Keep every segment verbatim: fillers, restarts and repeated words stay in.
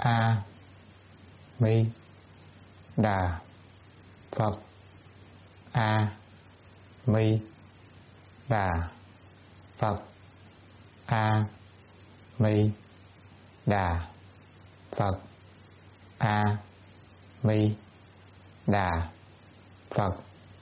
A Mi Đà Phật. A Mi Đà Phật. A Mi Đà Phật. A Mi Đà Phật.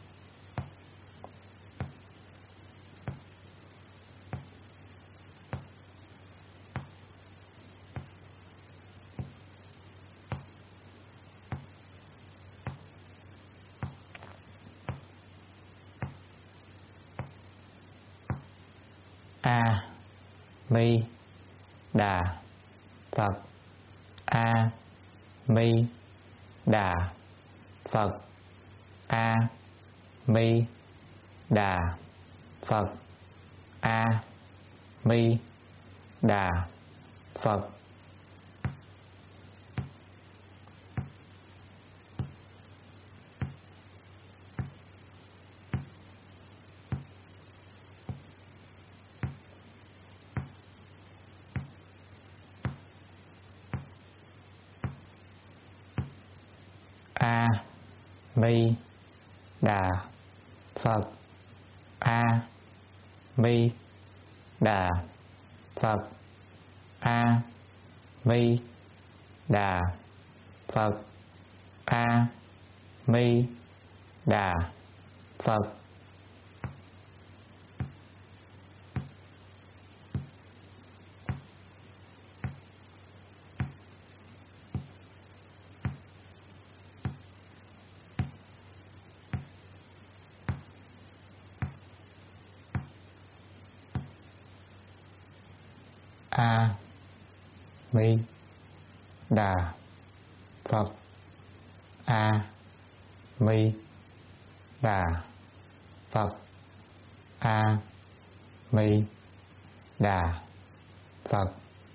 A Mi Đà Phật. A Mi Đà Phật. A Mi Đà Phật. A Mi Đà Phật. A Mi Đà Phật. A Mi Đà Phật. A Mi Đà Phật. A Mi Đà Phật. A Mi Đà Phật. A Mi Đà Phật. A Mi Đà Phật.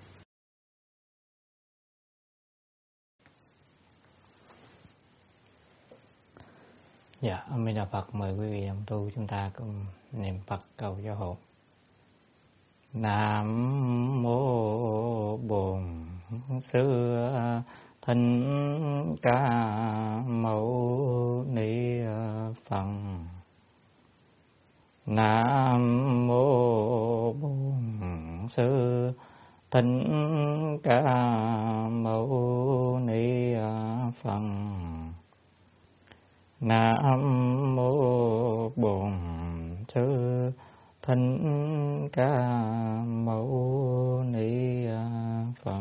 Dạ, A Di Đà Phật. Mời quý vị đồng tu chúng ta cùng niệm Phật cầu gia hộ. Nam mô Bổn Sư Thích Ca Mâu Ni Phật. Nam mô Bổn Sư Thích Ca Mâu Ni Phật. Nam mô Bổn Sư Thích Ca Mâu Ni Phật.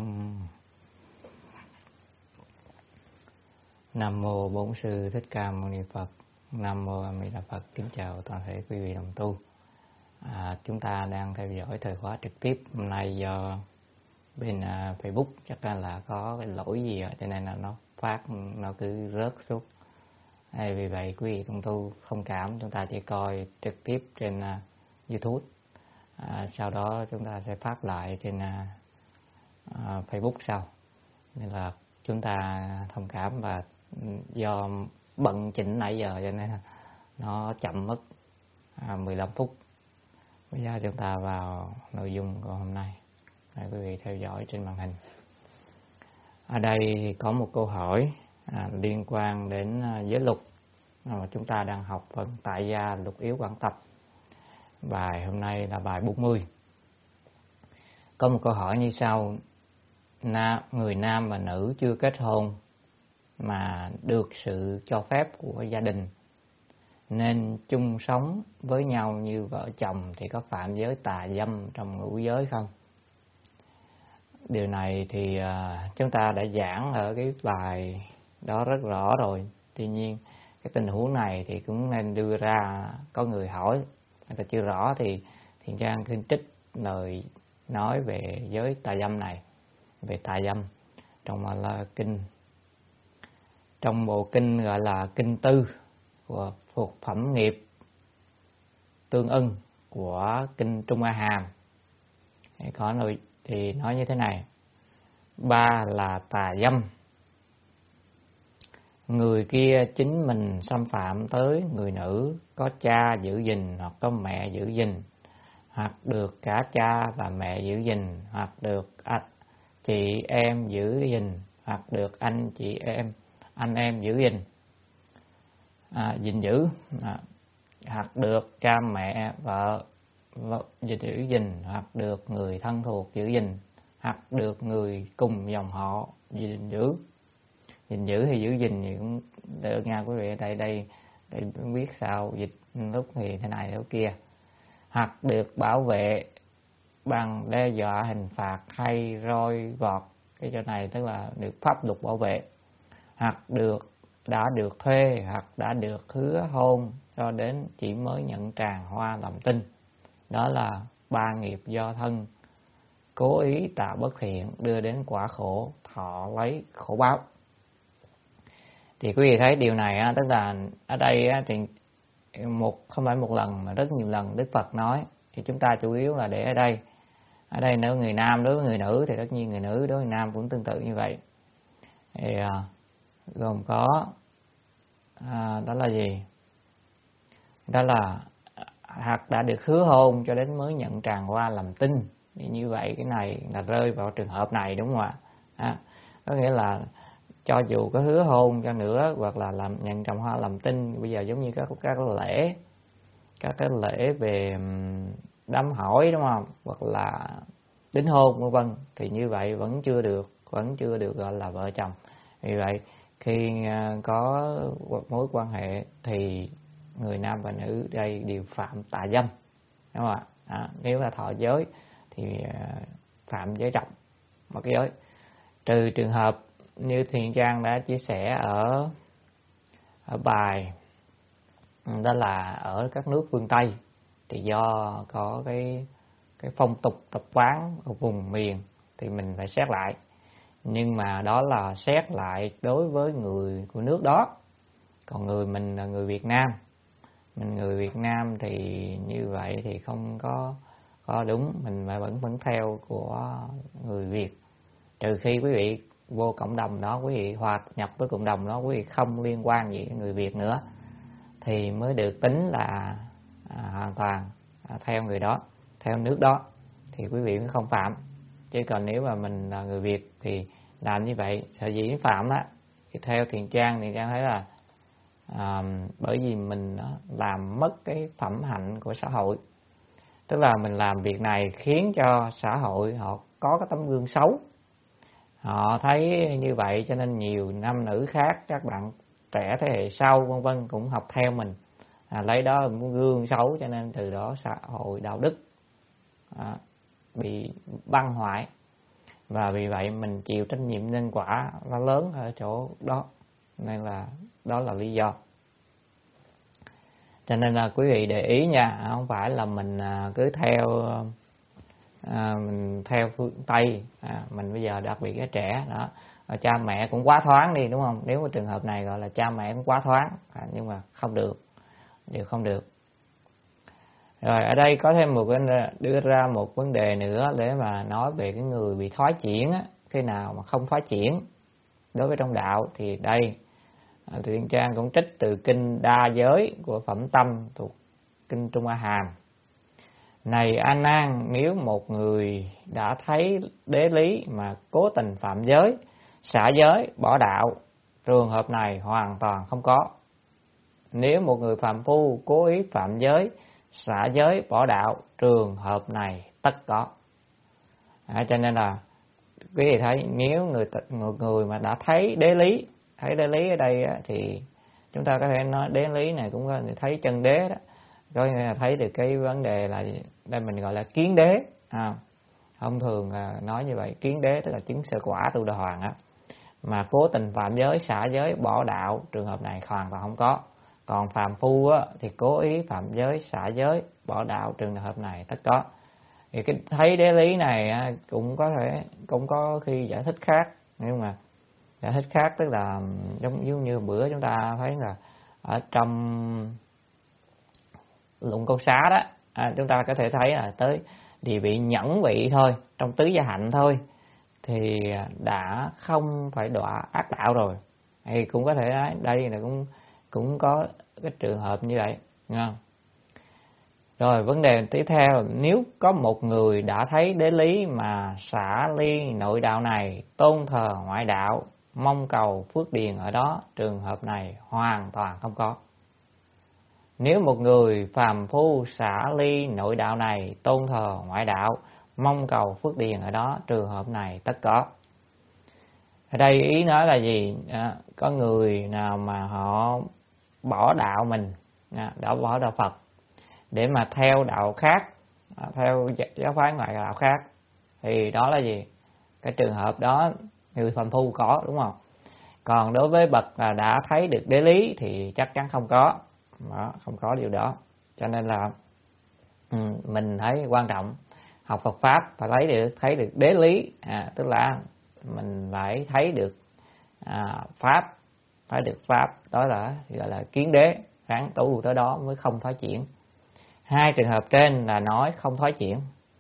Nam mô Bổn Sư Thích Ca Mâu Ni Phật. Nam mô A Di Đà Phật. Kính chào toàn thể quý vị đồng tu. À, chúng ta đang theo dõi thời khóa trực tiếp. Hôm nay do bên uh, Facebook chắc là, là có cái lỗi gì rồi, cho nên là nó phát nó cứ rớt xuống. À, vì vậy quý vị đồng tu thông cảm, chúng ta chỉ coi trực tiếp trên uh, YouTube. À, sau đó chúng ta sẽ phát lại trên uh, uh, Facebook sau. Nên là chúng ta thông cảm, và do bận chỉnh nãy giờ cho nên nó chậm mất à, mười lăm phút. Bây giờ chúng ta vào nội dung của hôm nay. Mời quý vị theo dõi trên màn hình. Ở đây có một câu hỏi à, liên quan đến giới luật mà chúng ta đang học phần tại gia luật yếu quản tập. Bài hôm nay là bài bốn mươi. Có một câu hỏi như sau: Na, người nam và nữ chưa kết hôn mà được sự cho phép của gia đình nên chung sống với nhau như vợ chồng thì có phạm giới tà dâm trong ngũ giới không? Điều này thì uh, chúng ta đã giảng ở cái bài đó rất rõ rồi. Tuy nhiên cái tình huống này thì cũng nên đưa ra, có người hỏi người ta chưa rõ thì Thiện Trang xin trích lời nói về giới tà dâm này, về tà dâm trong là kinh, trong bộ kinh gọi là kinh tư của thuộc phẩm nghiệp tương ưng của kinh Trung A Hàm. Có nội thì nói như thế này: ba là tà dâm, người kia chính mình xâm phạm tới người nữ có cha giữ gìn hoặc có mẹ giữ gìn, hoặc được cả cha và mẹ giữ gìn, hoặc được chị em giữ gìn, hoặc được anh chị em anh em giữ gìn à, gìn giữ à, hoặc được cha mẹ vợ, vợ giữ gìn, hoặc được người thân thuộc giữ gìn, hoặc được người cùng dòng họ gìn giữ. Gìn giữ thì giữ gìn thì cũng được nha quý vị. Đây đây đây không biết sao dịch lúc thì thế này lúc kia. Hoặc được bảo vệ bằng đe dọa, hình phạt hay roi vọt. Cái chỗ này tức là được pháp luật bảo vệ. Hoặc được đã được thuê, hoặc đã được hứa hôn cho đến chỉ mới nhận tràng hoa làm tin. Đó là ba nghiệp do thân cố ý tạo bất thiện đưa đến quả khổ, thọ lấy khổ báo. Thì quý vị thấy điều này á, tức là ở đây á, thì một không phải một lần mà rất nhiều lần Đức Phật nói, thì chúng ta chủ yếu là để ở đây. Ở đây nếu người nam đối với người nữ thì tất nhiên người nữ đối với người nam cũng tương tự như vậy. Thì à, gồm có à, đó là gì? Đó là hoặc đã được hứa hôn cho đến mới nhận tràng hoa làm tin. Thì như vậy cái này là rơi vào trường hợp này, đúng không ạ? À, có nghĩa là cho dù có hứa hôn cho nữa, hoặc là làm nhận tràng hoa làm tin, bây giờ giống như các các lễ các cái lễ về đám hỏi, đúng không? Hoặc là đính hôn vân vân, thì như vậy vẫn chưa được vẫn chưa được gọi là vợ chồng. Vì vậy khi có mối quan hệ thì người nam và nữ đây đều phạm tà dâm, đúng không ạ? À, nếu là thọ giới thì phạm giới trọng một cái giới, trừ trường hợp như Thiện Trang đã chia sẻ ở ở bài, đó là ở các nước phương Tây thì do có cái cái phong tục tập quán ở vùng miền thì mình phải xét lại, nhưng mà đó là xét lại đối với người của nước đó. Còn người mình là người Việt Nam, mình người Việt Nam thì như vậy thì không có có đúng, mình mà vẫn vẫn theo của người Việt, trừ khi quý vị vô cộng đồng đó, quý vị hòa nhập với cộng đồng đó, quý vị không liên quan gì đến người Việt nữa thì mới được tính là à, hoàn toàn à, theo người đó, theo nước đó thì quý vị mới không phạm. Chứ còn nếu mà mình là người Việt thì làm như vậy sợ dĩ phạm đó, thì theo Thiện Trang thì Trang thấy là à, bởi vì mình đó, làm mất cái phẩm hạnh của xã hội. Tức là mình làm việc này khiến cho xã hội họ có cái tấm gương xấu, họ thấy như vậy cho nên nhiều nam nữ khác, các bạn trẻ thế hệ sau vân vân cũng học theo mình, à, lấy đó là một gương xấu, cho nên từ đó xã hội đạo đức à, bị băng hoại, và vì vậy mình chịu trách nhiệm nhân quả nó lớn ở chỗ đó, nên là đó là lý do. Cho nên là quý vị để ý nha, không phải là mình cứ theo à, mình theo phương Tây, à, mình bây giờ đặc biệt cái trẻ đó, cha mẹ cũng quá thoáng đi, đúng không? Nếu mà trường hợp này gọi là cha mẹ cũng quá thoáng, à, nhưng mà không được, đều không được. Rồi ở đây có thêm một cái đưa ra một vấn đề nữa để mà nói về cái người bị thoái chuyển á, khi nào mà không thoái chuyển đối với trong đạo thì đây Thiện Trang cũng trích từ kinh Đa Giới của Phẩm Tâm thuộc kinh Trung A Hàm. Này A Nan, nếu một người đã thấy đế lý mà cố tình phạm giới, xả giới, bỏ đạo, trường hợp này hoàn toàn không có. Nếu một người phàm phu cố ý phạm giới, xả giới, bỏ đạo, trường hợp này tất có. À, cho nên là quý vị thấy, nếu người, người người mà đã thấy đế lý, thấy đế lý ở đây á, thì chúng ta có thể nói đế lý này cũng có thể thấy chân đế đó, có nghĩa là thấy được cái vấn đề là đây mình gọi là kiến đế. À, thông thường nói như vậy, kiến đế tức là chứng sơ quả tu đà hoàng á, mà cố tình phạm giới, xả giới, bỏ đạo, trường hợp này hoàn toàn không có. Còn phàm phu á, thì cố ý phạm giới, xả giới, bỏ đạo, trường hợp này tất có. Thì cái thấy đế lý này á, cũng có thể cũng có khi giải thích khác, nhưng mà giải thích khác tức là giống giống như bữa chúng ta thấy là ở trong Luận Câu Xá đó, à, chúng ta có thể thấy là tới địa vị nhẫn vị thôi, trong tứ gia hạnh thôi thì đã không phải đọa ác đạo rồi. Thì cũng có thể nói đây là cũng cũng có cái trường hợp như vậy, nghe không? Rồi vấn đề tiếp theo, nếu có một người đã thấy đế lý mà xả ly nội đạo này, tôn thờ ngoại đạo, mong cầu phước điền ở đó, trường hợp này hoàn toàn không có. Nếu một người phàm phu xả ly nội đạo này, tôn thờ ngoại đạo, mong cầu phước điền ở đó, trường hợp này tất có. Ở đây ý nói là gì? À, có người nào mà họ bỏ đạo mình, à, đã bỏ đạo Phật để mà theo đạo khác, à, theo giáo phái ngoại đạo khác, thì đó là gì? Cái trường hợp đó người phàm phu có, đúng không? Còn đối với bậc là đã thấy được đế lý thì chắc chắn không có, đó, không có điều đó. Cho nên là ừ, mình thấy quan trọng học Phật pháp phải thấy được thấy được đế lý, à, tức là mình phải thấy được à, pháp, thấy được pháp, đó là gọi là kiến đế, ráng tu tới đó mới không thoái chuyển. Hai trường hợp trên là nói không thoái chuyển.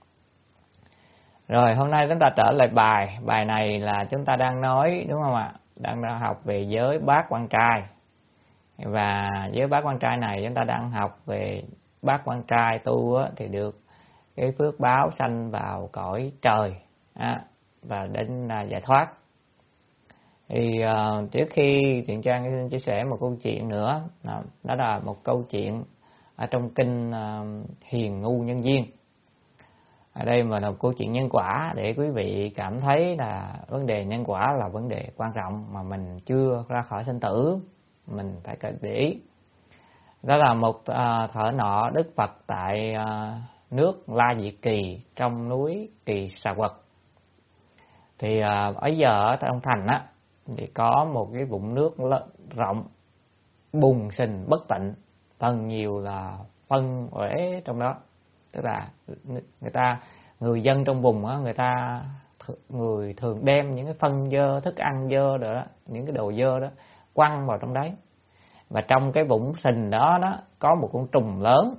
Rồi hôm nay chúng ta trở lại bài, bài này là chúng ta đang nói, đúng không ạ? Đang học về giới bát quan trai. Và giới bát quan trai này chúng ta đang học về bát quan trai tu á, thì được cái phước báo sanh vào cõi trời, á, và đến là giải thoát. Thì uh, trước khi Thiện Trang xin chia sẻ một câu chuyện nữa, đó, đó là một câu chuyện ở trong kinh uh, Hiền Ngu Nhân Duyên. Ở đây mà là một câu chuyện nhân quả để quý vị cảm thấy là vấn đề nhân quả là vấn đề quan trọng mà mình chưa ra khỏi sinh tử, mình phải cần để ý. Đó là một uh, thở nọ Đức Phật tại uh, nước La Diệt Kỳ trong núi Kỳ Xà Quật. Thì uh, ở giờ ở trong thành á thì có một cái vũng nước rộng, bùn sình bất tịnh, phần nhiều là phân uế trong đó. Tức là người ta người dân trong vùng á, người ta người thường đem những cái phân dơ, thức ăn dơ rồi đó, những cái đồ dơ đó quăng vào trong đấy. Và trong cái vũng sình đó đó có một con trùng lớn,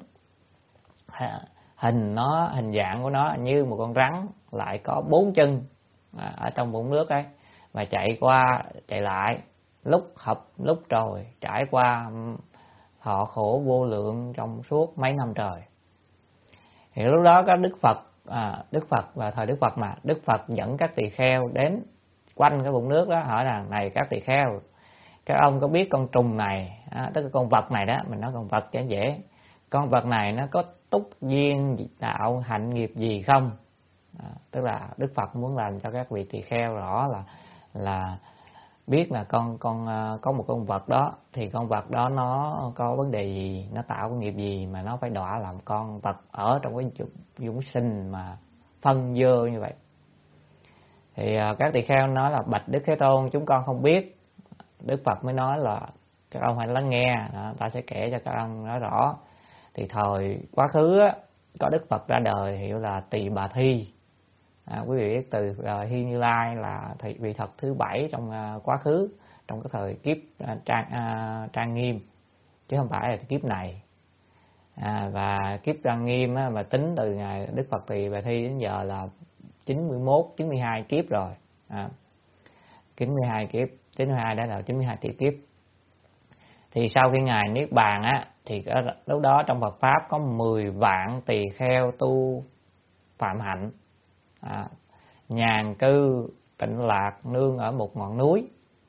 hình nó hình dạng của nó như một con rắn, lại có bốn chân ở trong vũng nước ấy, và chạy qua chạy lại, lúc hợp lúc trồi, trải qua thọ khổ vô lượng trong suốt mấy năm trời. Thì lúc đó có Đức Phật, à, Đức Phật và thời Đức Phật mà Đức Phật dẫn các tỳ kheo đến quanh cái vũng nước đó, hỏi rằng này các tỳ kheo, các ông có biết con trùng này, à, tức là con vật này đó, mình nói con vật cho dễ, con vật này nó có túc duyên đạo hạnh nghiệp gì không? À, tức là Đức Phật muốn làm cho các vị tỳ kheo rõ là là biết là con con có một con vật đó, thì con vật đó nó có vấn đề gì, nó tạo cái nghiệp gì mà nó phải đọa làm con vật ở trong cái vũng sinh mà phân dơ như vậy. Thì các tỳ kheo nói là bạch Đức Thế Tôn, chúng con không biết. Đức Phật mới nói là các ông hãy lắng nghe, đó, ta sẽ kể cho các ông nói rõ. Thì thời quá khứ á, có Đức Phật ra đời hiệu là Tỳ Bà Thi. À, quý vị biết từ uh, Hy Như Lai là thị vị thật thứ bảy trong uh, quá khứ, trong cái thời kiếp uh, trang uh, trang nghiêm, chứ không phải là kiếp này. À, và kiếp trang nghiêm á, mà tính từ ngày Đức Phật Tỳ Bà Thi đến giờ là chín mươi mốt, chín mươi hai kiếp rồi. À, chín mươi hai kiếp, chín mươi hai đã là chín mươi hai tỷ kiếp. Thì sau khi ngài niết bàn á, thì lúc đó trong Phật pháp có mười vạn tỳ kheo tu phạm hạnh. À, nhàn cư tịnh lạc nương ở một ngọn núi.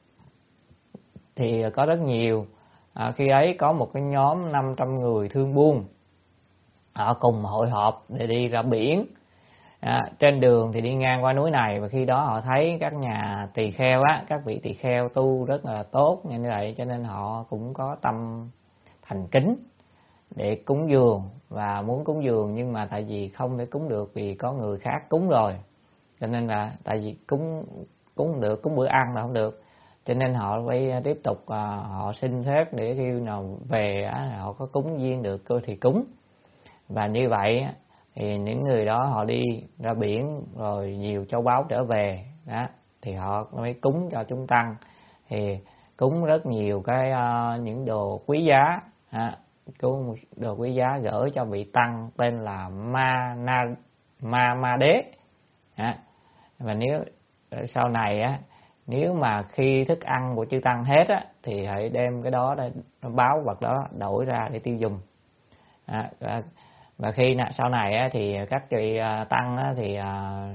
Thì có rất nhiều, à, khi ấy có một cái nhóm năm trăm người thương buôn, họ cùng hội họp để đi ra biển. À, trên đường thì đi ngang qua núi này, và khi đó họ thấy các nhà tỳ kheo á, các vị tỳ kheo tu rất là tốt như vậy, cho nên họ cũng có tâm thành kính để cúng dường và muốn cúng dường, nhưng mà tại vì không thể cúng được vì có người khác cúng rồi, cho nên là tại vì cúng cúng được, cúng bữa ăn là không được, cho nên họ phải tiếp tục uh, họ xin phép để khi nào về uh, họ có cúng duyên được cơ thì cúng. Và như vậy thì những người đó họ đi ra biển rồi nhiều châu báu trở về đó, thì họ mới cúng cho chúng tăng, thì cúng rất nhiều cái uh, những đồ quý giá, uh, cúng một đồ quý giá gửi cho vị tăng tên là Ma Na Ma Ma Đế. À, và nếu sau này á, nếu mà khi thức ăn của chư tăng hết á, thì hãy đem cái đó để báo vật đó đổi ra để tiêu dùng. À, và khi sau này á, thì các vị tăng á, thì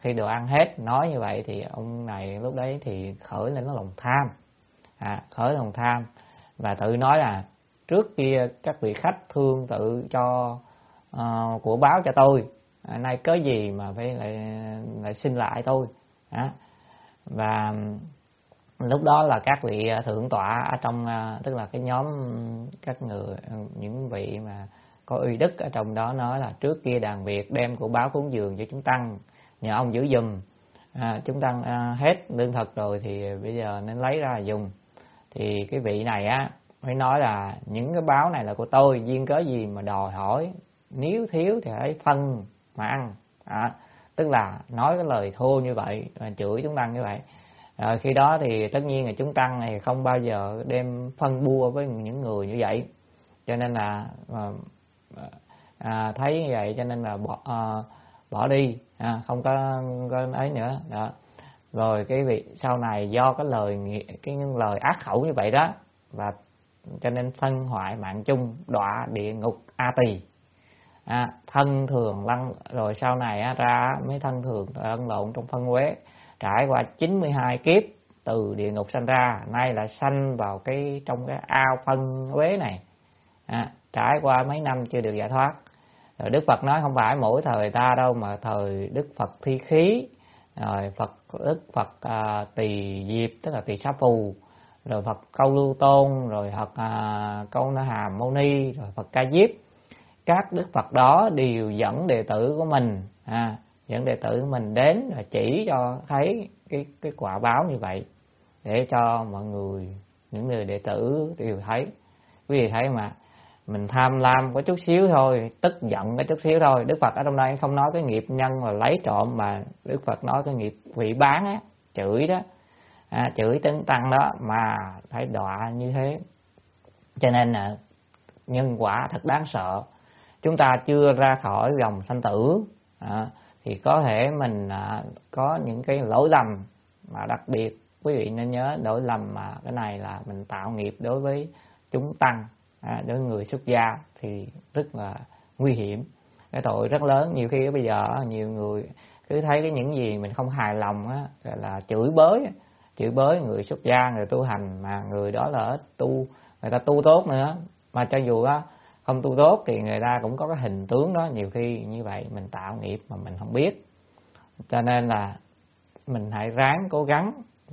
khi đồ ăn hết nói như vậy thì ông này lúc đấy thì khởi lên nó lòng tham, à, khởi lòng tham và tự nói là trước kia các vị khách thương tự cho uh, của báo cho tôi, à, nay cớ gì mà phải lại lại xin lại tôi, à, và lúc đó là các vị thượng tọa ở trong, tức là cái nhóm các người, những vị mà có uy đức ở trong đó nói là trước kia đàn Việt đem của báo cúng dường cho chúng tăng, nhờ ông giữ giùm, à, chúng tăng à, hết lương thực rồi thì bây giờ nên lấy ra dùng. Thì cái vị này á mới nói là những cái báo này là của tôi, duyên cớ gì mà đòi hỏi, nếu thiếu thì hãy phân mà ăn, à, tức là nói cái lời thô như vậy, chửi chúng tăng như vậy. À, khi đó thì tất nhiên là chúng tăng này không bao giờ đem phân bua với những người như vậy, cho nên là à, à, thấy như vậy cho nên là bỏ à, bỏ đi, à, không có có ấy nữa đó. Rồi cái vị sau này do cái lời cái những lời ác khẩu như vậy đó, và cho nên thân hoại mạng chung, đọa địa ngục A Tỳ, à, thân thường lăn, rồi sau này á, ra mới thân thường lăn lộn trong phân uế, trải qua chín mươi hai kiếp từ địa ngục sanh ra, nay là sanh vào cái trong cái ao phân uế này, à, trải qua mấy năm chưa được giải thoát. Rồi Đức Phật nói không phải mỗi thời ta đâu, mà thời Đức Phật Thi Khí, rồi Phật Đức Phật à, Tỳ Diệp tức là Tỳ Xá Phù, rồi Phật Câu Lưu Tôn, rồi Phật à, Câu Na Hàm Mâu Ni, rồi Phật Ca Diếp, các Đức Phật đó đều dẫn đệ tử của mình, à, dẫn đệ tử của mình đến và chỉ cho thấy cái cái quả báo như vậy để cho mọi người, những người đệ tử đều thấy. Quý vị thấy mà, mình tham lam có chút xíu thôi, tức giận có chút xíu thôi, Đức Phật ở trong đây không nói cái nghiệp nhân là lấy trộm, mà Đức Phật nói cái nghiệp hủy bán á, chửi đó, à, chửi tính tăng đó mà phải đọa như thế. Cho nên là nhân quả thật đáng sợ. Chúng ta chưa ra khỏi vòng sanh tử, à, thì có thể mình à, có những cái lỗi lầm mà đặc biệt quý vị nên nhớ, lỗi lầm mà cái này là mình tạo nghiệp đối với chúng tăng, à, đối với người xuất gia thì rất là nguy hiểm, cái tội rất lớn. Nhiều khi bây giờ nhiều người cứ thấy cái những gì mình không hài lòng á, là chửi bới, chửi bới người xuất gia, người tu hành, mà người đó là tu, người ta tu tốt nữa, mà cho dù á không tu tốt thì người ta cũng có cái hình tướng đó, nhiều khi như vậy mình tạo nghiệp mà mình không biết. Cho nên là mình hãy ráng cố gắng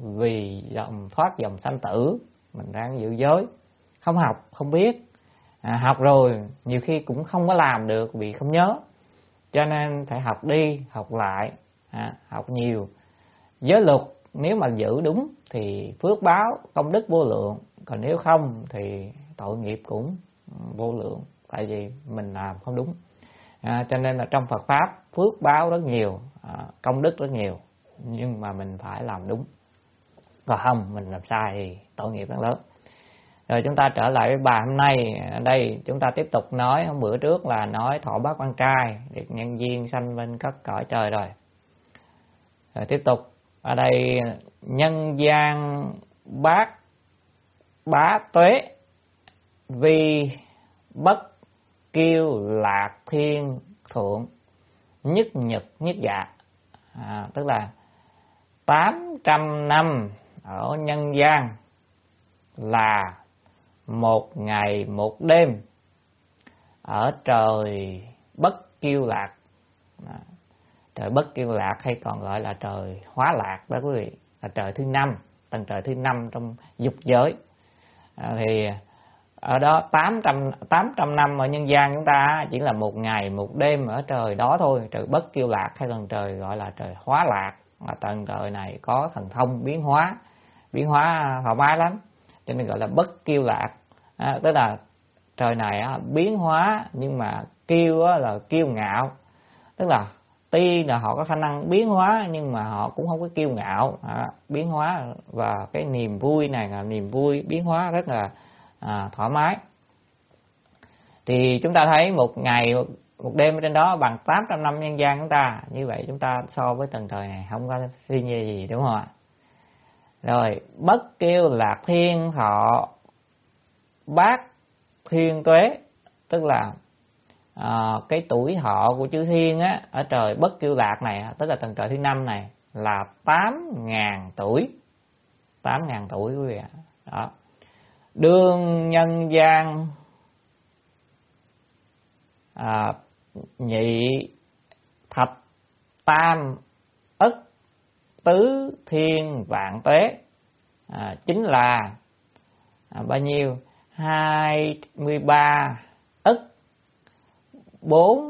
vì dòng thoát dòng sanh tử, mình ráng giữ giới. Không học không biết, à, học rồi nhiều khi cũng không có làm được vì không nhớ, cho nên phải học đi học lại, à, học nhiều. Giới luật nếu mà giữ đúng thì phước báo công đức vô lượng, còn nếu không thì tội nghiệp cũng vô lượng, tại vì mình làm không đúng, à, cho nên là trong Phật pháp phước báo rất nhiều, à, công đức rất nhiều, nhưng mà mình phải làm đúng, còn không mình làm sai thì tội nghiệp rất lớn. Rồi chúng ta trở lại với bài hôm nay. Ở đây chúng ta tiếp tục nói, hôm bữa trước là nói thọ bát quan trai được nhân duyên sanh bên các cõi trời rồi. Rồi tiếp tục ở đây nhân gian bát bá tuế vi bất kiêu lạc thiên thượng nhất nhật nhất dạ, à, tức là tám trăm năm ở nhân gian là một ngày một đêm ở trời bất kiêu lạc. À, trời bất kiêu lạc hay còn gọi là trời hóa lạc đó quý vị, là trời thứ năm, tầng trời thứ năm trong dục giới. À, thì ở đó tám trăm năm ở nhân gian chúng ta chỉ là một ngày một đêm ở trời đó thôi, trời bất kiêu lạc hay tầng trời gọi là trời hóa lạc, là tầng trời này có thần thông biến hóa, biến hóa thoải mái lắm, cho nên gọi là bất kiêu lạc. À, tức là trời này á, biến hóa nhưng mà kiêu á, là kiêu ngạo, tức là tuy là họ có khả năng biến hóa nhưng mà họ cũng không có kiêu ngạo, à, biến hóa và cái niềm vui này là niềm vui biến hóa rất là à, thoải mái. Thì chúng ta thấy một ngày một đêm ở trên đó bằng tám trăm năm nhân gian chúng ta, như vậy chúng ta so với tầng trời này không có suy nghĩ gì, đúng không ạ? Rồi bất kiêu lạc thiên thọ bát thiên tuế, tức là à, cái tuổi thọ của chư thiên á ở trời Bất Kiêu Lạc này, tức là tầng trời thứ năm này, là tám ngàn tuổi. Tám ngàn tuổi quý vị ạ. Đó. Đương nhân gian à, nhị thập tam ức tứ thiên vạn tuế, à, chính là à, bao nhiêu? Hai mươi ba ức bốn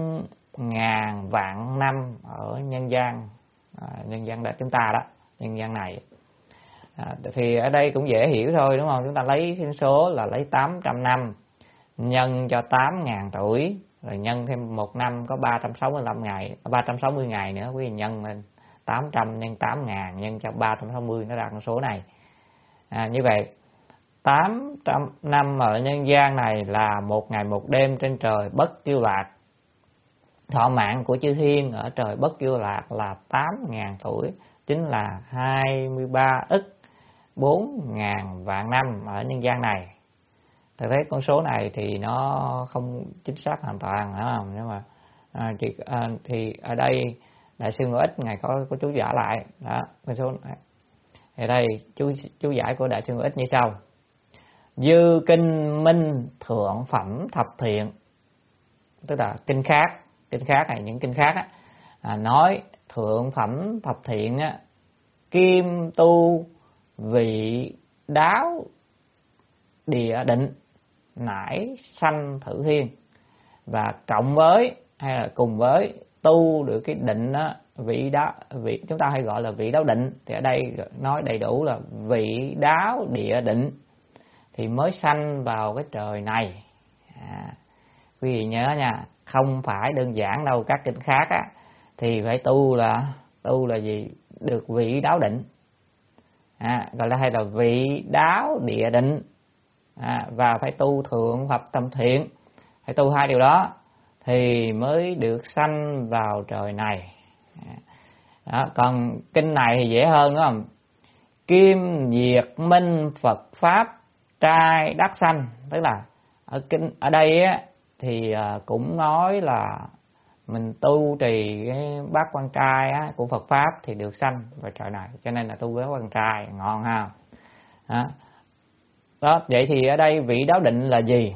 ngàn vạn năm ở nhân gian, à, nhân gian là chúng ta đó, nhân gian này. À, thì ở đây cũng dễ hiểu thôi đúng không? Chúng ta lấy số là lấy tám trăm năm nhân cho tám ngàn tuổi, rồi nhân thêm một năm có ba trăm sáu mươi lăm ngày, ba trăm sáu mươi ngày nữa, quý vị nhân lên tám trăm nhân tám ngàn nhân cho ba trăm sáu mươi, nó ra con số này. À, như vậy tám trăm năm ở nhân gian này là một ngày một đêm trên trời Bất Kiêu Lạc. Thọ mạng của chư thiên ở trời Bất Kiêu Lạc là tám ngàn tuổi, chính là hai mươi ba ức bốn ngàn vạn năm ở nhân gian này. Thực tế con số này thì nó không chính xác hoàn toàn, đúng không? Nhưng mà à, thì, à, thì ở đây Đại sư Ngũ Ích ngài có có chú giải lại đó con số này. Thì đây chú chú giải của Đại sư Ngũ Ích như sau: Dư kinh minh thượng phẩm thập thiện, tức là kinh khác, kinh khác này những kinh khác á, à, nói thượng phẩm thập thiện á, kim tu vị đáo địa định nải sanh thử thiên, và cộng với hay là cùng với tu được cái định đó, vị đáo, vị chúng ta hay gọi là vị đáo định, thì ở đây nói đầy đủ là vị đáo địa định thì mới sanh vào cái trời này. À, quý vị nhớ nha, không phải đơn giản đâu, các kinh khác á thì phải tu là tu là gì? Được vị đáo định, à, gọi là hay là vị đáo địa định, à, và phải tu thượng thập tâm thiện, phải tu hai điều đó thì mới được sanh vào trời này. Đó, còn kinh này thì dễ hơn đúng không? Kim diệt minh Phật pháp trai đắc sanh, tức là ở kinh ở đây á thì cũng nói là mình tu trì cái bát quan trai á, của Phật pháp thì được sanh vào trời này, cho nên là tu bát quan trai ngon ha. Đó. Đó, vậy thì ở đây vị đáo định là gì?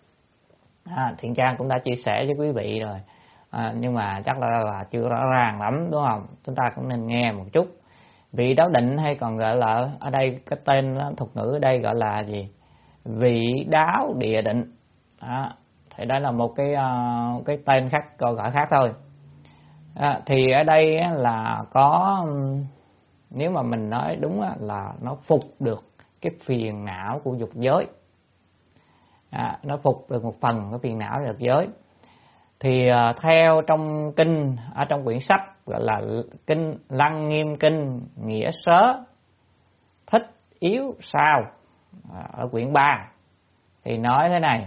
À, Thiện Trang cũng đã chia sẻ với quý vị rồi, à, nhưng mà chắc là, là chưa rõ ràng lắm đúng không? Chúng ta cũng nên nghe một chút. Vị đáo định hay còn gọi là ở đây cái tên thuật ngữ ở đây gọi là gì? Vị đáo địa định. Đó. Thì đó là một cái uh, cái tên khác, gọi gọi khác thôi. À, thì ở đây là có, nếu mà mình nói đúng là nó phục được cái phiền não của dục giới, à, nó phục được một phần cái phiền não dục giới. Thì uh, theo trong kinh, ở trong quyển sách gọi là kinh Lăng Nghiêm Kinh Nghĩa Sớ Thích Yếu Sao, à, ở quyển ba thì nói thế này: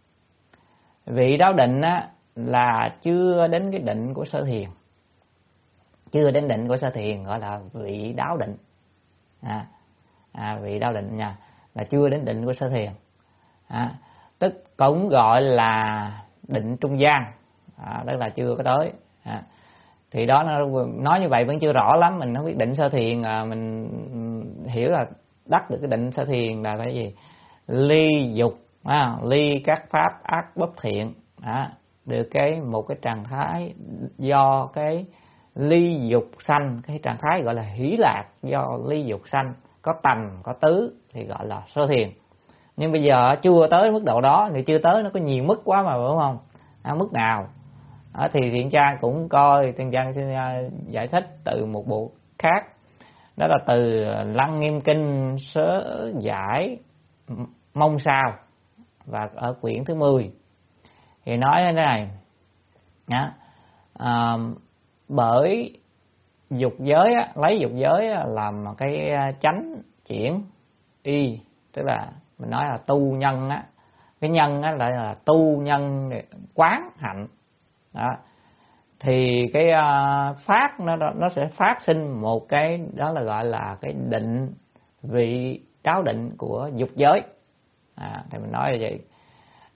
vị đáo định á, là chưa đến cái định của sơ thiền, chưa đến định của sơ thiền gọi là vị đáo định. À, à, vị đáo định nha, là chưa đến định của sơ thiền, à, tức cũng gọi là định trung gian, à, tức là chưa có tới. À, thì đó nó nói như vậy vẫn chưa rõ lắm, mình không biết định sơ thiền, à, mình hiểu là đắc được cái định sơ thiền là cái gì? Ly dục, à, ly các pháp ác bất thiện, à, được cái một cái trạng thái do cái ly dục sanh, cái trạng thái gọi là hỷ lạc do ly dục sanh, có tầm có tứ thì gọi là sơ thiền. Nhưng bây giờ chưa tới mức độ đó, thì chưa tới, nó có nhiều mức quá mà, đúng không? À, mức nào? À, thì Thiện Trang cũng coi, Thiện Trang xin giải thích từ một bộ khác, đó là từ Lăng Nghiêm Kinh Sớ Giải Mông Sao, và ở quyển thứ mười thì nói thế này nhá, à, bởi dục giới á, lấy dục giới á, làm cái chánh chuyển y, tức là mình nói là tu nhân á, cái nhân á lại là tu nhân quán hạnh đó. Thì cái uh, phát nó nó sẽ phát sinh một cái đó là gọi là cái định vị đáo định của dục giới, à, thì mình nói là vậy.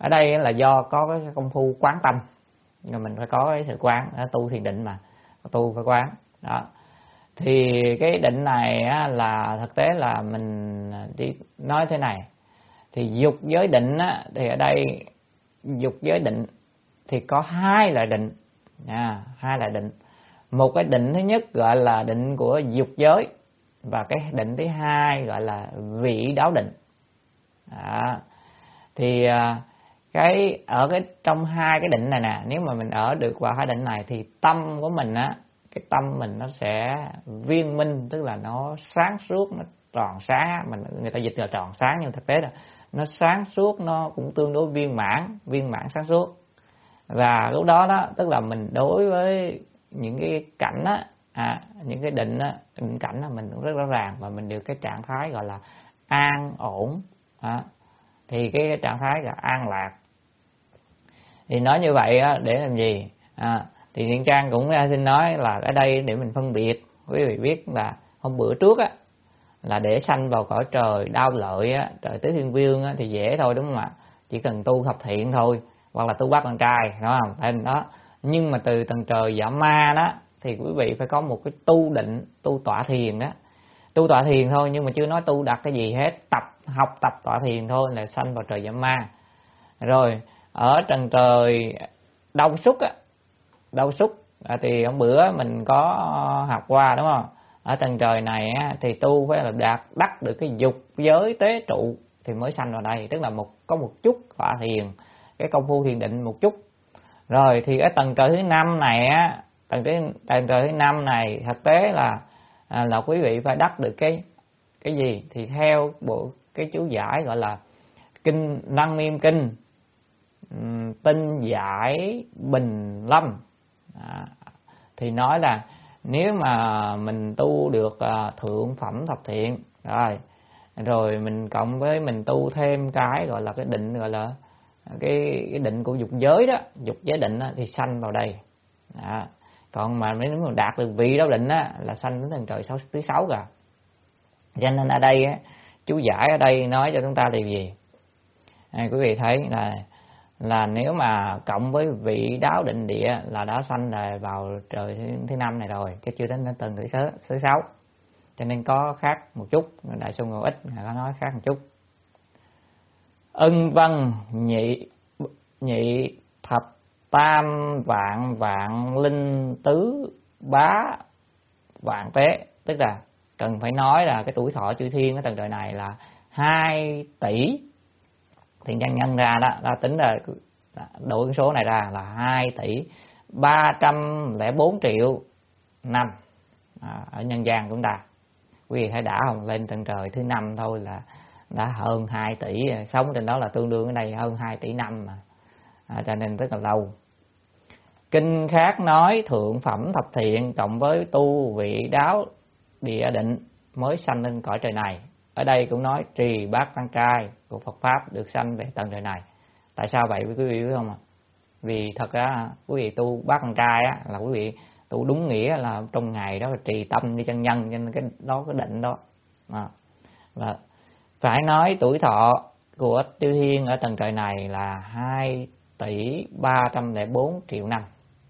Ở đây là do có cái công phu quán tâm, rồi mình phải có cái sự quán, tu thiền định mà, tu phải quán đó. Thì cái định này á, là thực tế là mình chỉ nói thế này, thì dục giới định á, thì ở đây dục giới định thì có hai loại định, à, hai loại định. Một cái định thứ nhất gọi là định của dục giới, và cái định thứ hai gọi là vị đáo định. Đó. Thì cái ở cái trong hai cái định này nè, nếu mà mình ở được vào hai định này thì tâm của mình á, cái tâm mình nó sẽ viên minh, tức là nó sáng suốt, nó tròn sáng. Mình người ta dịch là tròn sáng, nhưng thực tế là nó sáng suốt, nó cũng tương đối viên mãn, viên mãn sáng suốt. Và lúc đó đó, tức là mình đối với những cái cảnh á, à, những cái định á, định cảnh là mình cũng rất rõ ràng, và mình được cái trạng thái gọi là an ổn. À, thì cái trạng thái là an lạc. Thì nói như vậy á, để làm gì? À, thì Thiện Trang cũng xin nói là ở đây để mình phân biệt, quý vị biết là hôm bữa trước á, là để sanh vào cõi trời đau lợi á, trời tứ thiên vương á, thì dễ thôi đúng không ạ? Chỉ cần tu thập thiện thôi, hoặc là tu bát con trai, đúng không? Tại đó. Nhưng mà từ tầng trời dạ ma đó thì quý vị phải có một cái tu định, tu tọa thiền đó. Tu tọa thiền thôi, nhưng mà chưa nói tu đặt cái gì hết, tập học tập tọa thiền thôi là sanh vào trời dạ ma. Rồi ở trần trời đau súc á, đau súc à, thì hôm bữa mình có học qua đúng không? Ở trần trời này á, thì tu phải là đạt đắc được cái dục giới tế trụ thì mới sanh vào đây, tức là một có một chút tọa thiền, cái công phu thiền định một chút. Rồi thì ở tầng trời thứ năm này á, tầng trời, tầng trời thứ năm này thực tế là à, là quý vị phải đắc được cái cái gì? Thì theo bộ cái chú giải gọi là kinh Lăng Nghiêm Kinh Tinh Giải Bình Lâm, à, thì nói là nếu mà mình tu được à, thượng phẩm thập thiện rồi, rồi mình cộng với mình tu thêm cái gọi là cái định, gọi là cái, cái định của dục giới đó, dục giới định đó, thì sanh vào đây. Đó. Còn mà nếu mà đạt được vị đáo định á, là sanh đến tầng trời sáu, thứ sáu rồi. Cho nên ở đây á, chú giải ở đây nói cho chúng ta điều gì? À, quý vị thấy là là nếu mà cộng với vị đáo định địa là đã sanh rồi vào trời thứ, thứ năm này rồi, chứ chưa đến tầng thứ sáu, thứ sáu. Cho nên có khác một chút, Đại Sư Ngộ Ích có nói khác một chút. Ân văn nhị nhị thập tam vạn vạn linh tứ bá vạn tế, tức là cần phải nói là cái tuổi thọ chư thiên ở tầng trời này là hai tỷ. Thiện Trang nhân ra đó, là tính là đổi cái số này ra là hai tỷ ba trăm lẻ bốn triệu năm à, ở nhân gian chúng ta. Quý vị thấy đã không? Lên tầng trời thứ năm thôi là đã hơn hai tỷ, sống trên đó là tương đương ở đây hơn hai tỷ năm mà. À, cho nên rất là lâu. Kinh khác nói thượng phẩm thập thiện cộng với tu vị đáo địa định mới sanh lên cõi trời này. Ở đây cũng nói trì bát tăng trai của Phật Pháp được sanh về tầng trời này. Tại sao vậy quý vị biết không ạ? Vì thật ra quý vị tu bát tăng trai á, là quý vị tu đúng nghĩa là trong ngày đó là trì tâm đi chân nhân, cho nên cái đó cái định đó. À, và phải nói tuổi thọ của Tiêu Thiên ở tầng trời này là hai tỷ ba trăm lẻ bốn triệu năm.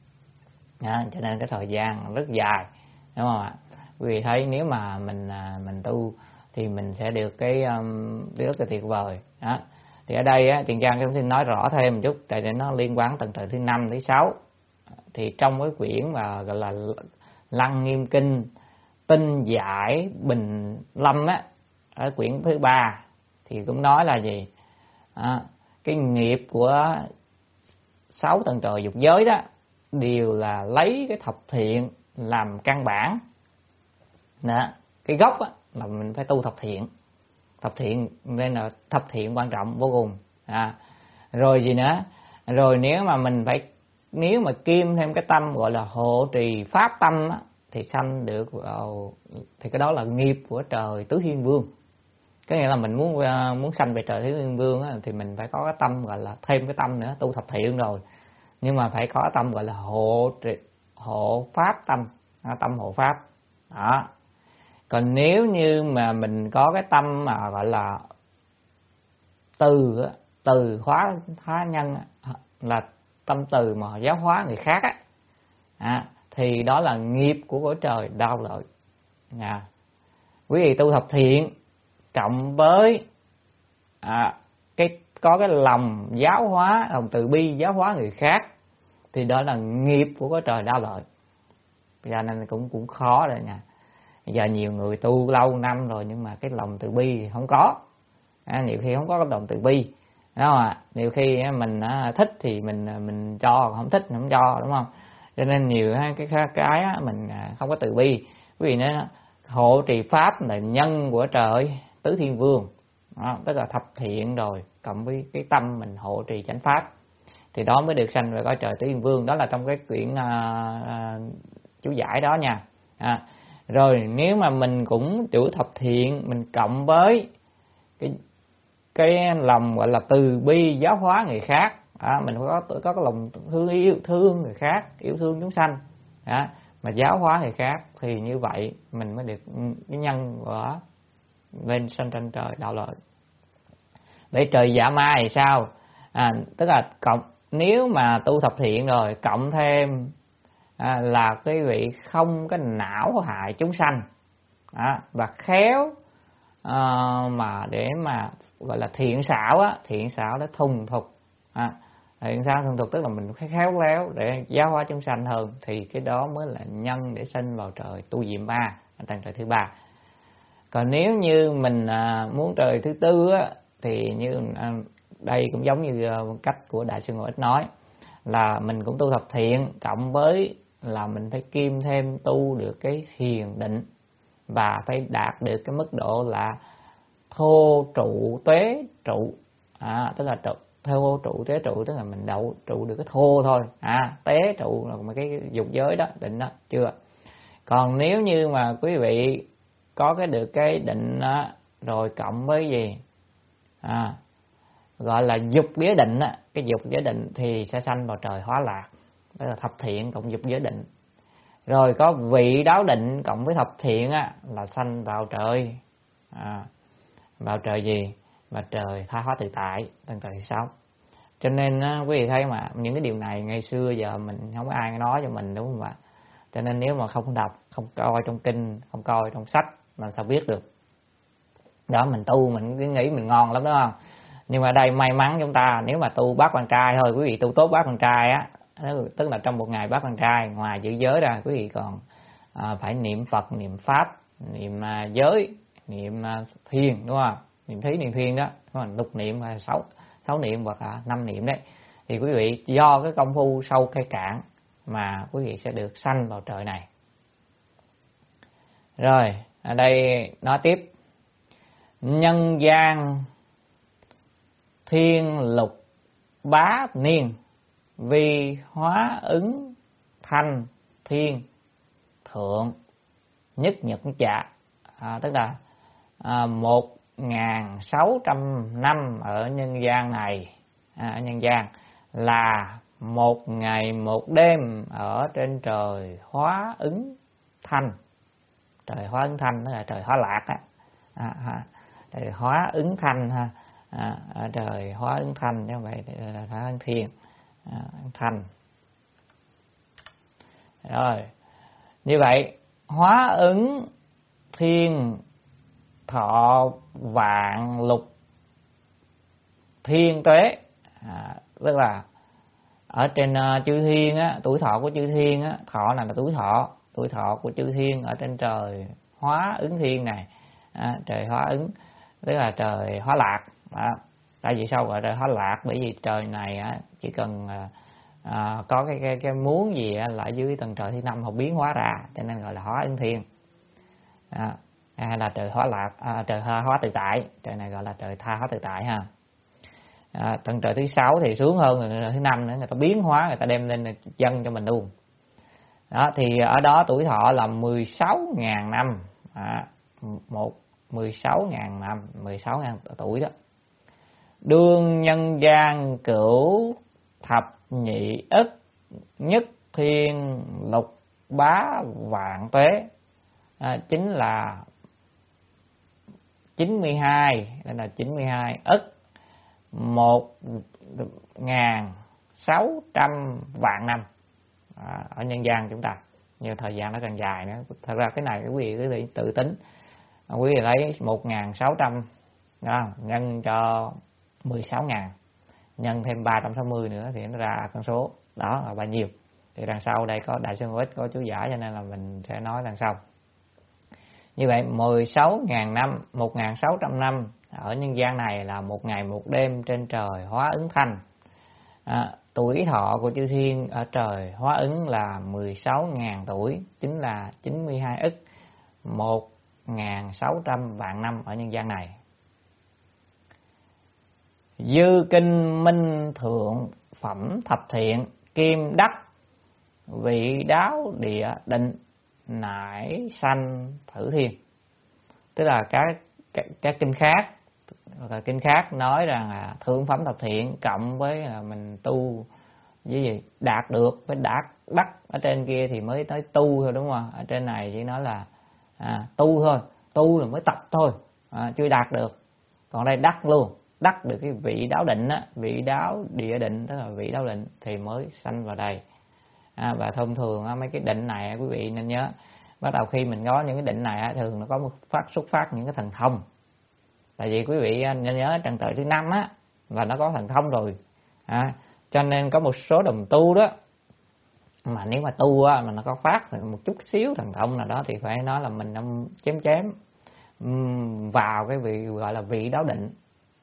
À, cho nên cái thời gian rất dài, đúng không ạ? Quý vị thấy nếu mà mình mình tu thì mình sẽ được cái um, rất là tuyệt vời. Đó. Thì ở đây á, Thiện Trang cũng xin nói rõ thêm một chút, tại vì nó liên quan tầng trời thứ năm, thứ sáu. Thì trong cái quyển mà gọi là Lăng Nghiêm Kinh Tinh Giải Bình Lâm á, ở quyển thứ ba thì cũng nói là gì? À, cái nghiệp của sáu tầng trời dục giới đó đều là lấy cái thập thiện làm căn bản. Đó. Cái gốc á, là mình phải tu thập thiện. Thập thiện nên là thập thiện quan trọng vô cùng. À, rồi gì nữa? Rồi nếu mà mình phải nếu mà kiêm thêm cái tâm gọi là hộ trì pháp tâm á, thì sanh được vào, thì cái đó là nghiệp của trời tứ thiên vương. Có nghĩa là mình muốn muốn sanh về trời tứ thiên vương á, thì mình phải có cái tâm gọi là thêm cái tâm nữa, tu thập thiện rồi. Nhưng mà phải có tâm gọi là hộ trì, hộ pháp tâm, tâm hộ pháp. Đó. Còn nếu như mà mình có cái tâm mà gọi là từ từ hóa hóa nhân là tâm từ mà giáo hóa người khác á, à, thì đó là nghiệp của cõi trời đau lợi. À, quý vị tu thập thiện cộng với à, cái có cái lòng giáo hóa, lòng từ bi giáo hóa người khác, thì đó là nghiệp của cõi trời đau lợi. Cho nên cũng cũng khó rồi nha. Giờ nhiều người tu lâu năm rồi nhưng mà cái lòng từ bi không có, à, nhiều khi không có cái lòng từ bi, đúng không ạ? Nhiều khi mình thích thì mình mình cho, không thích thì không cho, đúng không? Cho nên nhiều cái cái, cái mình không có từ bi. Quý vị nói hộ trì pháp là nhân của trời tứ thiên vương, đó, tức là thập thiện rồi cộng với cái tâm mình hộ trì chánh pháp thì đó mới được sanh về cõi trời tứ thiên vương. Đó là trong cái quyển à, à, chú giải đó nha. À, rồi nếu mà mình cũng chủ thập thiện, mình cộng với cái cái lòng gọi là từ bi giáo hóa người khác, à, mình có có cái lòng thương yêu thương người khác, yêu thương chúng sanh, à, mà giáo hóa người khác thì như vậy mình mới được cái nhân của lên sanh trên trời đạo lợi. Vậy trời dạ ma thì sao? À, tức là cộng nếu mà tu thập thiện rồi cộng thêm à, là cái vị không có não hại chúng sanh, à, và khéo à, mà để mà gọi là thiện xảo á, thiện xảo để thuần thục, à, thiện xảo thuần thục tức là mình khéo léo để giáo hóa chúng sanh hơn, thì cái đó mới là nhân để sinh vào trời tu diệm ma, tầng trời thứ ba. Còn nếu như mình à, muốn trời thứ tư á, thì như à, đây cũng giống như à, cách của Đại sư Ngộ Ích nói là mình cũng tu thập thiện cộng với là mình phải kiêm thêm tu được cái thiền định và phải đạt được cái mức độ là thô trụ tuế trụ, à, tức là trụ, thô trụ tuế trụ tức là mình đậu trụ được cái thô thôi, à, tế trụ là một cái dục giới đó, định đó chưa. Còn nếu như mà quý vị có cái được cái định đó, rồi cộng với gì à, gọi là dục giới định á, cái dục giới định thì sẽ sanh vào trời hóa lạc, đó là thập thiện cộng dục giới định. Rồi có vị đáo định cộng với thập thiện á, là sanh vào trời à, vào trời gì? Vào trời tha hóa tự tại, tầng trời thứ sáu. Cho nên á, quý vị thấy mà những cái điều này ngày xưa giờ mình không có ai nói cho mình, đúng không ạ? Cho nên nếu mà không đọc, không coi trong kinh, không coi trong sách làm sao biết được. Đó, mình tu mình cứ nghĩ mình ngon lắm, đúng không? Nhưng mà đây may mắn chúng ta, nếu mà tu bát quan trai thôi, quý vị tu tốt bát quan trai á, tức là trong một ngày bát quan trai, ngoài giữ giới ra quý vị còn à, phải niệm Phật, niệm Pháp, niệm à, giới, niệm à, thiền, đúng không? Niệm thí, niệm thiên đó, đúng không? Lục niệm là sáu, sáu niệm hoặc là năm niệm đấy. Thì quý vị do cái công phu sâu cây cạn mà quý vị sẽ được sanh vào trời này. Rồi, ở đây nói tiếp. Nhân gian thiên lục bá niên vi hóa ứng thanh thiên thượng nhất nhật trạ, à, tức là à, một ngàn sáu trăm năm ở nhân gian này, à, ở nhân gian là một ngày một đêm ở trên trời hóa ứng thanh. Trời hóa ứng thanh tức là trời hóa lạc á, à, à, trời hóa ứng thanh ha. À, ở trời hóa ứng thanh như vậy là hóa ứng thiên, à, thanh. Rồi như vậy hóa ứng thiên thọ vạn lục thiên tuế, à, tức là ở trên uh, chư thiên á, tuổi thọ của chư thiên á, thọ này là tuổi thọ, tuổi thọ của chư thiên ở trên trời hóa ứng thiên này, à, trời hóa ứng tức là trời hóa lạc. Đó. Tại vì sao gọi trời hóa lạc? Bởi vì trời này á, chỉ cần à, có cái, cái cái muốn gì á, là dưới tầng trời thứ năm học biến hóa ra, cho nên gọi là hóa ứng thiên. À, hay là trời hóa lạc, à, trời hóa tự tại, trời này gọi là trời tha hóa tự tại ha. À, tầng trời thứ sáu thì xuống hơn, thứ năm nữa người ta biến hóa, người ta đem lên dân cho mình luôn. Đó thì ở đó tuổi thọ là mười sáu nghìn năm, à, một mười sáu nghìn năm, mười sáu nghìn tuổi đó. Đương nhân gian cửu thập nhị ức nhất thiên lục bá vạn tuế, à, chính là chín mươi hai, đây là chín mươi hai ức một ngàn sáu trăm vạn năm à, ở nhân gian chúng ta. Nhiều thời gian nó càng dài nữa. Thật ra cái này quý vị cứ đi tự tính. Quý vị lấy một ngàn sáu trăm nhân cho mười sáu ngàn, nhân thêm ba trăm sáu mươi nữa thì nó ra con số đó là bao nhiêu. Thì đằng sau đây có đại sư Ngũ Ích có chú giải, cho nên là mình sẽ nói đằng sau. Như vậy mười sáu ngàn năm, một ngàn sáu trăm năm ở nhân gian này là một ngày một đêm trên trời Hóa Ứng Thanh. À, tuổi thọ của chư thiên ở trời Hóa Ứng là mười sáu ngàn tuổi, chính là chín mươi hai ức, một ngàn sáu trăm vạn năm ở nhân gian này. Dư kinh minh thượng phẩm thập thiện, kim đắc vị đáo địa định, nải sanh thử thiên. Tức là các các, các kinh khác, kinh khác nói rằng là thượng phẩm thập thiện cộng với là mình tu với gì đạt được với đạt đắc. Ở trên kia thì mới nói tu thôi, đúng không? Ở trên này chỉ nói là à, tu thôi, tu là mới tập thôi, à, chưa đạt được. Còn đây đắc luôn, đắc được cái vị đáo định á, vị đáo địa định, tức là vị đáo định thì mới sanh vào đây. À, và thông thường á, mấy cái định này quý vị nên nhớ, bắt đầu khi mình có những cái định này á, thường nó có một phát xuất phát những cái thần thông. Tại vì quý vị nên nhớ trần tự thứ năm á là nó có thần thông rồi, à, cho nên có một số đồng tu đó mà nếu mà tu á, mà nó có phát một chút xíu thần thông nào đó thì phải nói là mình chém chém vào cái vị gọi là vị đáo định.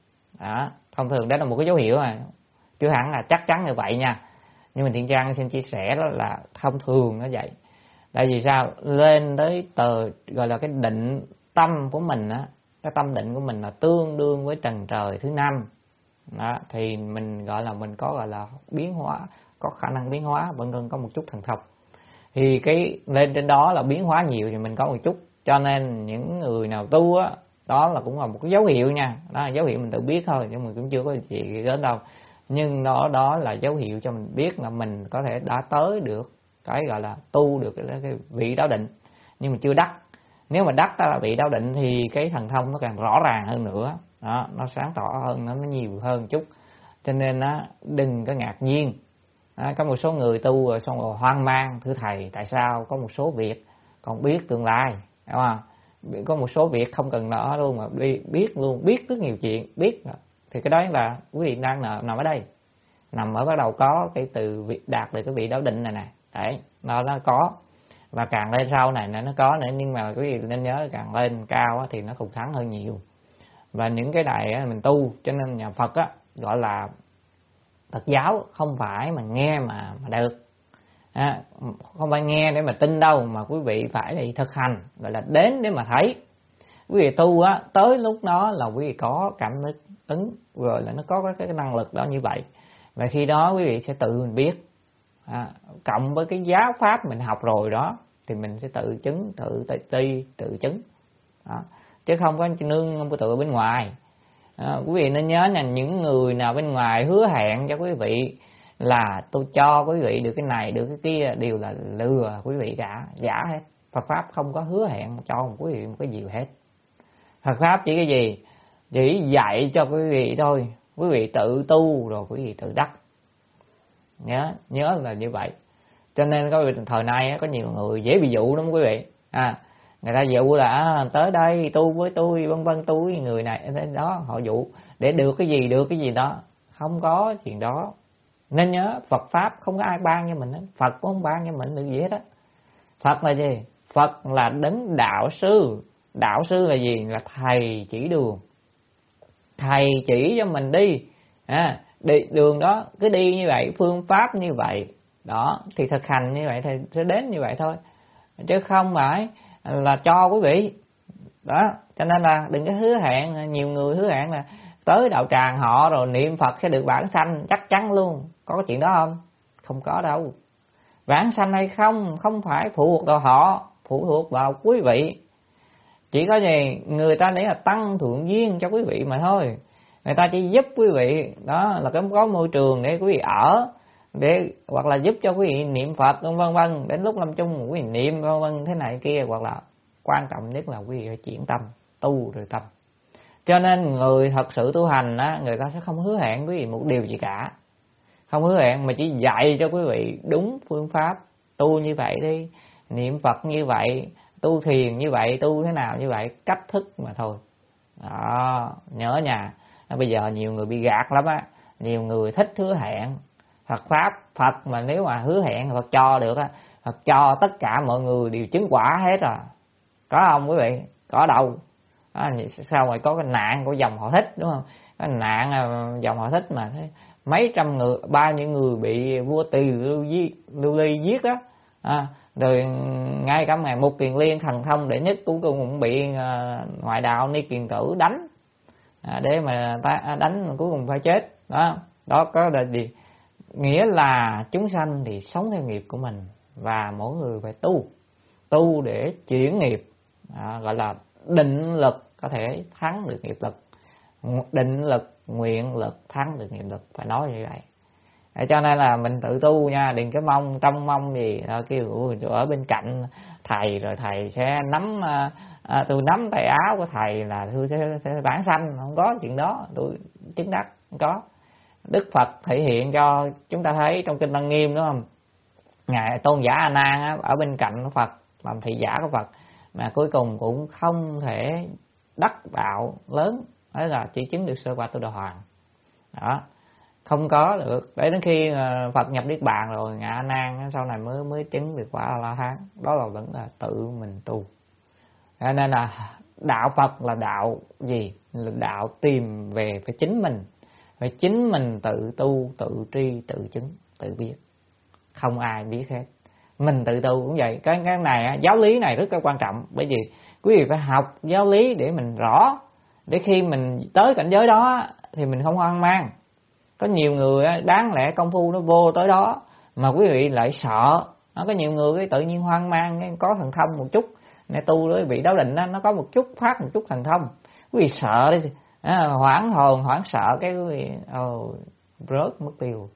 Đó, thông thường đó là một cái dấu hiệu mà chưa hẳn là chắc chắn như vậy nha, nhưng mình Thiện Trang xin chia sẻ đó là thông thường nó vậy. Tại vì sao? Lên tới tờ gọi là cái định tâm của mình á, cái tâm định của mình là tương đương với trần trời thứ năm đó, thì mình gọi là mình có gọi là biến hóa, có khả năng biến hóa, vẫn cần có một chút thần thông. Thì cái lên trên đó là biến hóa nhiều thì mình có một chút, cho nên những người nào tu á, đó là cũng là một cái dấu hiệu nha, đó là dấu hiệu mình tự biết thôi, nhưng mà cũng chưa có gì đến đâu. Nhưng đó đó là dấu hiệu cho mình biết là mình có thể đã tới được cái gọi là tu được cái, cái vị đáo định, nhưng mà chưa đắc. Nếu mà đắc là vị đáo định thì cái thần thông nó càng rõ ràng hơn nữa, đó, nó sáng tỏ hơn, nó nhiều hơn chút. Cho nên á, đừng có ngạc nhiên. À, có một số người tu rồi xong rồi hoang mang, thưa thầy tại sao có một số việc còn biết tương lai, đúng không? Có một số việc không cần nợ luôn mà biết luôn, biết rất nhiều chuyện, biết thì cái đó là quý vị đang nằm ở đây, nằm ở bắt đầu có cái từ việc đạt được cái vị đáo định này nè, đấy nó nó có, và càng lên sau này nó có nữa. Nhưng mà quý vị nên nhớ càng lên cao thì nó thù thắng hơn nhiều. Và những cái này mình tu, cho nên nhà Phật á, gọi là Phật giáo không phải mà nghe mà, mà được, à, không phải nghe để mà tin đâu, mà quý vị phải đi thực hành, gọi là đến để mà thấy. Quý vị tu á, tới lúc đó là quý vị có cảm ứng, rồi là nó có cái năng lực đó như vậy. Và khi đó quý vị sẽ tự mình biết, à, cộng với cái giáo pháp mình học rồi đó thì mình sẽ tự chứng, tự ti, tự chứng đó. Chứ không có nương không có tự bên ngoài. À, quý vị nên nhớ là những người nào bên ngoài hứa hẹn cho quý vị là tôi cho quý vị được cái này được cái kia đều là lừa quý vị cả, giả hết. Phật pháp không có hứa hẹn cho một quý vị một cái gì hết. Phật pháp chỉ cái gì? Chỉ dạy cho quý vị thôi, quý vị tự tu rồi quý vị tự đắc. Nhớ, nhớ là như vậy. Cho nên có thời nay có nhiều người dễ bị dụ lắm quý vị. À, người ta dụ là à, tới đây tu với tôi, vân vân, tu với người này đó, họ dụ để được cái gì được cái gì đó. Không có chuyện đó. Nên nhớ Phật pháp không có ai ban cho mình hết. Phật cũng không ban cho mình được gì hết á. Phật là gì? Phật là đấng đạo sư. Đạo sư là gì? Là thầy chỉ đường. Thầy chỉ cho mình đi, à, đi đường đó cứ đi như vậy, phương pháp như vậy đó, thì thực hành như vậy thì sẽ đến như vậy thôi, chứ không phải là cho quý vị đó. Cho nên là đừng có hứa hẹn. Nhiều người hứa hẹn là tới đạo tràng họ rồi niệm Phật sẽ được vãng sanh, chắc chắn luôn. Có cái chuyện đó không? Không có đâu. Vãng sanh hay không không phải phụ thuộc vào họ, phụ thuộc vào quý vị. Chỉ có gì người ta lấy là tăng thượng duyên cho quý vị mà thôi. Người ta chỉ giúp quý vị đó là có môi trường để quý vị ở, để hoặc là giúp cho quý vị niệm Phật vân vân, đến lúc lâm chung quý vị niệm vân vân thế này kia, hoặc là quan trọng nhất là quý vị phải chuyển tâm, tu rồi tâm. Cho nên người thật sự tu hành á, người ta sẽ không hứa hẹn quý vị một điều gì cả, không hứa hẹn, mà chỉ dạy cho quý vị đúng phương pháp. Tu như vậy đi, niệm Phật như vậy, tu thiền như vậy, tu thế nào như vậy, cách thức mà thôi. Đó, nhớ nha. Bây giờ nhiều người bị gạt lắm á, nhiều người thích hứa hẹn Phật pháp. Phật mà nếu mà hứa hẹn Phật cho được á, Phật cho tất cả mọi người đều chứng quả hết rồi. Có không quý vị? Có đâu. À, sao rồi có cái nạn của dòng Họ Thích, đúng không? Cái nạn dòng Họ Thích mà thế mấy trăm người, bao nhiêu người bị vua Tỳ Lưu, Lưu Ly giết đó. À, rồi ngay cả ngày Mục Kiền Liên thần thông đệ nhất cuối cùng cũng bị uh, ngoại đạo Ni Kiền Tử đánh, à, để mà ta đánh cuối cùng phải chết. Đó, đó có là gì? Nghĩa là chúng sanh thì sống theo nghiệp của mình, và mỗi người phải tu, tu để chuyển nghiệp, à, gọi là định lực có thể thắng được nghiệp lực, định lực, nguyện lực thắng được nghiệp lực, phải nói như vậy. Để cho nên là mình tự tu nha, đừng cái mong trong mong gì à, kêu ở bên cạnh thầy rồi thầy sẽ nắm à, à, tôi nắm tay áo của thầy là tôi sẽ, sẽ bản sanh. Không có chuyện đó, tôi chứng đắc không có. Đức Phật thể hiện cho chúng ta thấy trong kinh Lăng Nghiêm, đúng không? Ngài Tôn giả A Nan á, ở bên cạnh Phật làm thị giả của Phật, mà cuối cùng cũng không thể đắc đạo lớn, đó là chỉ chứng được sơ quả Tu Đà Hoàng. Đó, không có được. Để đến khi Phật nhập Niết Bàn rồi, ngài A Nan sau này mới mới chứng được quả A La Hán. Đó là vẫn là tự mình tu. Cho nên là đạo Phật là đạo gì? Là đạo tìm về phải chính mình, phải chính mình tự tu, tự tri, tự chứng, tự biết. Không ai biết hết. Mình tự tu cũng vậy. Cái cái này, giáo lý này rất là quan trọng. Bởi vì quý vị phải học giáo lý để mình rõ, để khi mình tới cảnh giới đó thì mình không hoang mang. Có nhiều người đáng lẽ công phu nó vô tới đó mà quý vị lại sợ. Nó có nhiều người tự nhiên hoang mang, có thần thông một chút, này tu đối bị đấu định đó, nó có một chút phát một chút thần thông, quý vị sợ đi, à, hoảng hồn hoảng sợ cái quý vị oh, rớt mất tiêu.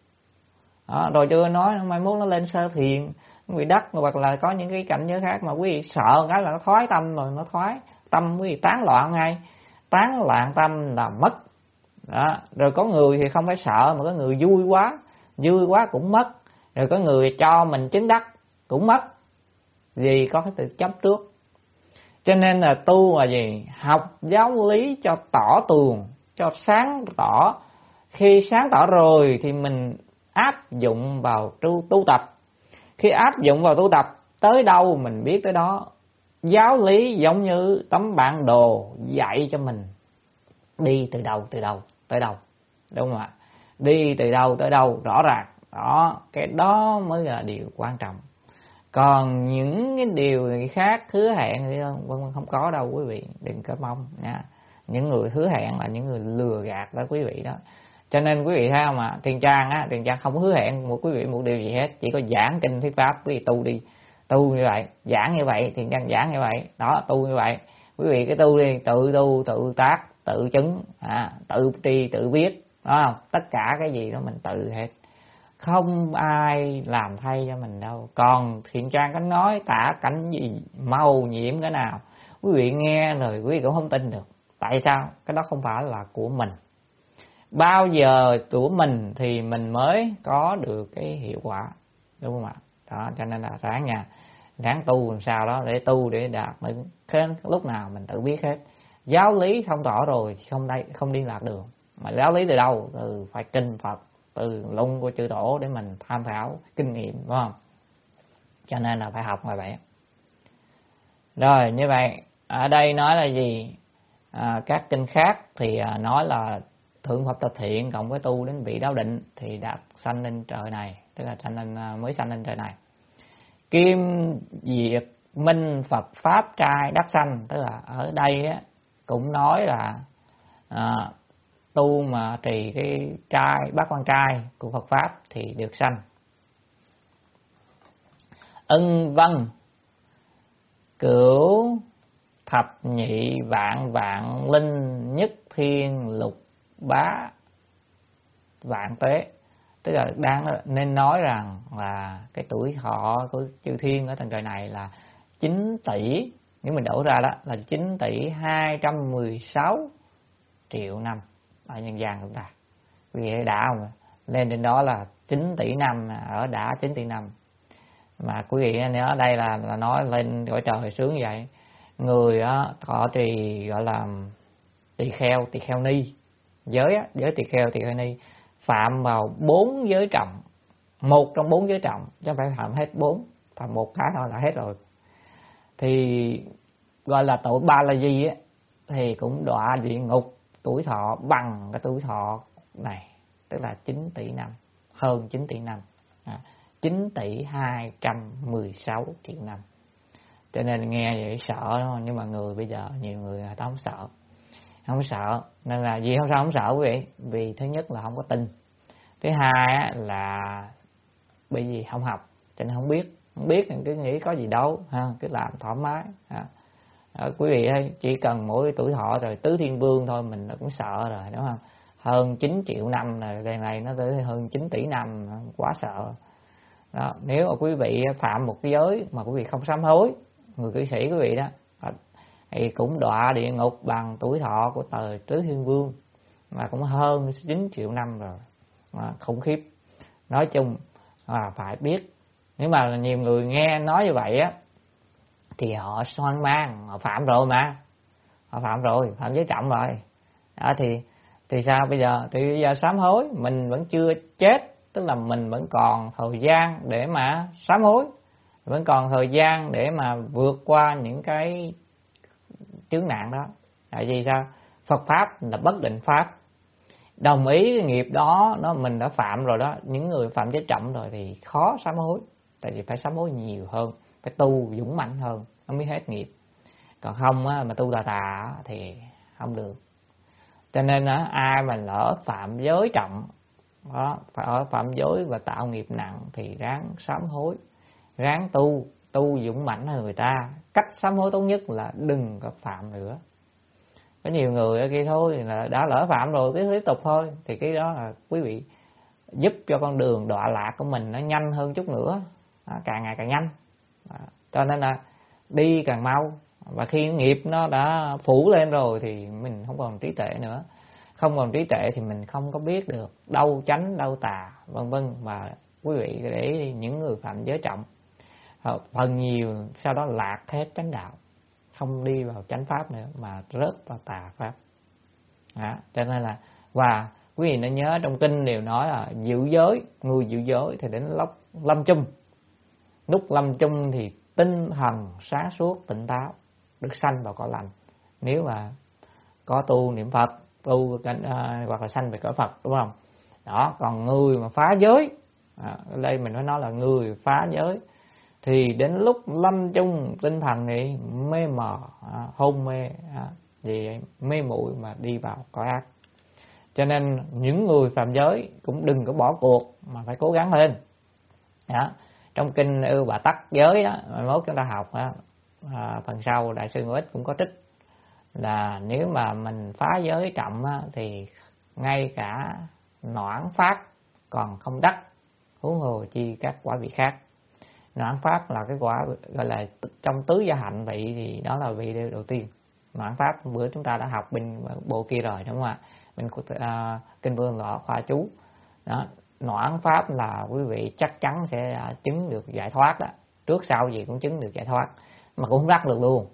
Đó, rồi chưa nói mai mốt nó lên sơ thiền quý vị đắc, hoặc là có những cái cảnh giới khác mà quý vị sợ cái là nó thoái tâm rồi, nó thoái tâm quý vị tán loạn ngay, tán loạn tâm là mất. Đó. Rồi có người thì không phải sợ, mà có người vui quá, vui quá cũng mất. Rồi có người cho mình chứng đắc cũng mất, vì có cái từ chấp trước. Cho nên là tu là gì? Học giáo lý cho tỏ tường, cho sáng tỏ. Khi sáng tỏ rồi thì mình áp dụng vào tu, tu tập. Khi áp dụng vào tu tập, tới đâu mình biết tới đó. Giáo lý giống như tấm bản đồ dạy cho mình đi từ đầu từ đầu tới đâu, đúng không ạ? Đi từ đâu tới đâu rõ ràng. Đó, cái đó mới là điều quan trọng. Còn những cái điều khác hứa hẹn thì không, không có đâu quý vị, đừng có mong nha. Những người hứa hẹn là những người lừa gạt đó quý vị đó. Cho nên quý vị thấy không ạ? Tiền Trang á, Tiền Trang không hứa hẹn một quý vị một điều gì hết, chỉ có giảng kinh thuyết pháp, quý vị tu đi, tu như vậy, giảng như vậy, Tiền Trang giảng như vậy, đó, tu như vậy, quý vị cái tu đi, tự tu, tự tác, tự chứng, à, tự tri, tự biết, đó không? Tất cả cái gì đó mình tự hết, không ai làm thay cho mình đâu. Còn Thiện Trang có nói tả cảnh gì, màu nhiệm cái nào, quý vị nghe rồi quý vị cũng không tin được. Tại sao? Cái đó không phải là của mình. Bao giờ của mình thì mình mới có được cái hiệu quả, đúng không ạ? Đó, cho nên là ráng nha, ráng tu làm sao đó để tu để đạt đến lúc nào mình tự biết hết. Giáo lý không tỏ rồi thì không đây không đi lạc đường. Mà giáo lý từ đâu? Từ phải kinh Phật, từ lung của chư tổ để mình tham khảo kinh nghiệm, đúng không? Cho nên là phải học như vậy. Rồi như vậy ở đây nói là gì? À, các kinh khác thì nói là thượng Phật tập thiện cộng với tu đến vị đạo định thì đạt sanh lên trời này, tức là sanh lên, mới sanh lên trời này. Kim diệt minh Phật pháp trai đắc sanh, tức là ở đây á, cũng nói là à, tu mà trì cái trai bát quan trai của Phật pháp thì được sanh. Ân vân cửu thập nhị vạn vạn linh nhất thiên lục bá vạn tế, tức là đang nên nói rằng là cái tuổi thọ của chư thiên ở tầng trời này là chín tỷ, nếu mình đổ ra đó là chín tỷ hai trăm mười sáu triệu năm ở nhân gian chúng ta. Vì đã không? Lên đến đó là chín tỷ năm, ở đã chín tỷ năm. Mà quý vị nhớ đây là, là nói lên cõi trời sướng vậy. Người á, thọ trì gọi là tỳ kheo, tỳ kheo ni. Giới á, giới tỳ kheo, tỳ kheo ni phạm vào bốn giới trọng, một trong bốn giới trọng, chứ không phải phạm hết bốn, phạm một cái thôi là hết rồi. Thì gọi là tội ba la di á, thì cũng đọa địa ngục tuổi thọ bằng cái tuổi thọ này, tức là chín tỷ năm, hơn chín tỷ năm, à, chín tỷ hai trăm mười sáu triệu năm. Cho nên nghe vậy sợ đúng không? Nhưng mà người bây giờ nhiều người người ta không sợ, không sợ. Nên là vì không sao không sợ quý vị? Vì thứ nhất là không có tin, thứ hai á, là bởi vì không học cho nên không biết, không biết thì cứ nghĩ có gì đâu ha, cứ làm thoải mái ha. À, quý vị ơi, chỉ cần mỗi tuổi thọ rồi tứ thiên vương thôi mình cũng sợ rồi đúng không? Hơn chín triệu năm rồi, đây này nó tới hơn chín tỷ năm, quá sợ. Đó, nếu mà quý vị phạm một cái giới mà quý vị không sám hối, người cư sĩ quý vị đó, thì cũng đọa địa ngục bằng tuổi thọ của tờ tứ thiên vương, mà cũng hơn chín triệu năm rồi, à, khủng khiếp. Nói chung là phải biết. Nếu mà nhiều người nghe nói như vậy á thì họ hoang mang, họ phạm rồi mà, họ phạm rồi, phạm giới trọng rồi. Đó thì thì sao bây giờ? Thì bây giờ sám hối, mình vẫn chưa chết, tức là mình vẫn còn thời gian để mà sám hối, vẫn còn thời gian để mà vượt qua những cái chướng nạn đó. Tại vì sao? Phật pháp là bất định pháp. Đồng ý cái nghiệp đó nó mình đã phạm rồi đó, những người phạm giới trọng rồi thì khó sám hối, tại vì phải sám hối nhiều hơn, phải tu dũng mạnh hơn nó mới hết nghiệp. Còn không á, mà tu tà tà thì không được. Cho nên á, ai mà lỡ phạm giới trọng đó, phải ở phạm giới và tạo nghiệp nặng thì ráng sám hối, ráng tu, tu dũng mạnh hơn người ta. Cách sám hối tốt nhất là đừng có phạm nữa. Có nhiều người ở kia thôi là đã lỡ phạm rồi cứ tiếp tục thôi, thì cái đó là quý vị giúp cho con đường đọa lạc của mình nó nhanh hơn chút nữa, đó, càng ngày càng nhanh. Đó. Cho nên là đi càng mau, và khi nghiệp nó đã phủ lên rồi thì mình không còn trí tuệ nữa. Không còn trí tuệ thì mình không có biết được đâu chánh đâu tà vân vân. Mà quý vị để những người phạm giới trọng phần nhiều sau đó lạc hết chánh đạo, không đi vào chánh pháp nữa mà rớt vào tà pháp. Đó. Cho nên là và quý vị nên nhớ trong kinh đều nói là giữ giới, người giữ giới thì đến lúc lâm chung, lúc lâm chung thì tinh thần sáng suốt tỉnh táo, được sanh vào cõi lành. Nếu mà có tu niệm Phật, tu cảnh à, hoặc là sanh về cõi Phật, đúng không? Đó, còn người mà phá giới, à, ở đây mình phải nói là người phá giới thì đến lúc lâm chung tinh thần thì mê mờ, à, hôn mê, à, gì mê muội mà đi vào cõi ác. Cho nên những người phạm giới cũng đừng có bỏ cuộc mà phải cố gắng lên. Đó. Trong kinh Ưu Bà Tắc giới á, mai mốt chúng ta học á, à, phần sau Đại sư Ngũ Ích cũng có trích là nếu mà mình phá giới trọng á, thì ngay cả noãn pháp còn không đắc, huống hồ chi các quả vị khác. Noãn pháp là cái quả gọi là trong tứ gia hạnh vị thì đó là vị đầu tiên. Noãn pháp bữa chúng ta đã học bên bộ kia rồi đúng không ạ? Bên uh, kinh Vương Lọ khoa chú. Đó, noãn pháp là quý vị chắc chắn sẽ chứng được giải thoát đó. Trước sau gì cũng chứng được giải thoát, mà cũng không đắc được luôn.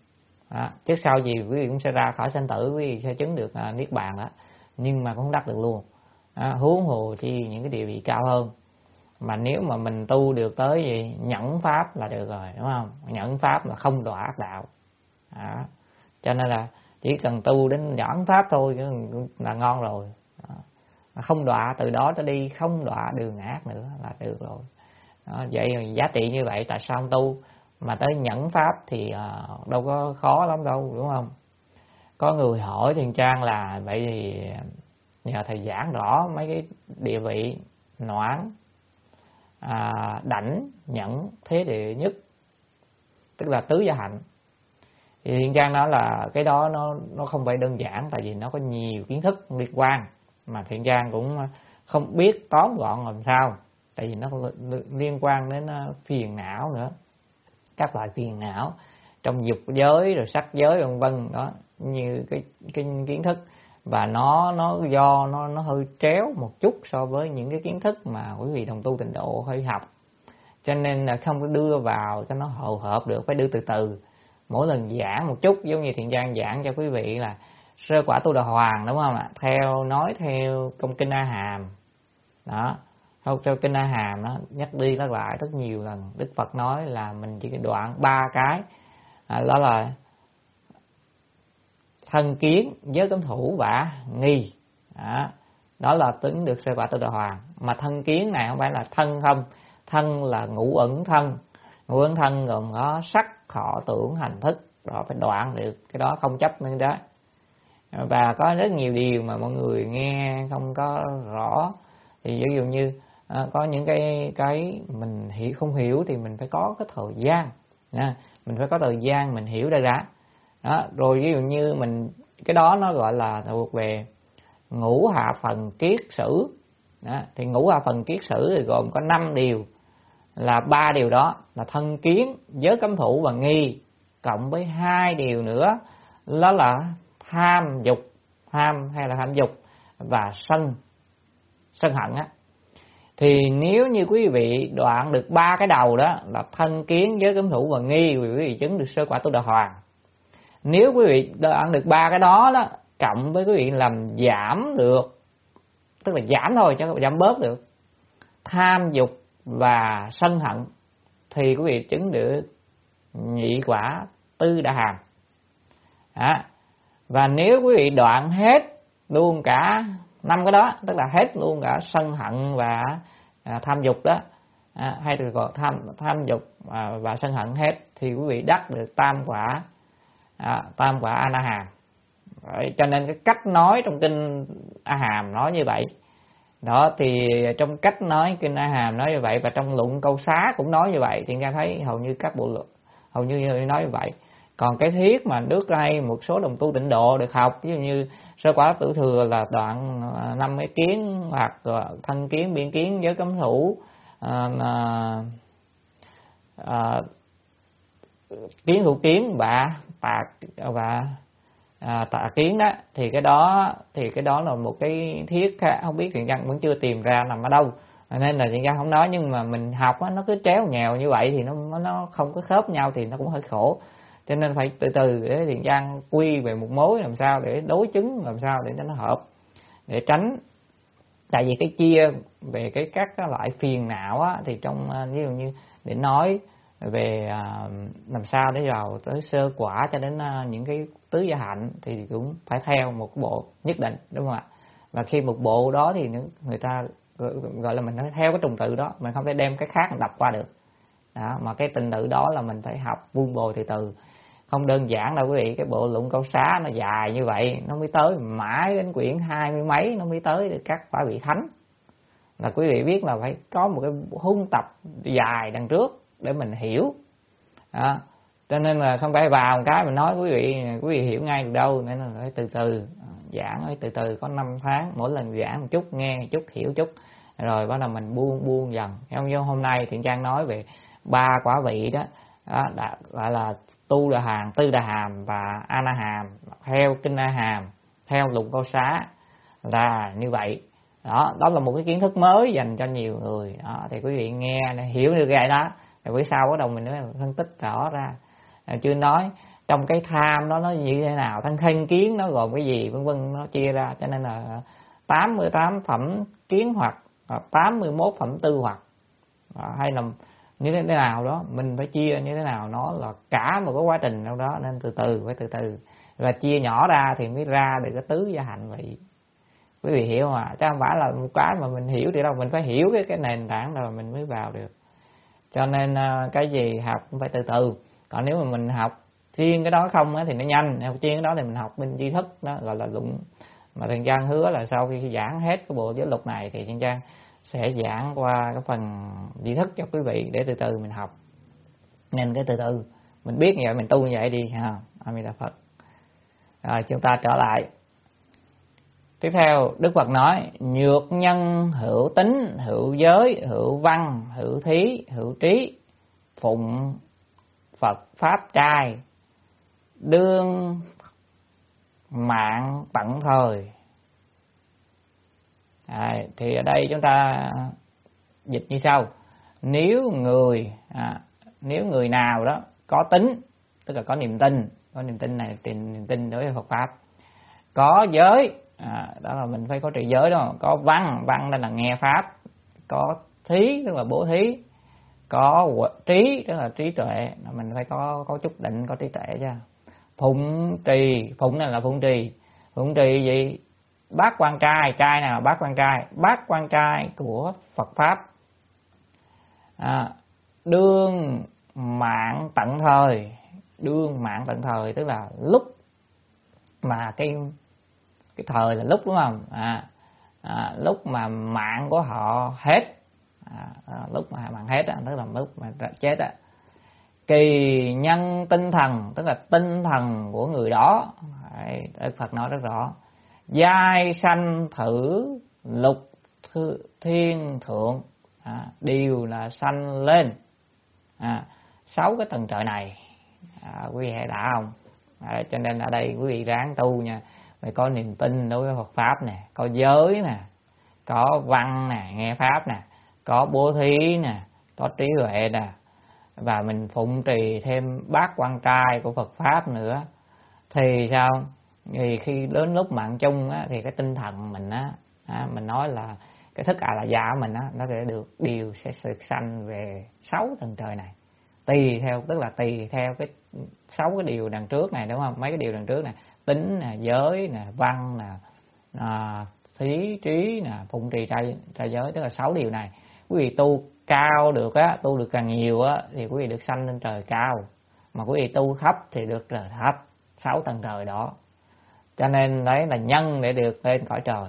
Đó, trước sau gì quý vị cũng sẽ ra khỏi sanh tử, quý vị sẽ chứng được uh, niết bàn đó, nhưng mà cũng không đắc được luôn. Đó, huống hồ chi những cái địa vị cao hơn. Mà nếu mà mình tu được tới gì nhẫn pháp là được rồi, đúng không? Nhẫn pháp là không đọa ác đạo. Đó. Cho nên là chỉ cần tu đến nhẫn pháp thôi là ngon rồi. Đó. Không đọa, từ đó tới đi không đọa đường ác nữa là được rồi. Đó. Vậy giá trị như vậy tại sao không tu? Mà tới nhẫn pháp thì uh, đâu có khó lắm đâu, đúng không? Có người hỏi Thiền Trang là vậy thì nhờ thầy giảng rõ mấy cái địa vị noãn, à, đảnh, nhẫn, thế địa nhất, tức là tứ gia hạnh. Thì Thiền Trang nói là cái đó nó nó không phải đơn giản, tại vì nó có nhiều kiến thức liên quan mà Thiền Trang cũng không biết tóm gọn làm sao, tại vì nó liên quan đến phiền não nữa, các loại phiền não trong dục giới rồi sắc giới vân vân đó, như cái, cái kiến thức và nó nó do nó nó hơi tréo một chút so với những cái kiến thức mà quý vị đồng tu tịnh độ hơi học, cho nên là không có đưa vào cho nó hầu hợp được, phải đưa từ từ. Mỗi lần giảng một chút, giống như Thiện Trang giảng cho quý vị là sơ quả Tu Đà Hoàng, đúng không ạ? Theo nói theo trong kinh A Hàm đó, theo trong kinh A Hàm nó nhắc đi nhắc lại rất nhiều lần. Đức Phật nói là mình chỉ đoạn ba cái, à, đó là thân kiến, giới cấm thủ và nghi. Đó, đó là tính được sơ quả Tu Đà Hoàng. Mà thân kiến này không phải là thân không, thân là ngũ ẩn thân. Ngũ ẩn thân gồm có sắc, thọ, tưởng, hành, thức, đó phải đoạn được cái đó, không chấp nữa đó. Và có rất nhiều điều mà mọi người nghe không có rõ, thì ví dụ như à, có những cái cái mình hiểu không hiểu thì mình phải có cái thời gian, à, mình phải có thời gian mình hiểu ra đã. Đó, rồi ví dụ như mình cái đó nó gọi là thuộc về ngũ hạ phần kiết sử. Đó, thì ngũ hạ phần kiết sử thì gồm có năm điều, là ba điều đó là thân kiến, giới cấm thủ và nghi, cộng với hai điều nữa đó là tham dục, tham hay là tham dục và sân, sân hận á. Thì nếu như quý vị đoạn được ba cái đầu đó là thân kiến, giới cấm thủ và nghi, quý vị chứng được sơ quả Tu Đà Hoàng. Nếu quý vị đoạn được ba cái đó đó, cộng với quý vị làm giảm được, tức là giảm thôi chứ không giảm bớt được, tham dục và sân hận, thì quý vị chứng được nhị quả Tư Đà Hàm. Đó. Và nếu quý vị đoạn hết luôn cả năm cái đó, tức là hết luôn cả sân hận và à, tham dục đó, à, hay được gọi tham tham dục à, và sân hận hết, thì quý vị đắc được tam quả à, tam quả A Na Hàm. Đấy, cho nên cái cách nói trong kinh A Hàm nói như vậy. Đó, thì trong cách nói kinh A Hàm nói như vậy, và trong luận Câu Xá cũng nói như vậy, thì nghe thấy hầu như các bộ luận hầu như nói như vậy. Còn cái thiết mà nước đây một số đồng tu tịnh độ được học, ví dụ như sơ quả Tử Thừa là đoạn năm cái kiến, hoặc thân kiến, biên kiến, giới cấm thủ, à, à, kiến thủ kiến, bạ tà và à, tà kiến đó, thì cái đó thì cái đó là một cái thiết khác, không biết Thiện Văn vẫn chưa tìm ra nằm ở đâu, nên là Thiện Văn không nói. Nhưng mà mình học á, nó cứ tréo nhèo như vậy thì nó nó không có khớp nhau thì nó cũng hơi khổ, cho nên phải từ từ để Thiện Văn quy về một mối làm sao để đối chứng, làm sao để cho nó hợp, để tránh. Tại vì cái chia về cái các cái loại phiền não á, thì trong ví dụ như để nói về à, làm sao để vào tới sơ quả cho đến à, những cái tứ gia hạnh thì cũng phải theo một cái bộ nhất định, đúng không ạ? Và khi một bộ đó thì người ta gọi là mình phải theo cái trùng tự đó, mình không thể đem cái khác đập qua được. Đó, mà cái trình tự đó là mình phải học vuông bồi từ từ, không đơn giản đâu quý vị. Cái bộ luận Câu Xá nó dài như vậy, nó mới tới mãi đến quyển hai mươi mấy nó mới tới được các phải vị thánh. Là quý vị biết là phải có một cái huân tập dài đằng trước để mình hiểu. Đó, cho nên là không phải vào một cái mình nói quý vị quý vị hiểu ngay được đâu, nên là phải từ từ giảng, phải từ từ, có năm tháng mỗi lần giảng một chút, nghe một chút, hiểu chút, rồi bắt đầu mình buông buông dần. Không như hôm nay Thiện Trang nói về ba quả vị đó, đó đã, gọi là Tu Đà Hàm, Tư Đà Hàm và A Na Hàm, theo kinh A Hàm, theo luận Câu Xá là như vậy. Đó, đó là một cái kiến thức mới dành cho nhiều người. Đó, thì quý vị nghe hiểu được cái đó, rồi bữa sau bắt đầu mình mới phân tích rõ ra. À, chưa nói trong cái tham đó nó như thế nào, thân thân kiến nó gồm cái gì, vân vân, nó chia ra. Cho nên là tám mươi tám phẩm kiến hoặc tám mươi mốt phẩm tư hoặc, hay là như thế nào đó, mình phải chia như thế nào, nó là cả một cái quá trình đâu đó, nên từ từ, phải từ từ và chia nhỏ ra thì mới ra được cái tứ gia hạnh vị. Quý vị hiểu không ạ? Chứ không phải là một cái mà mình hiểu thì đâu, mình phải hiểu cái cái nền tảng rồi mình mới vào được. Cho nên cái gì học cũng phải từ từ. Còn nếu mà mình học riêng cái đó không á thì nó nhanh, học riêng cái đó thì mình học bên tri thức, đó gọi là luận. Mà Thiện Trang hứa là sau khi giảng hết cái bộ giới luật này thì Thiện Trang sẽ giảng qua cái phần tri thức cho quý vị để từ từ mình học. Nên cái từ từ mình biết như vậy, mình tu như vậy đi ha. A Di Đà Phật. Rồi chúng ta trở lại. Tiếp theo Đức Phật nói: nhược nhân hữu tính, hữu giới, hữu văn, hữu thí, hữu trí, phụng Phật pháp trai, đương mạng tận thời. À, thì ở đây chúng ta dịch như sau: nếu người à, nếu người nào đó có tính, tức là có niềm tin, có niềm tin này tìm niềm tin đối với Phật pháp, có giới, à, đó là mình phải có trì giới đó, có văn, văn đây là nghe pháp, có thí tức là bố thí, có trí tức là trí tuệ, mình phải có có chút định, có trí tuệ chứ. Phụng trì, phụng này là phụng trì, phụng trì gì? Bát quan trai, trai này là bát quan trai, bát quan trai của Phật pháp. À, đương mạng tận thời, đương mạng tận thời tức là lúc mà cái cái thời là lúc, đúng không? À, à, lúc mà mạng của họ hết, à, lúc mà mạng hết á, tức là lúc mà chết á. Kỳ nhân tinh thần tức là tinh thần của người đó. Đức Phật nói rất rõ: giai sanh thử lục thiên thượng, à, đều là sanh lên à, sáu cái tầng trời này. À, quý vị hãy đã không? À, cho nên ở đây quý vị ráng tu nha, phải có niềm tin đối với Phật pháp nè, có giới nè, có văn nè, nghe pháp nè, có bố thí nè, có trí huệ nè, và mình phụng trì thêm bát quan trai của Phật pháp nữa, thì sao? Thì khi đến lúc mạng chung á, thì cái tinh thần mình á, á mình nói là cái thức à là dạ của mình á, nó sẽ được điều sẽ được sanh về sáu tầng trời này, tùy theo, tức là tùy theo cái sáu cái điều đằng trước này, đúng không? Mấy cái điều đằng trước này: tính nè, giới nè, văn nè, à, thí trí nè, phụng trì trai trai giới, tức là sáu điều này. Quý vị tu cao được á, tu được càng nhiều á, thì quý vị được sanh lên trời cao, mà quý vị tu thấp thì được trời thấp, sáu tầng trời đó. Cho nên đấy là nhân để được lên cõi trời.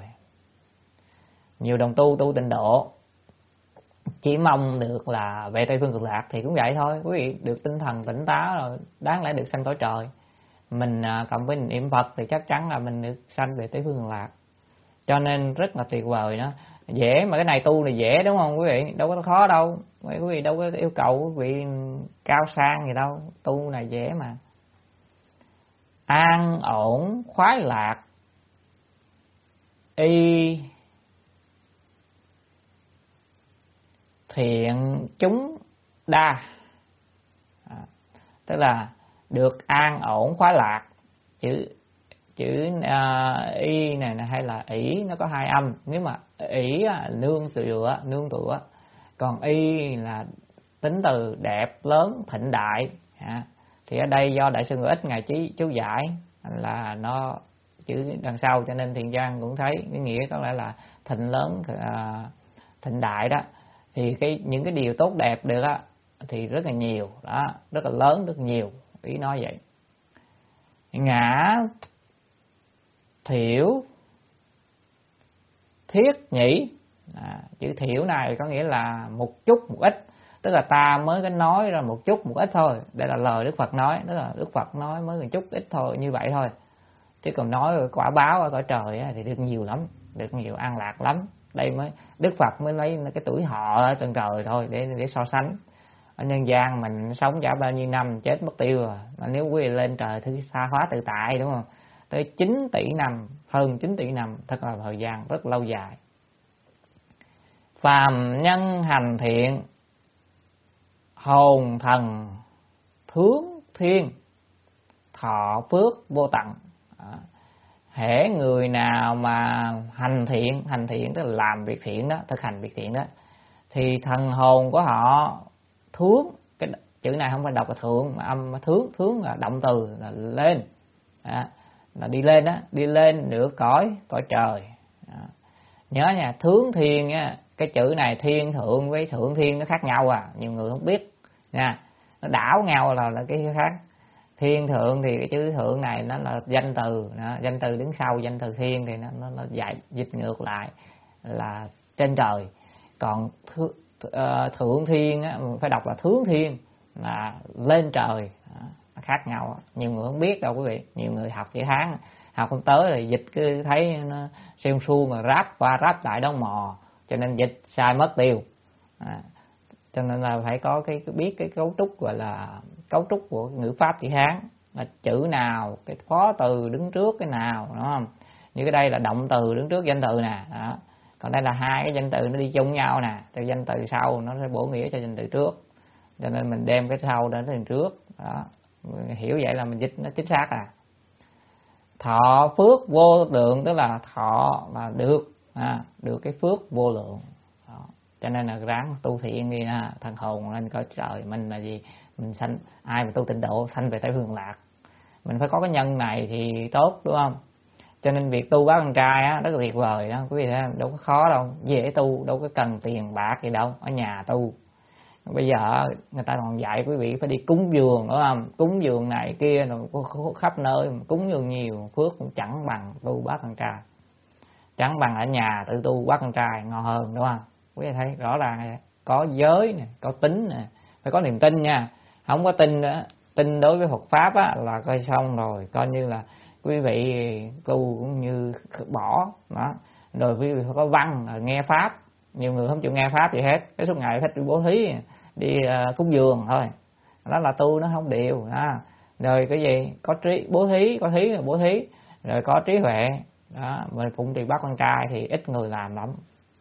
Nhiều đồng tu tu tịnh độ chỉ mong được là về Tây Phương Cực Lạc thì cũng vậy thôi, quý vị được tinh thần tỉnh táo rồi, đáng lẽ được sanh cõi trời. Mình cộng với niệm Phật thì chắc chắn là mình được sanh về Tây Phương Cực Lạc. Cho nên rất là tuyệt vời đó, dễ mà. Cái này tu là dễ, đúng không quý vị? Đâu có khó đâu, quý vị đâu có yêu cầu quý vị cao sang gì đâu, tu là dễ mà. An ổn khoái lạc y thiện chúng đa, à, tức là được an ổn khoái lạc. Chữ chữ uh, y này hay là ỷ nó có hai âm. Nếu mà ỷ nương tựa, nương tựa, còn y là tính từ đẹp, lớn, thịnh đại. À, thì ở đây do Đại sư Ngữ Ích ngài chí chú giải là nó chữ đằng sau, cho nên Thiện Giang cũng thấy cái nghĩa có lẽ là thịnh, lớn, uh, thịnh đại đó. Thì cái những cái điều tốt đẹp được á thì rất là nhiều đó, rất là lớn, rất nhiều, ý nói vậy. Ngã thiểu thiết nhĩ, à, chữ thiểu này có nghĩa là một chút một ít, tức là ta mới có nói ra một chút một ít thôi. Đây là lời Đức Phật nói, tức là Đức Phật nói mới một chút ít thôi, như vậy thôi. Chứ còn nói quả báo ở cõi trời thì được nhiều lắm, được nhiều an lạc lắm. Đây mới Đức Phật mới lấy cái tuổi họ ở trên trời thôi để để so sánh. Ở nhân gian mình sống chả bao nhiêu năm chết mất tiêu rồi, mà nếu quý vị lên trời thứ xa hóa tự tại, đúng không, tới chín tỷ năm, hơn chín tỷ năm, thật là thời gian rất lâu dài. Phàm nhân hành thiện hồn thần thướng thiên, thọ phước vô tận. Hễ người nào mà hành thiện, hành thiện tức là làm việc thiện đó, thực hành việc thiện đó, thì thần hồn của họ thướng, cái chữ này không phải đọc là thượng mà âm thướng, thướng là động từ là lên, à, là đi lên đó, đi lên được cõi cõi trời. À, nhớ nha, thướng thiên nha, cái chữ này thiên thượng với thượng thiên nó khác nhau à, nhiều người không biết nha, nó đảo nhau là là cái khác. Thiên thượng thì cái chữ thượng này nó là danh từ, nó, danh từ đứng sau danh từ thiên thì nó nó, nó dạy dịch ngược lại là trên trời. Còn thượng, uh, thượng thiên á, phải đọc là thướng thiên là lên trời, nó khác nhau. Nhiều người không biết đâu quý vị, nhiều người học chữ Hán học không tới rồi dịch cứ thấy nó xuyên suông mà ráp qua ráp lại đó mò, cho nên dịch sai mất tiêu. À, cho nên là phải có cái biết cái cấu trúc gọi là cấu trúc của ngữ pháp chữ Hán là chữ nào, cái phó từ đứng trước cái nào, đúng không? Như cái đây là động từ đứng trước danh từ nè, đó. Còn đây là hai cái danh từ nó đi chung nhau nè, từ danh từ sau nó sẽ bổ nghĩa cho danh từ trước, cho nên mình đem cái sau đến từ trước, đó. Hiểu vậy là mình dịch nó chính xác à. Thọ phước vô lượng, tức là thọ là được, à, được cái phước vô lượng. Đó. Cho nên là ráng tu thiện đi ha, thần hồn lên cõi trời. Mình là gì? Mình sanh, ai mà tu tịnh độ sanh về Tây Phương Lạc, mình phải có cái nhân này thì tốt, đúng không? Cho nên việc tu bác con trai á rất là tuyệt vời đó quý vị thấy không? Đâu có khó đâu, dễ tu, đâu có cần tiền bạc gì đâu, ở nhà tu. Bây giờ người ta còn dạy quý vị phải đi cúng dường, đúng không? Cúng dường này kia rồi khắp nơi, cúng dường nhiều phước cũng chẳng bằng tu bác con trai, chẳng bằng ở nhà tự tu bác con trai ngon hơn, đúng không? Quý vị thấy rõ ràng này, có giới nè, có tính nè, phải có niềm tin nha. Không có tin nữa, tin đối với Phật pháp á là coi xong rồi, coi như là quý vị tu cũng như bỏ đó. Rồi quý vị phải có văn, nghe pháp. Nhiều người không chịu nghe pháp gì hết, cái suốt ngày thích đi bố thí, đi uh, cúng dường thôi, đó là tu nó không đều đó. Rồi cái gì có trí bố thí, có thí là bố thí, rồi có trí huệ đó, mình phụng trì bác con trai thì ít người làm lắm.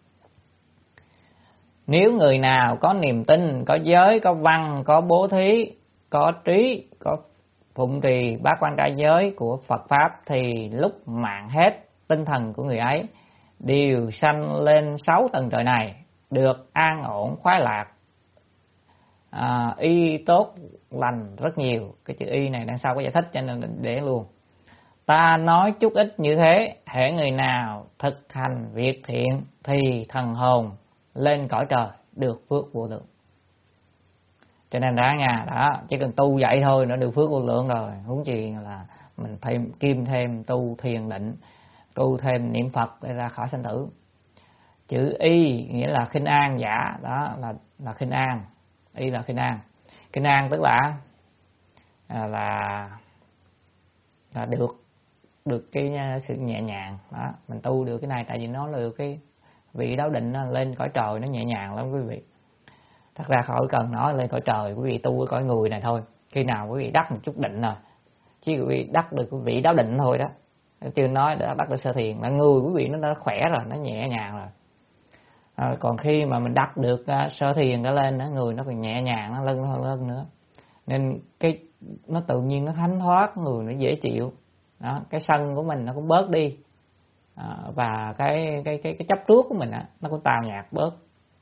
Nếu người nào có niềm tin, có giới, có văn, có bố thí, có trí, có phụng trì bát quan trai giới của Phật pháp thì lúc mạng hết, tinh thần của người ấy đều sanh lên sáu tầng trời này, được an ổn khoái lạc, à, y tốt lành rất nhiều. Cái chữ y này đang sau có giải thích cho nên để luôn. Ta nói chút ít như thế, hễ người nào thực hành việc thiện thì thần hồn lên cõi trời được phước vô lượng. Cho nên đã nha, đó, chỉ cần tu vậy thôi nó được phước vô lượng rồi, huống chi là mình thêm kim thêm tu thiền định, tu thêm niệm Phật để ra khỏi sanh tử. Chữ y nghĩa là khinh an giả, đó là là khinh an, y là khinh an. Khinh an tức là là là được được cái sự nhẹ nhàng đó. Mình tu được cái này tại vì nó là được cái vị đạo định nó lên cõi trời, nó nhẹ nhàng lắm quý vị. Thật ra khỏi cần nói lên cõi trời, quý vị tu cái cõi người này thôi. Khi nào quý vị đắc một chút định rồi, chứ quý vị đắc được cái vị đạo định thôi đó, chưa nói đã đắc được sơ thiền là người quý vị nó đã khỏe rồi, nó nhẹ nhàng rồi. À, còn khi mà mình đắc được uh, sơ thiền đã lên đó, người nó còn nhẹ nhàng, nó lân hơn lân nữa, nên cái nó tự nhiên nó thánh thoát, người nó dễ chịu đó, cái sân của mình nó cũng bớt đi, à, và cái cái cái cái chấp trước của mình á nó cũng tào nhạt bớt.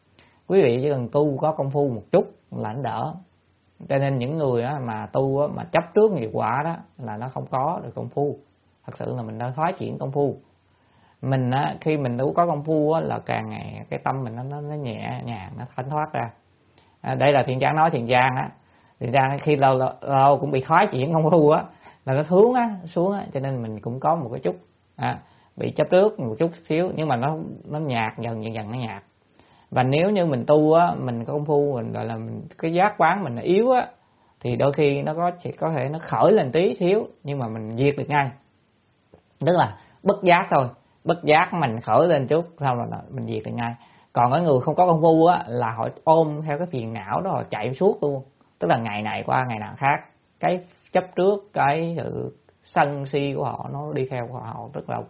Quý vị chỉ cần tu có công phu một chút là nó đỡ. Cho nên những người á, mà tu á, mà chấp trước nghiệp quả đó là nó không có được công phu. Thật sự là mình đã thoái chuyển công phu. Mình á, khi mình tu có công phu á, là càng ngày cái tâm mình nó nó, nó nhẹ nhàng, nó thanh thoát ra. À, đây là Thiện Trang nói Thiện Trang á, Thiện Trang khi lâu lâu, lâu cũng bị thoái chuyển công phu á, là nó xuống á, xuống á, cho nên mình cũng có một cái chút à, bị chấp trước một chút xíu, nhưng mà nó nó nhạt dần dần dần nó nhạt. Và nếu như mình tu á, mình có công phu, mình gọi là mình, cái giác quán mình yếu á, thì đôi khi nó có chỉ có thể nó khởi lên tí xíu, nhưng mà mình diệt được ngay. Tức là bất giác thôi, bất giác mình khởi lên chút, sau là mình diệt được ngay. Còn cái người không có công phu á, là họ ôm theo cái phiền não đó, họ chạy suốt luôn. Tức là ngày này qua ngày nào khác, cái chấp trước, cái sự sân si của họ nó đi theo của họ rất lâu.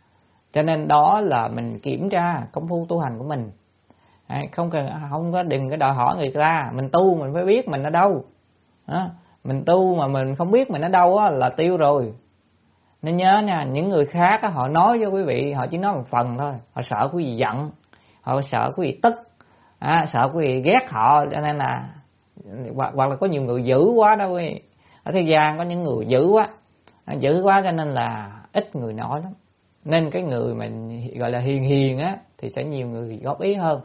Cho nên đó là mình kiểm tra công phu tu hành của mình. Không cần, không có đừng có đòi hỏi người ta, mình tu mình phải biết mình ở đâu đó. Mình tu mà mình không biết mình ở đâu á, là tiêu rồi. Nên nhớ nha, những người khác á, họ nói với quý vị, họ chỉ nói một phần thôi, họ sợ quý vị giận, họ sợ quý vị tức, à, sợ quý vị ghét họ, cho nên là hoặc, hoặc là có nhiều người dữ quá đó quý vị. Ở thế gian có những người dữ quá, dữ quá cho nên là ít người nói lắm. Nên cái người mình gọi là hiền hiền á thì sẽ nhiều người góp ý hơn.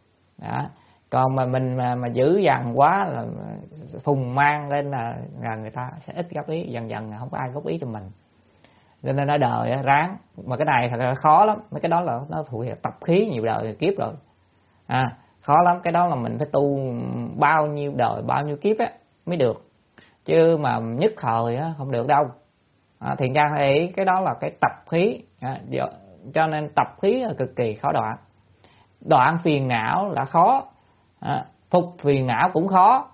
Đó. Còn mà mình mà, mà dữ dằn quá là phùng mang lên là, là người ta sẽ ít góp ý, dần dần là không có ai góp ý cho mình. Cho nên nó đời ráng, mà cái này thật là khó lắm, mấy cái đó là nó thuộc về tập khí nhiều đời kiếp rồi, à, khó lắm. Cái đó là mình phải tu bao nhiêu đời bao nhiêu kiếp á mới được, chứ mà nhất thời á không được đâu. À, Thiện Trang thấy cái đó là cái tập khí, à, cho nên tập khí là cực kỳ khó đoạn. Đoạn phiền não là khó, à, phục phiền não cũng khó,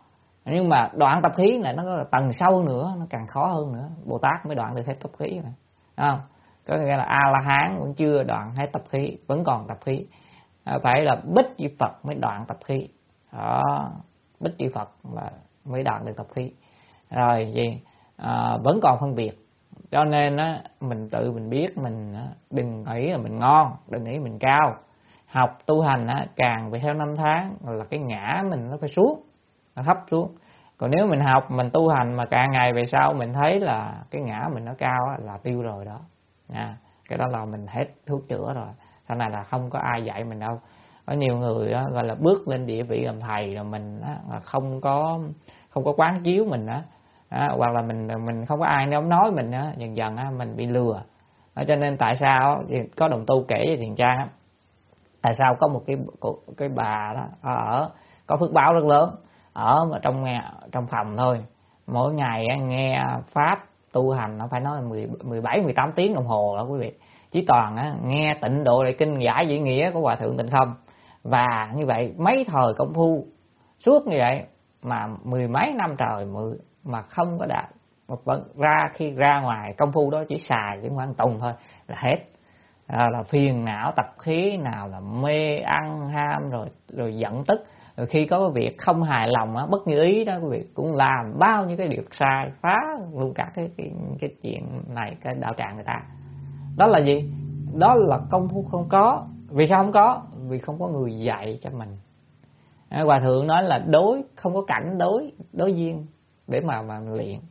Nhưng mà đoạn tập khí là nó có tầng sâu nữa, nó càng khó hơn nữa. Bồ Tát mới đoạn được hết tập khí này, không? Có nghĩa là A La Hán vẫn chưa đoạn hết tập khí, vẫn còn tập khí. À, phải là Bích Chi Phật mới đoạn tập khí. Đó, Bích Chi Phật là mới đoạn được tập khí. Rồi gì? À, vẫn còn phân biệt. Cho nên á, mình tự mình biết mình á, đừng nghĩ là mình ngon, đừng nghĩ mình cao. Học tu hành á, càng về theo năm tháng là cái ngã mình nó phải xuống, nó thấp xuống. Còn nếu mình học, mình tu hành mà càng ngày về sau mình thấy là cái ngã mình nó cao á, là tiêu rồi đó. À, cái đó là mình hết thuốc chữa rồi. Sau này là không có ai dạy mình đâu. Có nhiều người á, gọi là bước lên địa vị làm thầy rồi mình á, là không có không có quán chiếu mình á, à, hoặc là mình mình không có ai nói nói mình á, dần dần á, mình bị lừa. À, cho nên tại sao có đồng tu kể về Thiền Trang á, tại sao có một cái cái bà đó ở có phước báo rất lớn ở mà trong trong phòng thôi, mỗi ngày á, nghe pháp tu hành nó phải nói là mười bảy mười tám tiếng đồng hồ đó quý vị. Chỉ toàn á, nghe Tịnh Độ Đại Kinh giải vị nghĩa của Hòa Thượng Tịnh Không, và như vậy mấy thời công phu suốt như vậy mà mười mấy năm trời mười mà không có đạt, vẫn ra khi ra ngoài công phu đó chỉ xài chỉ khoảng tuần thôi là hết. À, là phiền não tập khí, nào là mê ăn ham, rồi rồi giận tức, rồi khi có cái việc không hài lòng á, bất như ý đó quý vị, cũng làm bao nhiêu cái điều sai, phá luôn cả cái cái, cái chuyện này, cái đạo tràng người ta. Đó là gì? Đó là công phu không có. Vì sao không có? Vì không có người dạy cho mình. À, Hòa Thượng nói là đối không có cảnh đối đối duyên để mà mà luyện.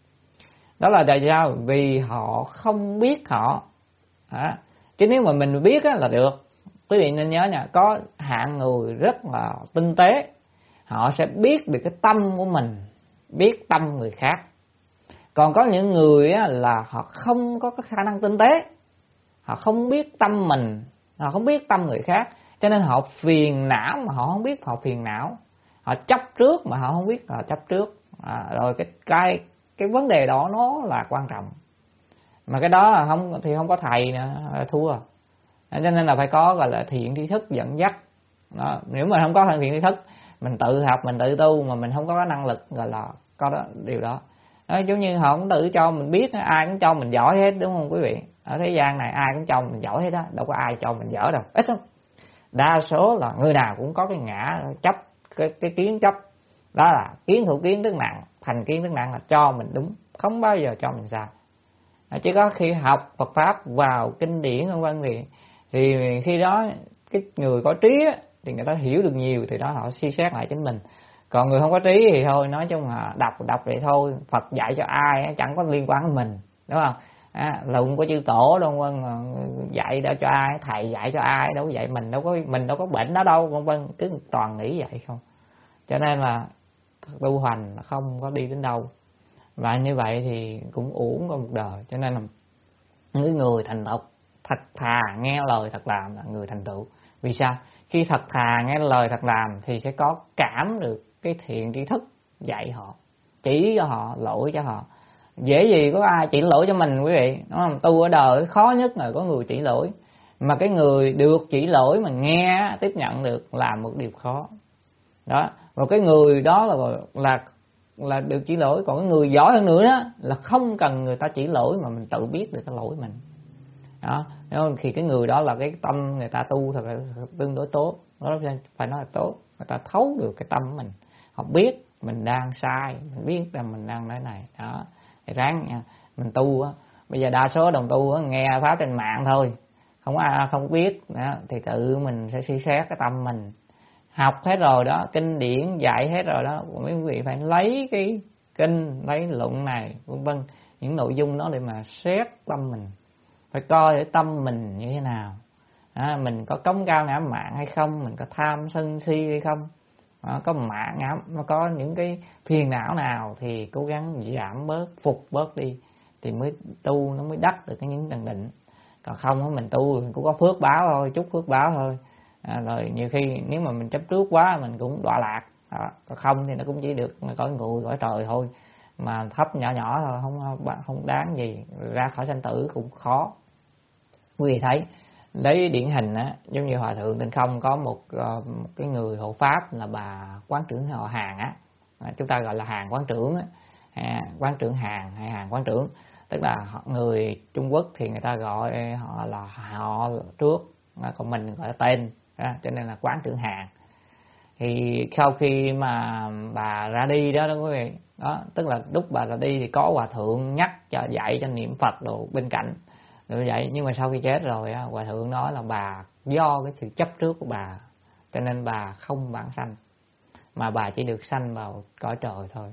Đó là tại sao? Vì họ không biết họ. À, chứ nếu mà mình biết á, là được. Quý vị nên nhớ nha, có hạng người rất là tinh tế, họ sẽ biết được cái tâm của mình, biết tâm người khác. Còn có những người á, là họ không có cái khả năng tinh tế, họ không biết tâm mình, họ không biết tâm người khác, cho nên họ phiền não mà họ không biết họ phiền não, họ chấp trước mà họ không biết họ chấp trước. À, rồi cái cái cái vấn đề đó nó là quan trọng, mà cái đó là không thì không có thầy nữa, thua. À, cho nên là phải có gọi là thiện tri thức dẫn dắt. Đó, nếu mà không có thiện tri thức, mình tự học mình tự tu mà mình không có năng lực gọi là có đó điều đó. Đó, giống như họ cũng tự cho mình biết, ai cũng cho mình giỏi hết, đúng không quý vị? Ở thế gian này ai cũng cho mình giỏi hết đó, đâu có ai cho mình dở đâu, ít lắm. Đa số là người nào cũng có cái ngã chấp, cái, cái kiến chấp. Đó là kiến thủ kiến rất nặng, thành kiến rất nặng là cho mình đúng, không bao giờ cho mình sai. À, chỉ có khi học Phật pháp vào kinh điển vân vân thì thì khi đó cái người có trí á, thì người ta hiểu được nhiều, thì đó họ suy xét lại chính mình. Còn người không có trí thì thôi, nói chung là đọc đọc vậy thôi. Phật dạy cho ai chẳng có liên quan đến mình, đúng không? À, lụng của chư tổ đâu vân, dạy đâu cho ai, thầy dạy cho ai, đâu có dạy mình, đâu có mình đâu có bệnh đó đâu vân vân, cứ toàn nghĩ vậy không. Cho nên là tu hành không có đi đến đâu, và như vậy thì cũng uổng có một đời. Cho nên là những người thành tựu thật thà nghe lời thật làm là người thành tựu. Vì sao? Khi thật thà nghe lời thật làm thì sẽ có cảm được cái thiện tri thức dạy họ, chỉ cho họ, lỗi cho họ. Dễ gì có ai chỉ lỗi cho mình quý vị, đúng không? Tu ở đời khó nhất là có người chỉ lỗi, mà cái người được chỉ lỗi mà nghe tiếp nhận được là một điều khó. Đó, rồi cái người đó là là là được chỉ lỗi. Còn cái người giỏi hơn nữa đó là không cần người ta chỉ lỗi mà mình tự biết được cái lỗi mình. Đó, thì cái người đó là cái tâm người ta tu thật là tương đối tốt, đó phải nói là tốt. Người ta thấu được cái tâm của mình, họ biết mình đang sai, mình biết rằng mình đang nói này. Đó, thì ráng nha, mình tu á. Bây giờ đa số đồng tu á, nghe pháp trên mạng thôi, không ai không biết đó, thì tự mình sẽ suy xét cái tâm mình. Học hết rồi đó, kinh điển dạy hết rồi đó, mấy quý vị phải lấy cái kinh, lấy luận này vân vân, những nội dung đó để mà xét tâm mình, phải coi để tâm mình như thế nào. À, mình có cống cao ngã mạn hay không, mình có tham sân si hay không, à, có mạng ngã, nó có những cái phiền não nào thì cố gắng giảm bớt, phục bớt đi, thì mới tu nó mới đắc được cái những tầng định. Còn không mình tu cũng có phước báo thôi, chút phước báo thôi. À, rồi nhiều khi nếu mà mình chấp trước quá mình cũng đọa lạc. À, còn không thì nó cũng chỉ được cõi người cõi trời thôi, mà thấp nhỏ nhỏ thôi, không không đáng gì, ra khỏi sanh tử cũng khó. Quý vị thấy lấy điển hình á, giống như Hòa Thượng Tịnh Không có một, uh, một cái người hộ pháp là bà quán trưởng họ Hàn á. à, chúng ta gọi là Hàn quán trưởng á, à, quán trưởng Hàn hay Hàn quán trưởng, tức là người Trung Quốc thì người ta gọi họ là họ trước, còn mình gọi là tên, à, cho nên là quán trưởng Hàn. Thì sau khi mà bà ra đi đó đó quý vị, đó tức là lúc bà ra đi thì có hòa thượng nhắc cho dạy cho niệm Phật đồ bên cạnh rồi vậy, nhưng mà sau khi chết rồi á, hòa thượng nói là bà do cái sự chấp trước của bà cho nên bà không vãng sanh, mà bà chỉ được sanh vào cõi trời thôi.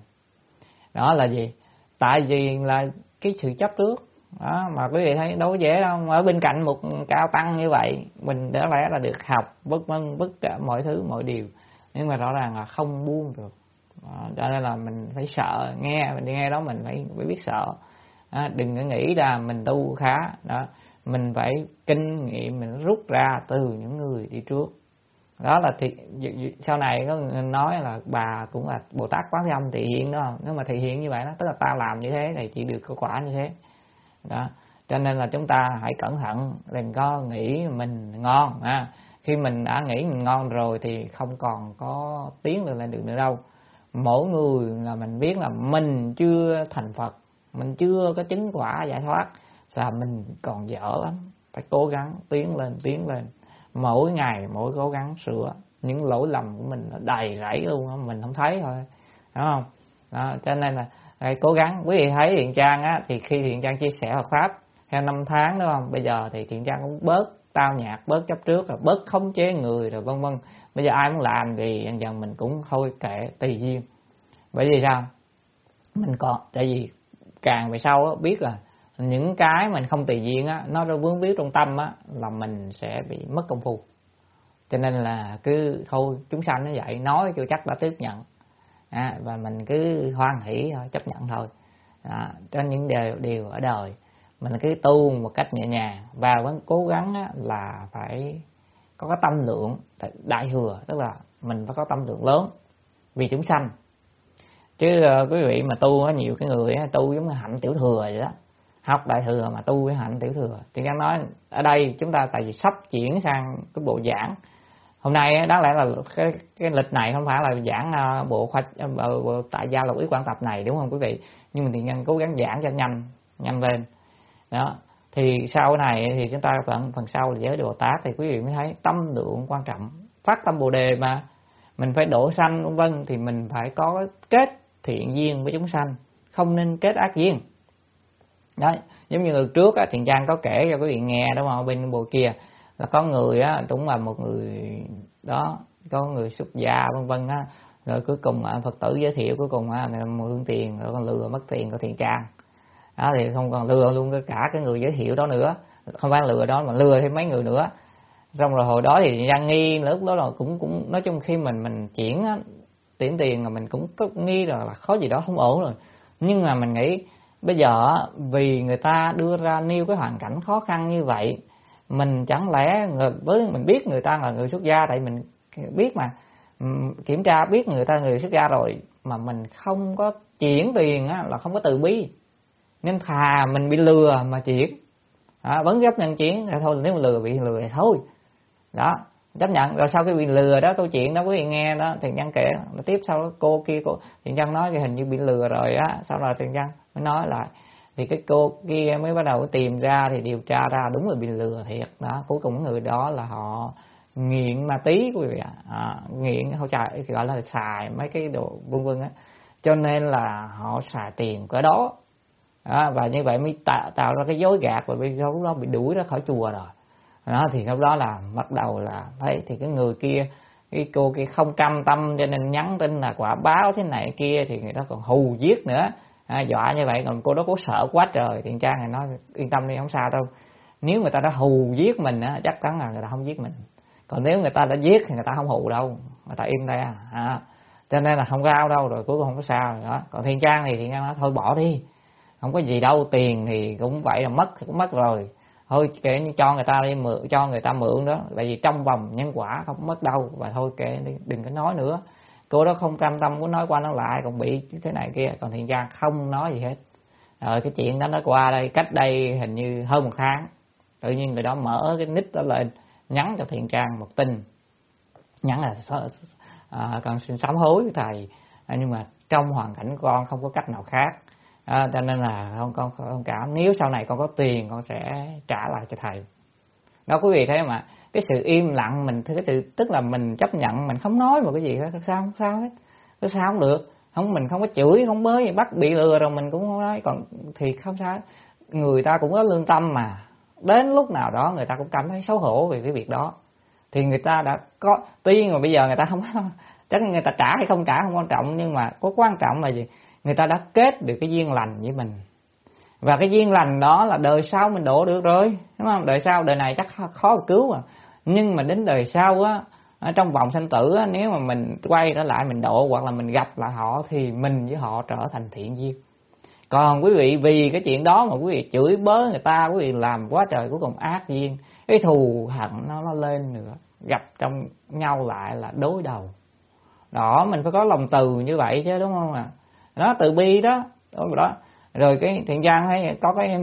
Đó là gì? Tại vì là cái sự chấp trước đó, mà quý vị thấy đâu dễ đâu, ở bên cạnh một cao tăng như vậy mình đã lẽ là được học vất vân tất cả mọi thứ mọi điều, nhưng mà rõ ràng là không buông được. Đó, cho nên là mình phải sợ, nghe mình đi nghe đó mình phải, phải biết sợ. Đó, đừng có nghĩ là mình tu khá đó, mình phải kinh nghiệm mình rút ra từ những người đi trước. Đó là thì sau này có người nói là bà cũng là Bồ Tát Quán Thế Âm thị hiện đó, nếu mà thị hiện như vậy đó, tức là ta làm như thế thì chỉ được có quả như thế đó. Cho nên là chúng ta hãy cẩn thận, đừng có nghĩ mình ngon à. Khi mình đã nghĩ mình ngon rồi thì không còn có tiến lên lên được nữa đâu. Mỗi người là mình biết là mình chưa thành Phật, mình chưa có chứng quả giải thoát, là mình còn dở lắm, phải cố gắng tiến lên tiến lên, mỗi ngày mỗi cố gắng sửa. Những lỗi lầm của mình là đầy rẫy luôn đó, mình không thấy thôi, đúng không? Đó, cho nên là hãy cố gắng. Quý vị thấy Thiện Trang á, thì khi Thiện Trang chia sẻ Phật pháp theo năm tháng, đúng không? Bây giờ thì Thiện Trang cũng bớt tao nhạt, bớt chấp trước, rồi bớt khống chế người, rồi vân vân. Bây giờ ai muốn làm thì dần dần mình cũng thôi kệ, tùy duyên. Bởi vì sao? Mình còn, tại vì càng về sau á, biết là những cái mình không tùy duyên á, nó vướng víu trong tâm á, là mình sẽ bị mất công phu. Cho nên là cứ thôi, chúng sanh nó vậy, nói chưa chắc đã tiếp nhận à, và mình cứ hoan hỷ thôi, chấp nhận thôi. Đó, cho những điều, điều ở đời mình cứ tu một cách nhẹ nhàng, và vẫn cố gắng á, là phải có cái tâm lượng đại thừa, tức là mình phải có tâm lượng lớn vì chúng sanh. Chứ uh, quý vị mà tu á, nhiều cái người á, tu giống như hạnh tiểu thừa vậy đó, học đại thừa mà tu với hạnh tiểu thừa. Thì em nói ở đây chúng ta tại vì sắp chuyển sang cái bộ giảng hôm nay, đáng lẽ là cái, cái lịch này không phải là giảng uh, bộ khoa uh, bộ tại gia lục ý quan tập này, đúng không quý vị? Nhưng mình thì nhân cố gắng giảng cho nhanh nhanh lên đó. Thì sau này thì chúng ta phần phần sau là giới Bồ Tát, thì quý vị mới thấy tâm lượng quan trọng, phát tâm Bồ đề mà mình phải độ sanh vân vân, thì mình phải có kết thiện duyên với chúng sanh, không nên kết ác duyên. Đấy, giống như người trước á, Thiện Trang có kể cho quý vị nghe, đúng không? Bên bộ kia là có người á, cũng là một người đó, có người xuất gia vân vân á, rồi cuối cùng à, Phật tử giới thiệu, cuối cùng á, mượn tiền rồi còn lừa mất tiền của Thiện Trang. Đó thì không còn lừa luôn cả cái người giới thiệu đó nữa, không phải lừa đó mà lừa thêm mấy người nữa. Xong rồi hồi đó thì Thiện Trang nghi, lúc đó là cũng cũng nói chung khi mình mình chuyển á, chuyển tiền là mình cũng có nghi là, là có gì đó không ổn rồi. Nhưng mà mình nghĩ bây giờ vì người ta đưa ra nêu cái hoàn cảnh khó khăn như vậy, mình chẳng lẽ với mình biết người ta là người xuất gia, tại mình biết mà kiểm tra biết người ta người xuất gia rồi mà mình không có chuyển tiền á, là không có từ bi, nên thà mình bị lừa mà chuyển, à, vẫn chấp nhận chuyển thôi. Nếu mà lừa bị lừa thì thôi đó, chấp nhận. Rồi sau khi bị lừa đó, câu chuyện đó quý vị nghe đó, Thiện Trang kể tiếp sau đó cô kia cô Thiện Trang nói cái hình như bị lừa rồi á, sau đó Thiện Trang mới nói lại thì cái cô kia mới bắt đầu tìm ra, thì điều tra ra đúng là bị lừa thiệt đó. Cuối cùng người đó là họ nghiện ma túy quý vị ạ, à, nghiện không xài, gọi là xài mấy cái đồ vân vân á, cho nên là họ xài tiền cỡ đó. Đó, và như vậy mới tạo, tạo ra cái dối gạt, và bây giờ lúc đó bị đuổi ra khỏi chùa rồi đó. Thì lúc đó là bắt đầu là thấy thì cái người kia, cái cô kia không cam tâm cho nên nhắn tin là quả báo thế này kia, thì người đó còn hù giết nữa, à, dọa như vậy. Còn cô đó có sợ quá trời. Thiện Trang này nói yên tâm đi, không sao đâu, nếu người ta đã hù giết mình á, chắc chắn là người ta không giết mình, còn nếu người ta đã giết thì người ta không hù đâu, người ta im đây à. Cho nên là không sao đâu, rồi cuối cùng không có sao đó. Còn Thiện Trang thì Thiện Trang nói thôi bỏ đi, không có gì đâu, tiền thì cũng vậy là mất thì cũng mất rồi, thôi kệ như cho người ta đi mượn, cho người ta mượn đó, tại vì trong vòng nhân quả không mất đâu, và thôi kệ đừng có nói nữa. Cô đó không cam tâm, muốn nói qua nói lại còn bị thế này kia. Còn Thiện Trang không nói gì hết. Rồi cái chuyện đó nó qua đây, cách đây hình như hơn một tháng, tự nhiên người đó mở cái nick đó lên, nhắn cho Thiện Trang một tin, nhắn là à, còn xin sám hối với thầy, à, nhưng mà trong hoàn cảnh của con không có cách nào khác, à, cho nên là con con con cảm nếu sau này con có tiền con sẽ trả lại cho thầy. Đó quý vị thấy mà cái sự im lặng mình, cái sự tức là mình chấp nhận, mình không nói một cái gì hết, sao không sao hết, cái sao không được, không mình không có chửi không bới, bắt bị lừa rồi mình cũng không nói, còn thì không sao, người ta cũng có lương tâm mà, đến lúc nào đó người ta cũng cảm thấy xấu hổ về cái việc đó, thì người ta đã có, tuy mà bây giờ người ta không chắc người ta trả hay không trả không quan trọng, nhưng mà có quan trọng là gì, người ta đã kết được cái duyên lành với mình, và cái duyên lành đó là đời sau mình độ được rồi, đúng không? Đời sau, đời này chắc khó cứu à, nhưng mà đến đời sau á, ở trong vòng sanh tử á, nếu mà mình quay trở lại mình độ hoặc là mình gặp lại họ thì mình với họ trở thành thiện duyên. Còn quý vị vì cái chuyện đó mà quý vị chửi bới người ta, quý vị làm quá trời, cuối cùng ác duyên, cái thù hận nó nó lên nữa, gặp trong nhau lại là đối đầu. Đó, mình phải có lòng từ như vậy chứ, đúng không ạ? À? Đó, từ bi đó, đó, đó. Rồi cái Thiện Trang thấy có cái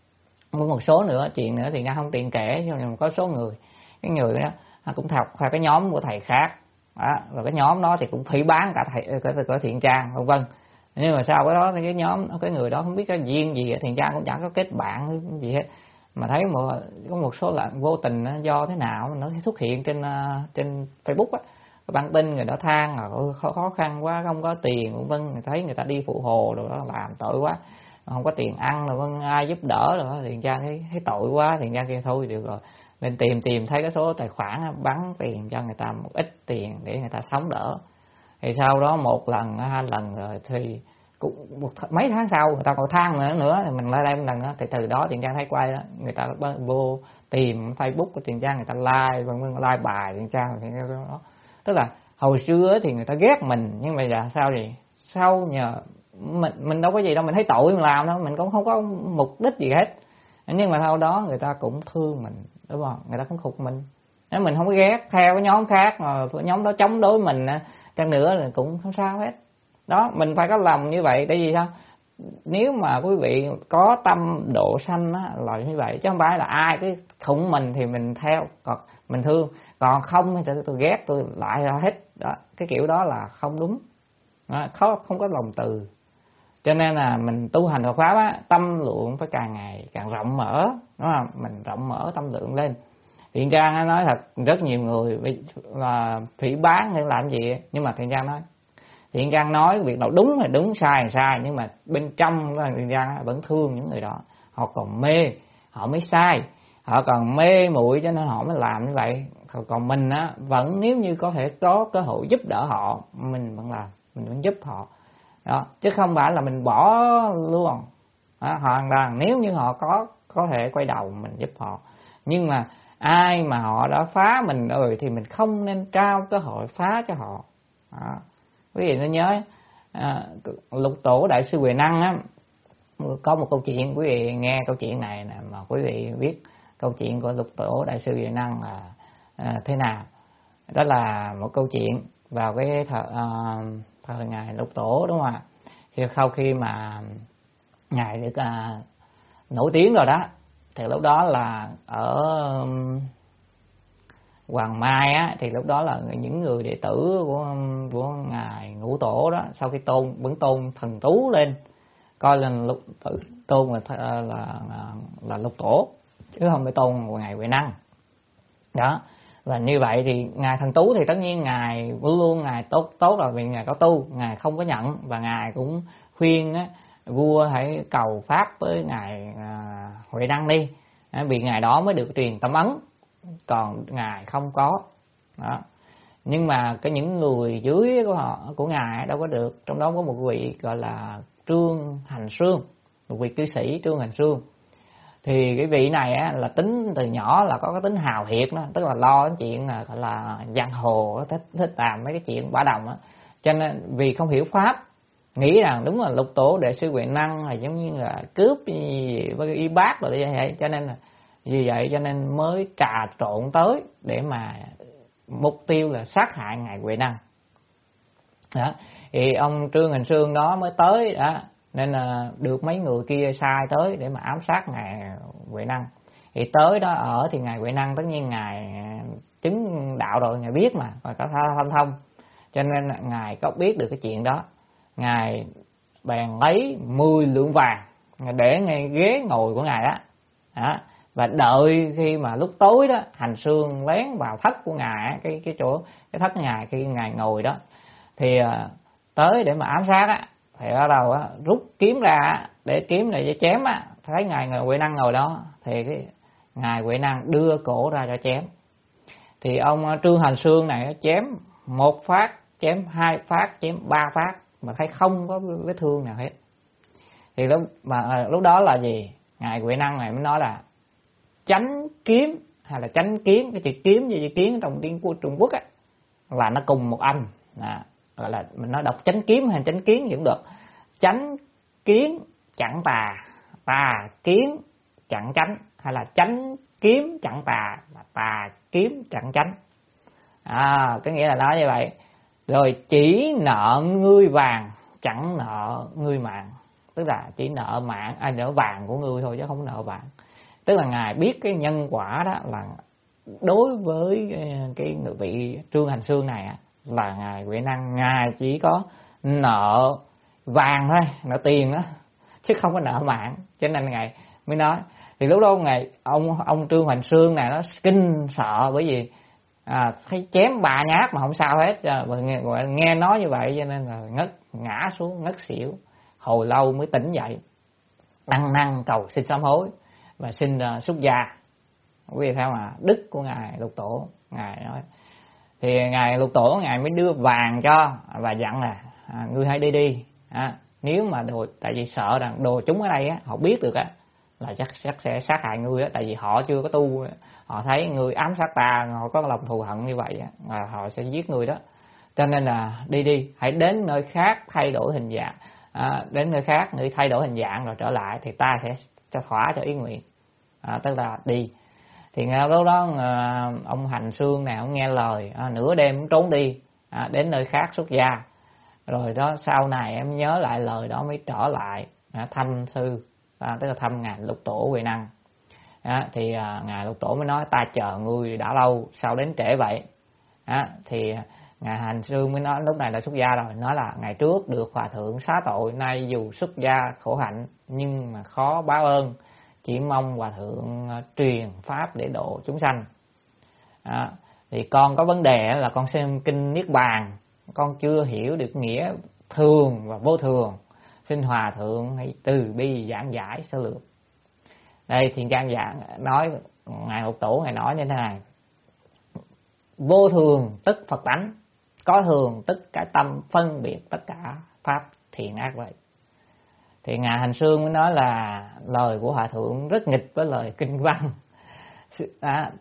một số nữa chuyện nữa thì Trang không tiện kể, nhưng mà có số người, cái người đó cũng học theo cái nhóm của thầy khác, đó, rồi cái nhóm đó thì cũng phỉ bán cả thầy cả, cả Thiện Trang vân vân. Nhưng mà sau cái đó thì cái nhóm cái người đó không biết cái duyên gì, Thiện Trang cũng chẳng có kết bạn gì hết, mà thấy một có một số lần vô tình do thế nào nó xuất hiện trên trên Facebook á, bản tin người đó than là khó khăn quá, không có tiền vân vân, người thấy người ta đi phụ hồ rồi đó, làm tội quá, không có tiền ăn rồi vân, ai giúp đỡ rồi, Thiện Trang thấy, thấy tội quá, Thiện Trang kia thôi được rồi, nên tìm tìm thấy cái số tài khoản bắn tiền cho người ta một ít tiền để người ta sống đỡ. Thì sau đó một lần hai lần rồi thì cũng một mấy tháng sau người ta còn than nữa nữa thì mình lại đây một lần đó, thì từ đó Thiện Trang thấy quay đó, người ta vô tìm Facebook của Thiện Trang, người ta like vân vân, like bài Thiện Trang thì đó. Tức là hồi xưa thì người ta ghét mình, nhưng mà giờ sao thì sau nhờ mình mình đâu có gì đâu, mình thấy tội mình làm đâu, mình cũng không có mục đích gì hết, nhưng mà sau đó người ta cũng thương mình, đúng không? Người ta cũng khục mình, nếu mình không có ghét theo cái nhóm khác mà nhóm đó chống đối mình chăng nữa là cũng không sao hết. Đó, mình phải có lòng như vậy, tại vì sao? Nếu mà quý vị có tâm độ sanh á, là như vậy, chứ không phải là ai cứ khủng mình thì mình theo, còn mình thương, còn không thì tôi, tôi ghét tôi lại ra hết. Đó, cái kiểu đó là không đúng, đó, không, không có lòng từ. Cho nên là mình tu hành Phật pháp á, tâm lượng phải càng ngày càng rộng mở, đúng không? Mình rộng mở tâm lượng lên. Thiện Trang nói thật, rất nhiều người là phỉ bán hay làm gì, nhưng mà Thiện Trang nói Thiện Trang nói việc nào đúng là đúng, sai là sai, nhưng mà bên trong là Thiện Trang vẫn thương những người đó, họ còn mê họ mới sai, họ còn mê muội cho nên họ mới làm như vậy. Còn mình á, vẫn nếu như có thể có cơ hội giúp đỡ họ, mình vẫn làm, mình vẫn giúp họ đó, chứ không phải là mình bỏ luôn đó. Hoàn toàn nếu như họ có có thể quay đầu mình giúp họ, nhưng mà ai mà họ đã phá mình rồi thì mình không nên trao cơ hội phá cho họ đó. Quý vị nên nhớ à, Lục Tổ Đại sư Huệ Năng á, có một câu chuyện, quý vị nghe câu chuyện này nè, mà quý vị biết câu chuyện của Lục Tổ Đại sư Huệ Năng là à, thế nào. Đó là một câu chuyện vào cái thời, à, thời ngài Lục Tổ, đúng không ạ? Thì sau khi mà ngài được à, nổi tiếng rồi đó, thì lúc đó là ở Hoàng Mai á, thì lúc đó là những người đệ tử của của ngài Ngũ Tổ đó, sau khi tôn vẫn tôn thần Tú lên, coi là lục tôn là là là, là Lục Tổ chứ không phải tôn của ngài Huệ Năng đó. Và như vậy thì ngài thần Tú thì tất nhiên ngài luôn luôn ngài tốt tốt rồi, vì ngài có tu, ngài không có nhận, và ngài cũng khuyên á, vua hãy cầu pháp với ngài à, Huệ Năng đi, vì ngài đó mới được truyền tâm ấn, còn ngài không có đó. Nhưng mà cái những người dưới của họ của ngài đâu có được, trong đó có một vị gọi là Trương Hành Sương, một vị cư sĩ Trương Hành Sương. Thì cái vị này á, là tính từ nhỏ là có cái tính hào hiệp đó, tức là lo cái chuyện là gọi là giang hồ, thích thích làm mấy cái chuyện bả đồng á, cho nên vì không hiểu pháp, nghĩ rằng đúng là Lục Tổ Đại sư Huệ Năng là giống như là cướp gì với y bác rồi như vậy, cho nên là vì vậy cho nên mới trà trộn tới để mà mục tiêu là sát hại ngài Huệ Năng đó. Thì ông Trương Hành Sương đó mới tới đó, nên là được mấy người kia sai tới để mà ám sát ngài Huệ Năng. Thì tới đó ở thì ngài Huệ Năng tất nhiên ngài chứng đạo rồi, ngài biết mà, và có thông thông, cho nên ngài có biết được cái chuyện đó, Ngài bèn lấy mười lượng vàng để ngay ghế ngồi của Ngài đó, đó. Và đợi khi mà lúc tối đó, Hành Xương lén vào thất của Ngài, cái cái chỗ cái thất Ngài khi Ngài ngồi đó, thì uh, tới để mà ám sát á, thì bắt đầu á, rút kiếm ra để kiếm này để chém á. Thấy Ngài Huệ Năng ngồi đó thì cái Ngài Huệ Năng đưa cổ ra cho chém. Thì ông Trương Hành Xương này chém một phát, chém hai phát, chém ba phát mà thấy không có vết thương nào hết. Thì lúc mà lúc đó là gì? Ngài Huệ Năng này mới nói là chánh kiếm hay là chánh kiến, cái chữ kiếm với chữ kiến trong tiếng của Trung Quốc á là nó cùng một âm, à, gọi là mình nói đọc chánh kiếm hay chánh kiến cũng được. Chánh kiến chẳng tà, tà kiến chẳng chánh, hay là chánh kiếm chẳng tà, tà kiếm chẳng chánh. À, cái nghĩa là nói như vậy. Rồi chỉ nợ ngươi vàng, chẳng nợ ngươi mạng, tức là chỉ nợ mạng, ai nợ vàng của ngươi thôi chứ không nợ vàng. Tức là Ngài biết cái nhân quả đó là đối với cái người vị Trương Hành Xương này là Ngài Huệ Năng, Ngài chỉ có nợ vàng thôi, nợ tiền đó, chứ không có nợ mạng. Cho nên Ngài mới nói. Thì lúc đó Ngài ông ông Trương Hành Xương này nó kinh sợ, bởi vì à, thấy chém bà nhát mà không sao hết. Và nghe, nghe nói như vậy cho nên là ngất ngã xuống, ngất xỉu. Hồi lâu mới tỉnh dậy, ăn năn cầu xin sám hối và xin uh, xuất gia. Quý vị thấy mà đức của Ngài Lục Tổ. Ngài nói thì Ngài Lục Tổ Ngài mới đưa vàng cho và dặn là à, ngươi hãy đi đi, à, nếu mà đồ, tại vì sợ rằng đồ chúng ở đây á, họ biết được á là chắc, chắc sẽ sát hại ngươi á, tại vì họ chưa có tu, họ thấy ngươi ám sát ta, họ có lòng thù hận như vậy á, họ sẽ giết ngươi đó. Cho nên là đi đi, hãy đến nơi khác thay đổi hình dạng, à, đến nơi khác ngươi thay đổi hình dạng rồi trở lại thì ta sẽ cho thỏa cho ý nguyện, à, tức là đi. Thì ngay lúc đó à, ông Hành Xương này ông nghe lời, à, nửa đêm trốn đi, à, đến nơi khác xuất gia. Rồi đó sau này em nhớ lại lời đó mới trở lại, à, thăm sư, à, tức là thăm Ngài Lục Tổ Huệ Năng. À, thì à, Ngài Lục Tổ mới nói ta chờ ngươi đã lâu, sao đến trễ vậy? À, thì Ngài Hành Xương mới nói, lúc này là xuất gia rồi, nói là ngày trước được Hòa Thượng xá tội, nay dù xuất gia khổ hạnh nhưng mà khó báo ơn, chỉ mong Hòa Thượng truyền pháp để độ chúng sanh. À, thì con có vấn đề là con xem kinh Niết Bàn, con chưa hiểu được nghĩa thường và vô thường, xin Hòa Thượng hãy từ bi giảng giải sơ lược. Đây Thiện Trang giảng nói, Ngài Lục Tổ Ngài nói như thế này: vô thường tức Phật tánh, có thường tức cái tâm phân biệt tất cả pháp thiện ác vậy. Thì Ngài Hành Xương mới nói là lời của Hòa Thượng rất nghịch với lời kinh văn. À,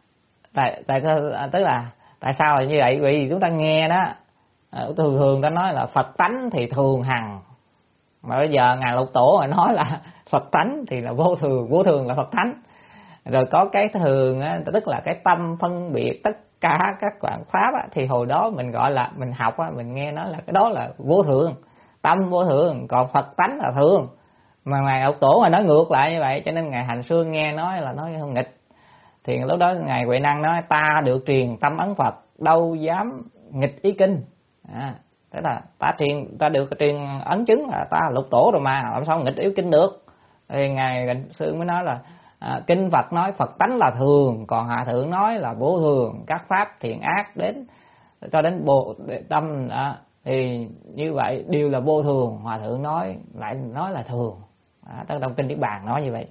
tại tại sao, tức là tại sao là như vậy? Vì chúng ta nghe đó, thường thường ta nói là Phật tánh thì thường hằng, mà bây giờ Ngài Lục Tổ Ngài nói là Phật tánh thì là vô thường, vô thường là Phật tánh. Rồi có cái thường á, tức là cái tâm phân biệt tất cả các đoạn pháp á, thì hồi đó mình gọi là mình học á, mình nghe nói là cái đó là vô thường, tâm vô thường, còn Phật tánh là thường. Mà Ngài Lục Tổ Ngài nói ngược lại như vậy, cho nên Ngài Hành Xương nghe nói là nói không nghịch. Thì lúc đó Ngài Huệ Năng nói ta được truyền tâm ấn Phật, đâu dám nghịch ý kinh. À, tức là ta truyền, ta được truyền ấn chứng là ta là Lục Tổ rồi mà, làm sao nghịch ý kinh được. Thì Ngài Hành Xương mới nói là à, kinh Phật nói Phật tánh là thường, còn Hòa Thượng nói là vô thường, các pháp thiện ác đến cho đến bộ tâm, à, thì như vậy đều là vô thường. Hòa Thượng nói lại nói là thường, à, trong kinh Niết Bàn nói như vậy.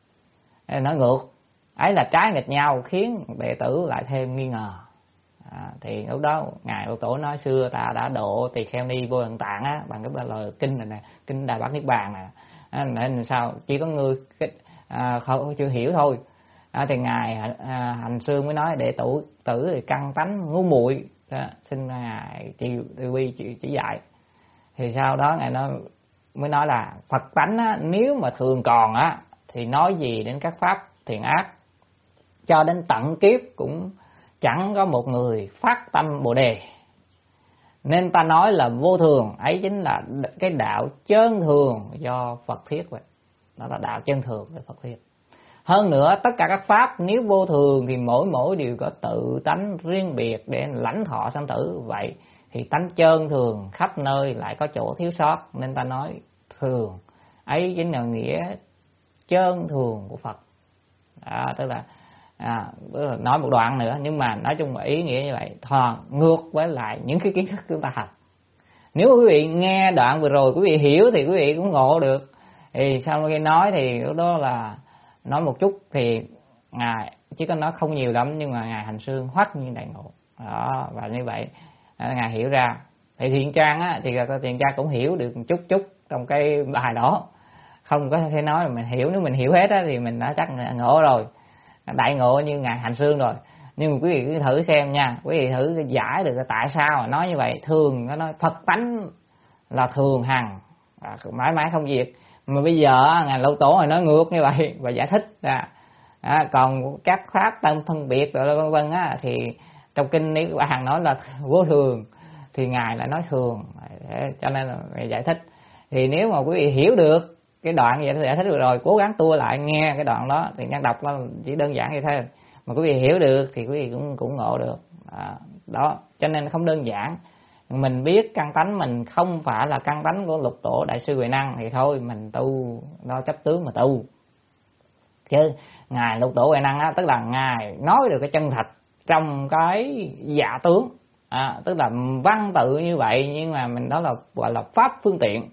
Nói ngược ấy là trái nghịch nhau, khiến đệ tử lại thêm nghi ngờ. À, thì lúc đó Ngài Lục Tổ nói xưa ta đã độ Tỳ Kheo Ni Vô Lượng Tạng á, bằng cái lời kinh này nè, kinh Đại Bát Niết Bàn nè, à, nên sao chỉ có ngươi à, không chưa hiểu thôi. À, thì Ngài à, Hành Xương mới nói đệ tử tử thì căn tánh ngu muội, à, xin Ngài chịu từ bi chỉ, chỉ dạy. Thì sau đó Ngài nói mới nói là Phật tánh á, nếu mà thường còn á thì nói gì đến các pháp thiện ác, cho đến tận kiếp cũng chẳng có một người phát tâm Bồ Đề. Nên ta nói là vô thường, ấy chính là cái đạo chân thường do Phật thiết vậy. Đó là đạo chân thường của Phật thiết. Hơn nữa tất cả các pháp nếu vô thường thì mỗi mỗi đều có tự tánh riêng biệt để lãnh thọ sanh tử. Vậy thì tánh trơn thường khắp nơi lại có chỗ thiếu sót, nên ta nói thường ấy chính là nghĩa trơn thường của Phật. Đó, tức là à, tức là nói một đoạn nữa, nhưng mà nói chung là ý nghĩa như vậy, hoàn ngược với lại những cái kiến thức chúng ta học. Nếu quý vị nghe đoạn vừa rồi quý vị hiểu thì quý vị cũng ngộ được. Thì sau khi nói thì lúc đó là nói một chút thì ngài chỉ có nói không nhiều lắm, nhưng mà ngài Hành Xương hoắt như đại ngộ. Đó, và như vậy ngài hiểu ra. Thì Thiện Trang á, thì Thiện Trang cũng hiểu được một chút chút trong cái bài đó, không có thể nói là mình hiểu. Nếu mình hiểu hết á thì mình đã chắc ngộ rồi, đại ngộ như ngài Hành Xương rồi. Nhưng mà quý vị cứ thử xem nha, quý vị thử giải được tại sao mà nói như vậy. Thường nó nói Phật tánh là thường hằng, à, mãi mãi không diệt. Mà bây giờ ngài Lâu Tổ này nói ngược như vậy và giải thích ra. À, còn các pháp tân phân biệt rồi vân vân á, thì trong kinh Niết Bàn nói là vô thường, thì ngài lại nói thường, cho nên là giải thích. Thì nếu mà quý vị hiểu được cái đoạn giải thích được rồi, cố gắng tua lại nghe cái đoạn đó, thì đang đọc nó chỉ đơn giản như thế. Mà quý vị hiểu được thì quý vị cũng cũng ngộ được. À, đó, cho nên không đơn giản. Mình biết căn tánh mình không phải là căn tánh của Lục Tổ Đại sư Huệ Năng thì thôi mình tu nó chấp tướng mà tu. Chứ ngài Lục Tổ Huệ Năng á, tức là ngài nói được cái chân thật trong cái dạ tướng, à, tức là văn tự như vậy, nhưng mà mình đó là gọi là pháp phương tiện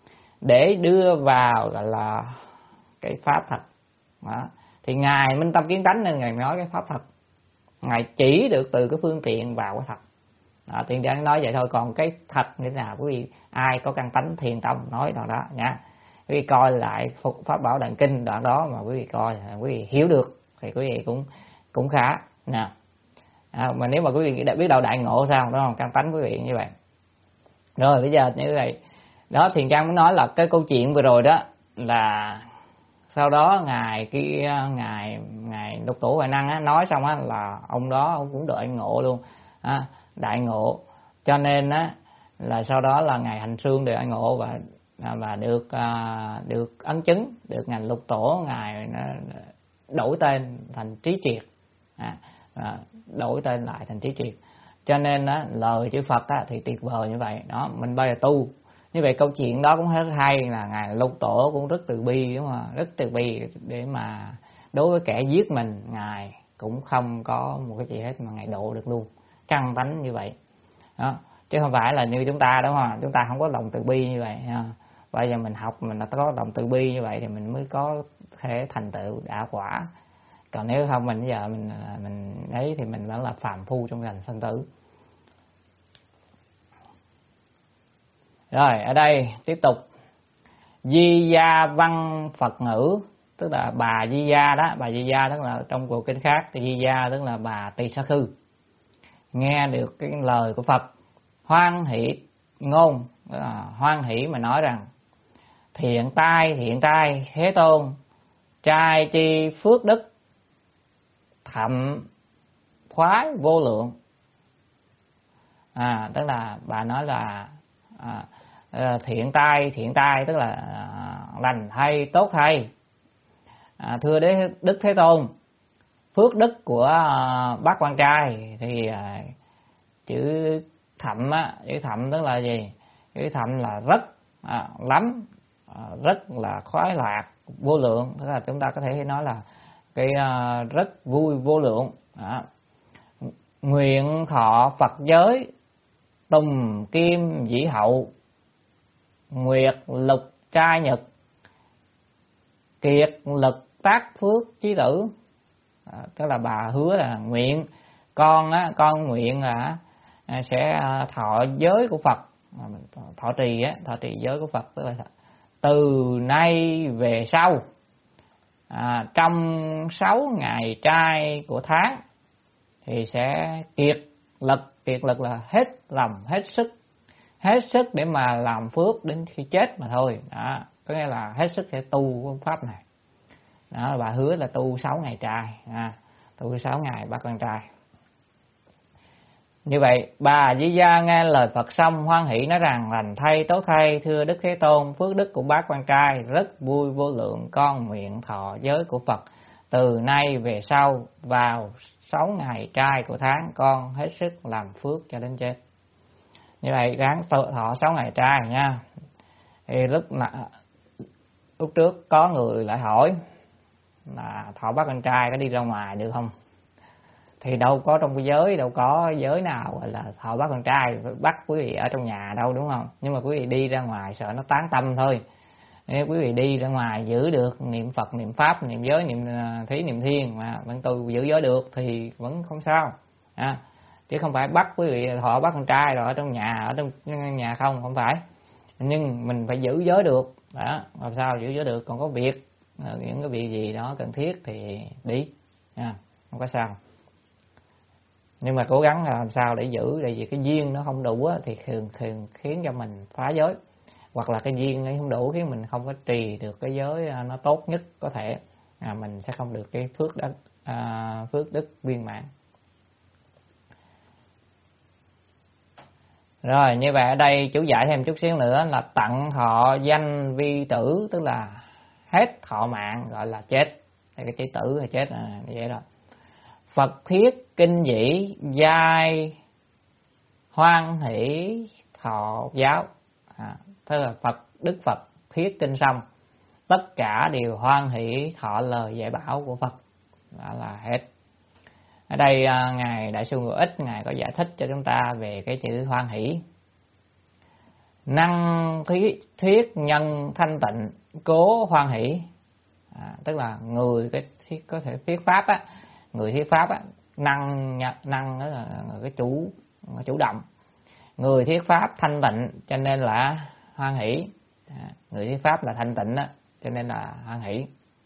để đưa vào gọi là cái pháp thật. Đó. Thì ngài minh tâm kiến tánh nên ngài nói cái pháp thật, ngài chỉ được từ cái phương tiện vào cái thật. Đó, Tiền Giang nói vậy thôi, còn cái thật như thế nào quý vị ai có căn tánh thiền tâm nói đoạn đó nha. Quý vị coi lại Pháp Bảo Đàn Kinh đoạn đó mà quý vị coi, quý vị hiểu được thì quý vị cũng cũng khá nè. À, mà nếu mà quý vị đã biết đâu đại ngộ sao, đó không? Căn tánh quý vị như vậy. Rồi bây giờ như vậy đó, Thiền Trang muốn nói là cái câu chuyện vừa rồi đó là sau đó ngài kia ngài ngài Lục Tổ Huệ Năng á, nói xong á là ông đó ông cũng đợi ngộ luôn, à, đại ngộ. Cho nên á là sau đó là ngài Hành Xương được đại ngộ và và được à, được ấn chứng, được ngài Lục Tổ ngài đổi tên thành Trí Triệt, à, à, đổi tên lại thành Trí Triệt. Cho nên á lời chữ Phật á thì tuyệt vời như vậy đó. Mình bây giờ tu như vậy, câu chuyện đó cũng rất hay, là ngài Lục Tổ cũng rất từ bi, đúng không? Rất từ bi để mà đối với kẻ giết mình, ngài cũng không có một cái gì hết mà ngài độ được luôn, căn tánh như vậy đó. Chứ không phải là như chúng ta, đúng không? Chúng ta không có lòng từ bi như vậy ha. Bây giờ mình học mình có lòng từ bi như vậy thì mình mới có thể thành tựu đạo quả. Còn nếu không mình giờ mình mình ấy thì mình vẫn là phàm phu trong ngành sanh tử. Rồi ở đây tiếp tục Di Gia Văn Phật Ngữ, tức là bà Di Gia đó. Bà Di Gia tức là trong bộ kinh khác thì Di Gia tức là bà Tỳ Sa Khư, nghe được cái lời của Phật hoan hỷ ngôn, hoan hỷ mà nói rằng thiện tai thiện tai Thế Tôn trai chi phước đức thậm khoái vô lượng. À, tức là bà nói là à, thiện tai thiện tai tức là à, lành thay tốt thay, à, thưa đế Đức Thế Tôn, phước đức của à, bác quan trai thì à, chữ thậm á, chữ thậm tức là gì? Chữ thậm là rất, à, lắm, à, rất là khoái lạc vô lượng, tức là chúng ta có thể nói là cái à, rất vui vô lượng. À, nguyện thọ Phật giới tùng kim dĩ hậu, nguyệt lục trai nhật kiệt lực tác phước chí tử. À, tức là bà hứa là nguyện con á, con nguyện là à, sẽ thọ giới của Phật, à, thọ trì á, thọ trì giới của Phật, tức là từ nay về sau à, trong sáu ngày trai của tháng thì sẽ kiệt lực. Kiệt lực là hết lòng hết sức, hết sức để mà làm phước đến khi chết mà thôi. Đó, có nghĩa là hết sức sẽ tu phương pháp này. Đó, bà hứa là tu sáu ngày trai, à, tu sáu ngày bác quan trai. Như vậy bà Di Gia nghe lời Phật xong hoan hỷ nói rằng lành thay tốt thay, thưa Đức Thế Tôn, phước đức của bác quan trai rất vui vô lượng, con nguyện thọ giới của Phật từ nay về sau vào sáu ngày trai của tháng, con hết sức làm phước cho đến chết. Như vậy ráng thọ sáu ngày trai nha. Thì lúc lúc trước có người lại hỏi là thọ bát quan trai có đi ra ngoài được không? Thì đâu có trong cái giới, đâu có giới nào gọi là thọ bát quan trai bắt quý vị ở trong nhà đâu, đúng không? Nhưng mà quý vị đi ra ngoài sợ nó tán tâm thôi. Nếu quý vị đi ra ngoài giữ được niệm Phật, niệm Pháp, niệm giới, niệm thí, niệm thiên mà vẫn tu giữ giới được thì vẫn không sao. À, chứ không phải bắt quý vị thọ bát quan trai rồi ở trong nhà, ở trong nhà không, không phải. Nhưng mình phải giữ giới được. Đó, làm sao giữ giới được? Còn có việc, những cái việc gì đó cần thiết thì đi, à, không có sao. Nhưng mà cố gắng làm sao để giữ, tại vì cái duyên nó không đủ thì thường thường khiến cho mình phá giới, hoặc là cái duyên nó không đủ khiến mình không có trì được cái giới nó tốt nhất có thể, à, mình sẽ không được cái phước đức, à, phước đức viên mãn. Rồi như vậy ở đây chú giải thêm chút xíu nữa là tặng thọ danh vi tử, tức là hết thọ mạng, gọi là chết. Cái chữ tử là chết là vậy rồi. Phật thiết kinh dĩ giai hoan hỷ thọ giáo, à, tức là Phật Đức Phật thiết kinh xong tất cả đều hoan hỷ thọ lời dạy bảo của Phật, đó là hết. Ở đây ngài Đại sư Ngũ Ích ngài có giải thích cho chúng ta về cái chữ hoan hỷ. Năng thuyết, thuyết nhân thanh tịnh cố hoan hỷ, à, tức là người cái thuyết, có thể thuyết pháp á, người thuyết pháp á, năng năng đó là cái chủ chủ động, người thuyết pháp thanh tịnh cho nên là hoan hỷ, à, người thuyết pháp là thanh tịnh á cho nên là hoan hỷ.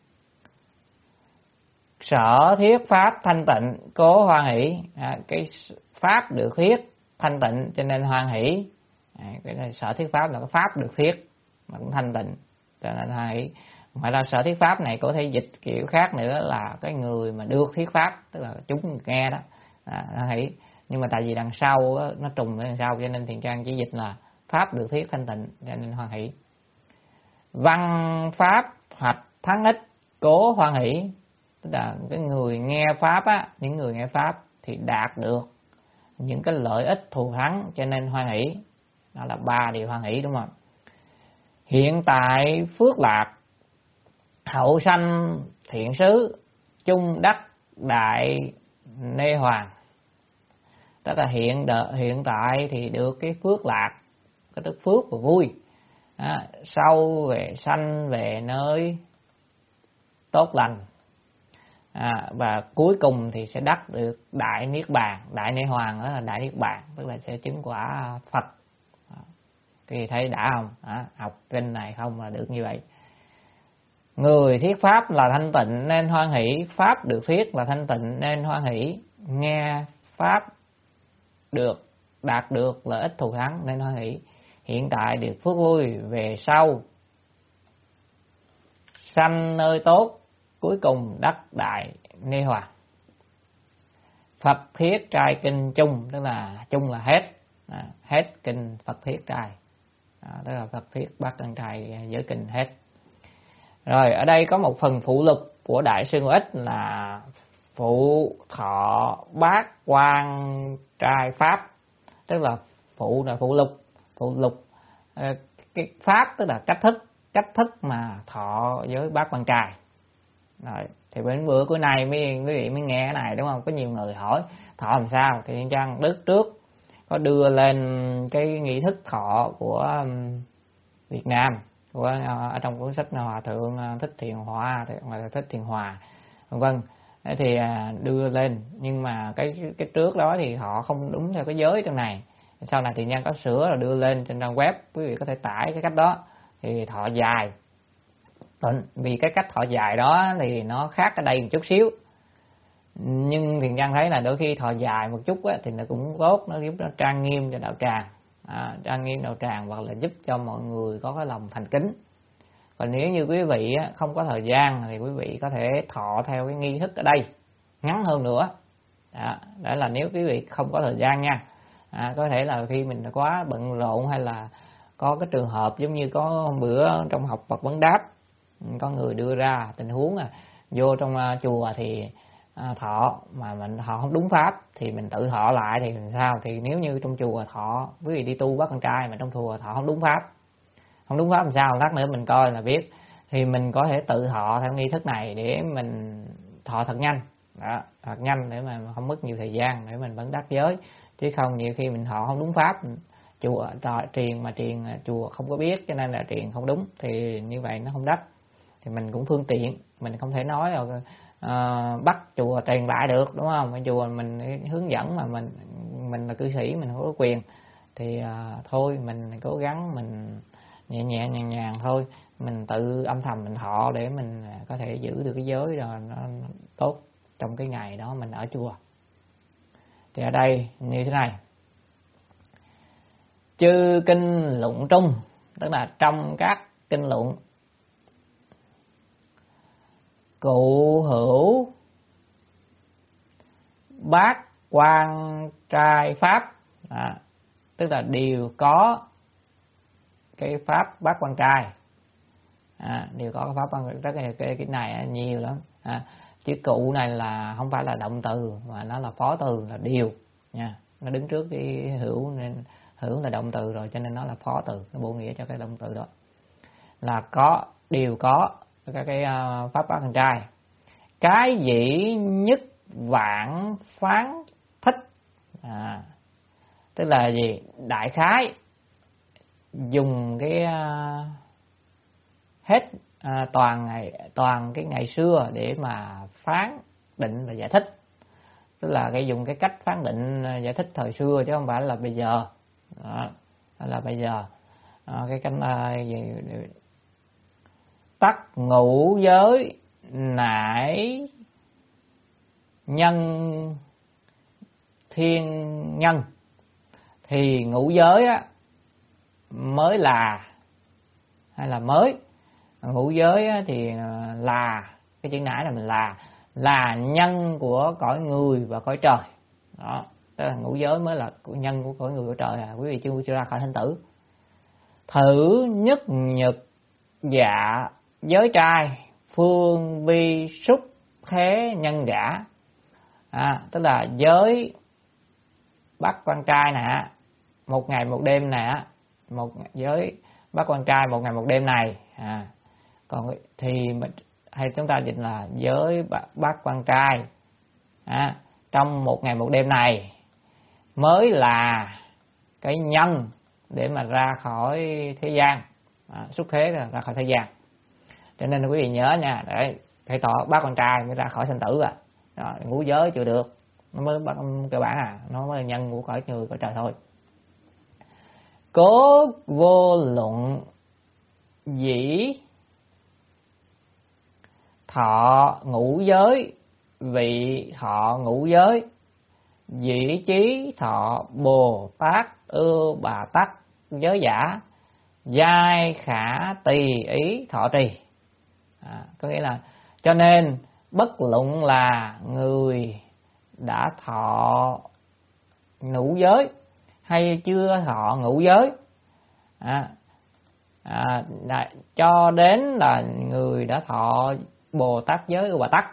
Sở thuyết pháp thanh tịnh cố hoan hỷ, à, cái pháp được thuyết thanh tịnh cho nên hoan hỷ, à, cái này sở thuyết pháp là cái pháp được thuyết mà cũng thanh tịnh cho nên hoan hỷ. Ngoài ra sở thuyết pháp này có thể dịch kiểu khác nữa là cái người mà được thuyết pháp, tức là chúng nghe đó, à, hoan hỷ. Nhưng mà tại vì đằng sau đó, nó trùng với đằng sau cho nên Thiền Trang chỉ dịch là pháp được thuyết thanh tịnh cho nên hoan hỷ. Văn pháp hoạch thắng ích cố hoan hỷ, tức là cái người nghe pháp á, những người nghe pháp thì đạt được những cái lợi ích thù thắng cho nên hoan hỷ. Đó là ba điều hoan hỷ, đúng không? Hiện tại phước lạc hậu sanh thiện xứ chung đắc đại nê hoàng, tức là hiện đợi, hiện tại thì được cái phước lạc, cái tức phước và vui, à, sau về sanh về nơi tốt lành, à, và cuối cùng thì sẽ đắc được đại niết bàn. Đại nê hoàng đó là đại niết bàn, tức là sẽ chứng quả Phật. Thì thấy đã không? À, học kinh này không là được như vậy. Người thuyết pháp là thanh tịnh nên hoan hỷ, pháp được thuyết là thanh tịnh nên hoan hỷ, nghe pháp được đạt được lợi ích thù thắng nên hoan hỷ, hiện tại được phước vui, về sau sanh nơi tốt, cuối cùng đắc đại nê hoàng. Phật thiết trai kinh chung, tức là chung là hết, à, hết kinh Phật thiết trai, à, tức là Phật thiết bát căn trai giới kinh hết. Rồi ở đây có một phần phụ lục của Đại sư Ngũ Ích là phụ thọ bát quan trai pháp, tức là phụ là phụ lục, phụ lục cái pháp tức là cách thức, cách thức mà thọ với bát quan trai. Rồi thì bên bữa cuối này mấy quý vị mới nghe cái này, đúng không? Có nhiều người hỏi thọ làm sao thì Thiền Trang đức trước có đưa lên cái nghi thức thọ của Việt Nam, của ở trong cuốn sách Hòa Thượng Thích Thiền Hòa, hoặc Thích Thiền Hòa vân vân, thì đưa lên. Nhưng mà cái cái trước đó thì họ không đúng theo cái giới trong này. Sau này Thiền Trang có sửa rồi đưa lên trên trang web, quý vị có thể tải cái cách đó. Thì thọ dài, vì cái cách thọ dài đó thì nó khác ở đây một chút xíu, nhưng Thiền Trang thấy là đôi khi thọ dài một chút á, thì nó cũng tốt, nó giúp nó trang nghiêm cho đạo tràng, à, trang nghiêm đạo tràng, hoặc là giúp cho mọi người có cái lòng thành kính. Còn nếu như quý vị á, không có thời gian thì quý vị có thể thọ theo cái nghi thức ở đây ngắn hơn nữa. Đó, đó là nếu quý vị không có thời gian nha. À, có thể là khi mình quá bận rộn, hay là có cái trường hợp giống như có bữa trong học Phật vấn đáp, có người đưa ra tình huống à, vô trong uh, chùa thì à, thọ mà mình thọ không đúng pháp thì mình tự thọ lại thì làm sao? Thì nếu như trong chùa thọ, quý vị đi tu bắt con trai mà trong chùa thọ không đúng pháp, không đúng pháp làm sao? Lát nữa mình coi là biết. Thì mình có thể tự thọ theo nghi thức này để mình thọ thật nhanh, đó, thật nhanh để mà không mất nhiều thời gian để mình vẫn đắc giới. Chứ không nhiều khi mình thọ không đúng pháp, chùa truyền mà truyền chùa không có biết cho nên là truyền không đúng, thì như vậy nó không đắc. Thì mình cũng phương tiện, mình không thể nói là uh, bắt chùa truyền lại được, đúng không? Cái chùa mình hướng dẫn mà mình mình là cư sĩ, mình không có quyền thì uh, thôi mình cố gắng mình nhẹ nhẹ nhàng nhàng thôi, mình tự âm thầm mình thọ để mình có thể giữ được cái giới rồi nó tốt trong cái ngày đó mình ở chùa. Thì ở đây như thế này: chư kinh luận trung, tức là trong các kinh luận, cụ hữu bát quan trai pháp, à, tức là đều có cái pháp bát quan trai, à, đều có cái pháp quan trai. Cái, cái, cái này nhiều lắm, à, chữ cụ này là không phải là động từ mà nó là phó từ, là điều nha, nó đứng trước cái hữu nên hữu là động từ rồi cho nên nó là phó từ, nó bổ nghĩa cho cái động từ đó, là có, đều có các cái uh, pháp bát quan trai. Cái dĩ nhất vạn phán thích, à, tức là gì? Đại khái dùng cái uh, hết uh, toàn ngày toàn cái ngày xưa để mà phán định và giải thích, tức là cái dùng cái cách phán định giải thích thời xưa chứ không phải là bây giờ. Đó, là bây giờ à, cái cách uh, gì tắc ngũ giới nải nhân thiên nhân, thì ngũ giới á mới là, hay là mới, ngũ giới á thì là, cái chữ nải là mình là là nhân của cõi người và cõi trời. Đó, tức là ngũ giới mới là nhân của cõi người của trời, à quý vị chưa chưa ra khỏi thanh tử. Thử nhất nhật dạ giới trai, phương vi xúc thế nhân gã, à, tức là giới bắt quan trai nè, một ngày một đêm nè, một giới bắt quan trai một ngày một đêm này, à, còn thì hay chúng ta dịch là giới bắt quan trai, à, trong một ngày một đêm này mới là cái nhân để mà ra khỏi thế gian, à, xuất thế là ra khỏi thế gian. Cho nên quý vị nhớ nha, để phải tỏ bắt con trai mới ra khỏi sanh tử, à đó, ngũ giới chưa được, nó mới bắt cơ bản, à nó mới là nhân của cõi người cõi trời thôi. Cố vô luận dĩ thọ ngũ giới, vị thọ ngũ giới, dĩ chí thọ Bồ Tát ưa bà tắc giới giả, giai khả tùy ý thọ trì, à, có nghĩa là cho nên bất luận là người đã thọ ngũ giới hay chưa thọ ngũ giới, à, à, đã, cho đến là người đã thọ Bồ Tát giới ưa bà tắc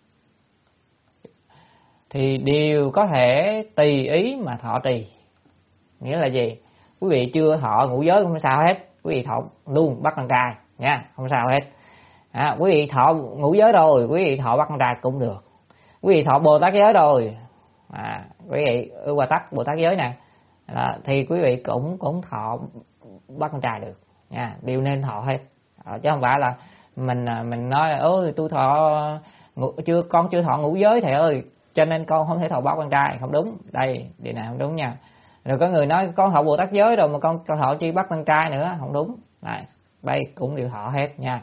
thì đều có thể tùy ý mà thọ trì. Nghĩa là gì? Quý vị chưa thọ ngũ giới không sao hết, quý vị thọ luôn bắt con trai nha, không sao hết. À, quý vị thọ ngũ giới rồi, quý vị thọ bắt con trai cũng được. Quý vị thọ Bồ Tát giới rồi, à, quý vị ưa bà tắc Bồ Tát giới nè, à, thì quý vị cũng cũng thọ bắt con trai được nha, đều nên thọ hết, à, chứ không phải là mình mình nói ôi tôi thọ ngũ, chưa con chưa thọ ngũ giới thầy ơi cho nên con không thể thọ bắt con trai, không đúng. Đây điều này không đúng nha. Rồi có người nói con thọ Bồ Tát giới rồi mà con, con thọ chi bắt con trai nữa, không đúng. Đây, đây cũng đều thọ hết nha.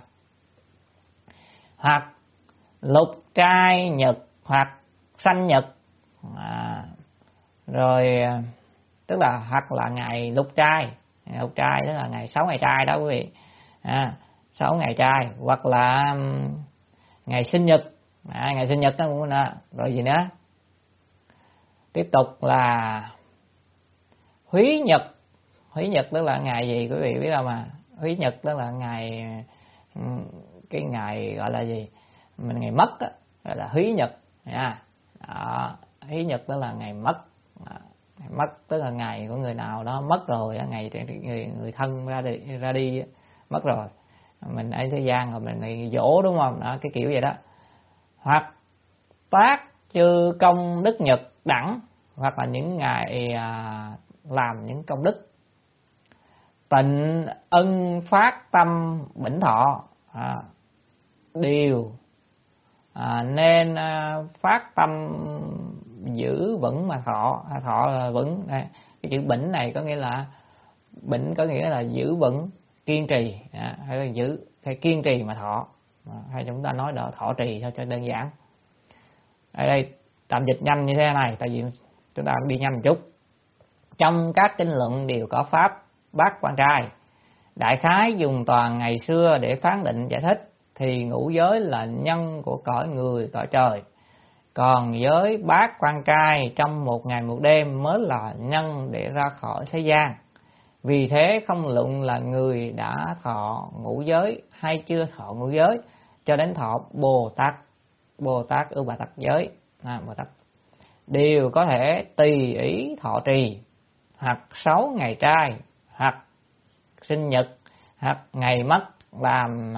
Hoặc lục trai nhật hoặc sanh nhật, à, rồi tức là hoặc là ngày lục trai, lục trai tức là ngày sáu ngày trai đó quý vị, à, sáu ngày trai, hoặc là ngày sinh nhật, à, ngày sinh nhật đó cũng nè. Rồi gì nữa? Tiếp tục là húy nhật. Húy nhật tức là ngày gì quý vị biết không? Mà húy nhật tức là ngày, cái ngày gọi là gì, mình ngày mất á, gọi là húy nhật. nha. Đó, hí nhật đó là ngày mất. Đó, ngày mất tức là ngày của người nào đó mất rồi, ngày người người thân ra đi ra đi mất rồi, mình ở thế gian rồi mình ngày dỗ, đúng không? Đó, cái kiểu vậy đó. Hoặc tác chư công đức nhật đẳng, hoặc là những ngày à, làm những công đức. Tịnh ân phát tâm bỉnh thọ, à, điều à, nên à, phát tâm giữ vững mà thọ. À, thọ là vững. Đây, cái chữ bỉnh này có nghĩa là bỉnh có nghĩa là giữ vững, kiên trì, à, hay là giữ hay kiên trì mà thọ, à, hay chúng ta nói đỡ thọ trì thôi cho đơn giản. Ở đây tạm dịch nhanh như thế này, tại vì chúng ta đi nhanh một chút. Trong các kinh luận đều có pháp bát quan trai, đại khái dùng toàn ngày xưa để phán định giải thích, thì ngũ giới là nhân của cõi người cõi trời, còn giới bát quan trai trong một ngày một đêm mới là nhân để ra khỏi thế gian. Vì thế không luận là người đã thọ ngũ giới hay chưa thọ ngũ giới, cho đến thọ Bồ Tát, Bồ Tát ư bà tắc giới, à, Bồ Tát đều có thể tùy ý thọ trì, hoặc sáu ngày trai, hoặc sinh nhật, hoặc ngày mất làm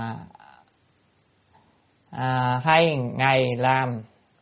à, hay ngày làm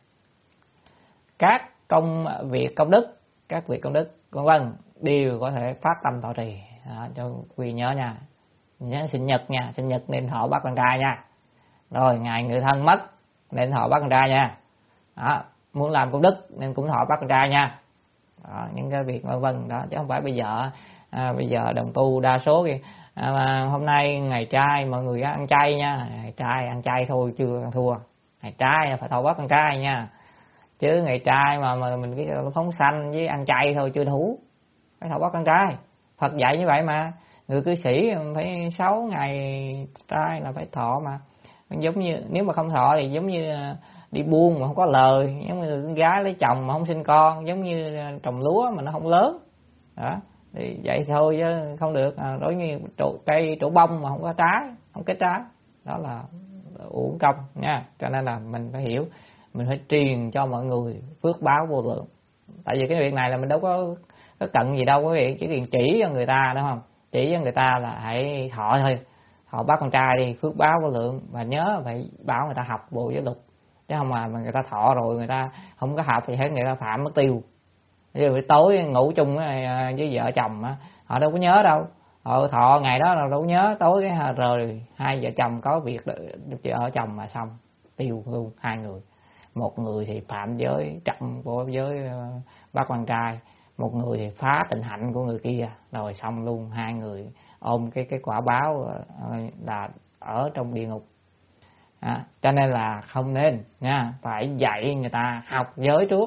các công việc công đức, các việc công đức vân vân, đều có thể phát tâm thọ trì. Đó, cho quý nhớ nha, nhớ sinh nhật nha, sinh nhật nên thọ bát quan trai nha. Rồi ngày người thân mất nên thọ bát quan trai nha. Đó, muốn làm công đức nên cũng thọ bát quan trai nha. Đó, những cái việc vân vân đó, chứ không phải bây giờ à, bây giờ đồng tu đa số kìa, à, mà hôm nay ngày trai mọi người ăn chay nha, ngày trai ăn chay thôi chưa ăn thua, ngày trai phải thọ bát quan trai nha, chứ ngày trai mà mà mình cái phóng sanh với ăn chay thôi chưa đủ, phải thọ bát quan trai. Phật dạy như vậy mà, người cư sĩ phải sáu ngày trai là phải thọ mà. Giống như nếu mà không thọ thì giống như đi buôn mà không có lời, giống như gái lấy chồng mà không sinh con, giống như trồng lúa mà nó không lớn đó, thì vậy thôi chứ không được. À, đối như trụ, cây trổ bông mà không có trái, không kết trái, đó là uổng công nha. Cho nên là mình phải hiểu, mình phải truyền cho mọi người phước báo vô lượng. Tại vì cái việc này là mình đâu có có cận gì đâu quý vị, chỉ cần chỉ cho người ta, đúng không? Chỉ cho người ta là hãy thọ thôi, thọ bác con trai đi, phước báo vô lượng. Và nhớ phải bảo người ta học Bộ Giáo Luật, chứ không mà, mà người ta thọ rồi người ta không có học thì hết người ta phạm mất tiêu. Rồi tối ngủ chung với vợ chồng á, họ đâu có nhớ đâu, họ thọ ngày đó đâu có nhớ, tối cái rồi hai vợ chồng có việc ở chồng mà xong tiêu luôn hai người. Một người thì phạm giới trọng của giới bác quan trai, một người thì phá tịnh hạnh của người kia, rồi xong luôn hai người ôm cái cái quả báo là ở trong địa ngục. À, cho nên là không nên nha, phải dạy người ta học giới trước.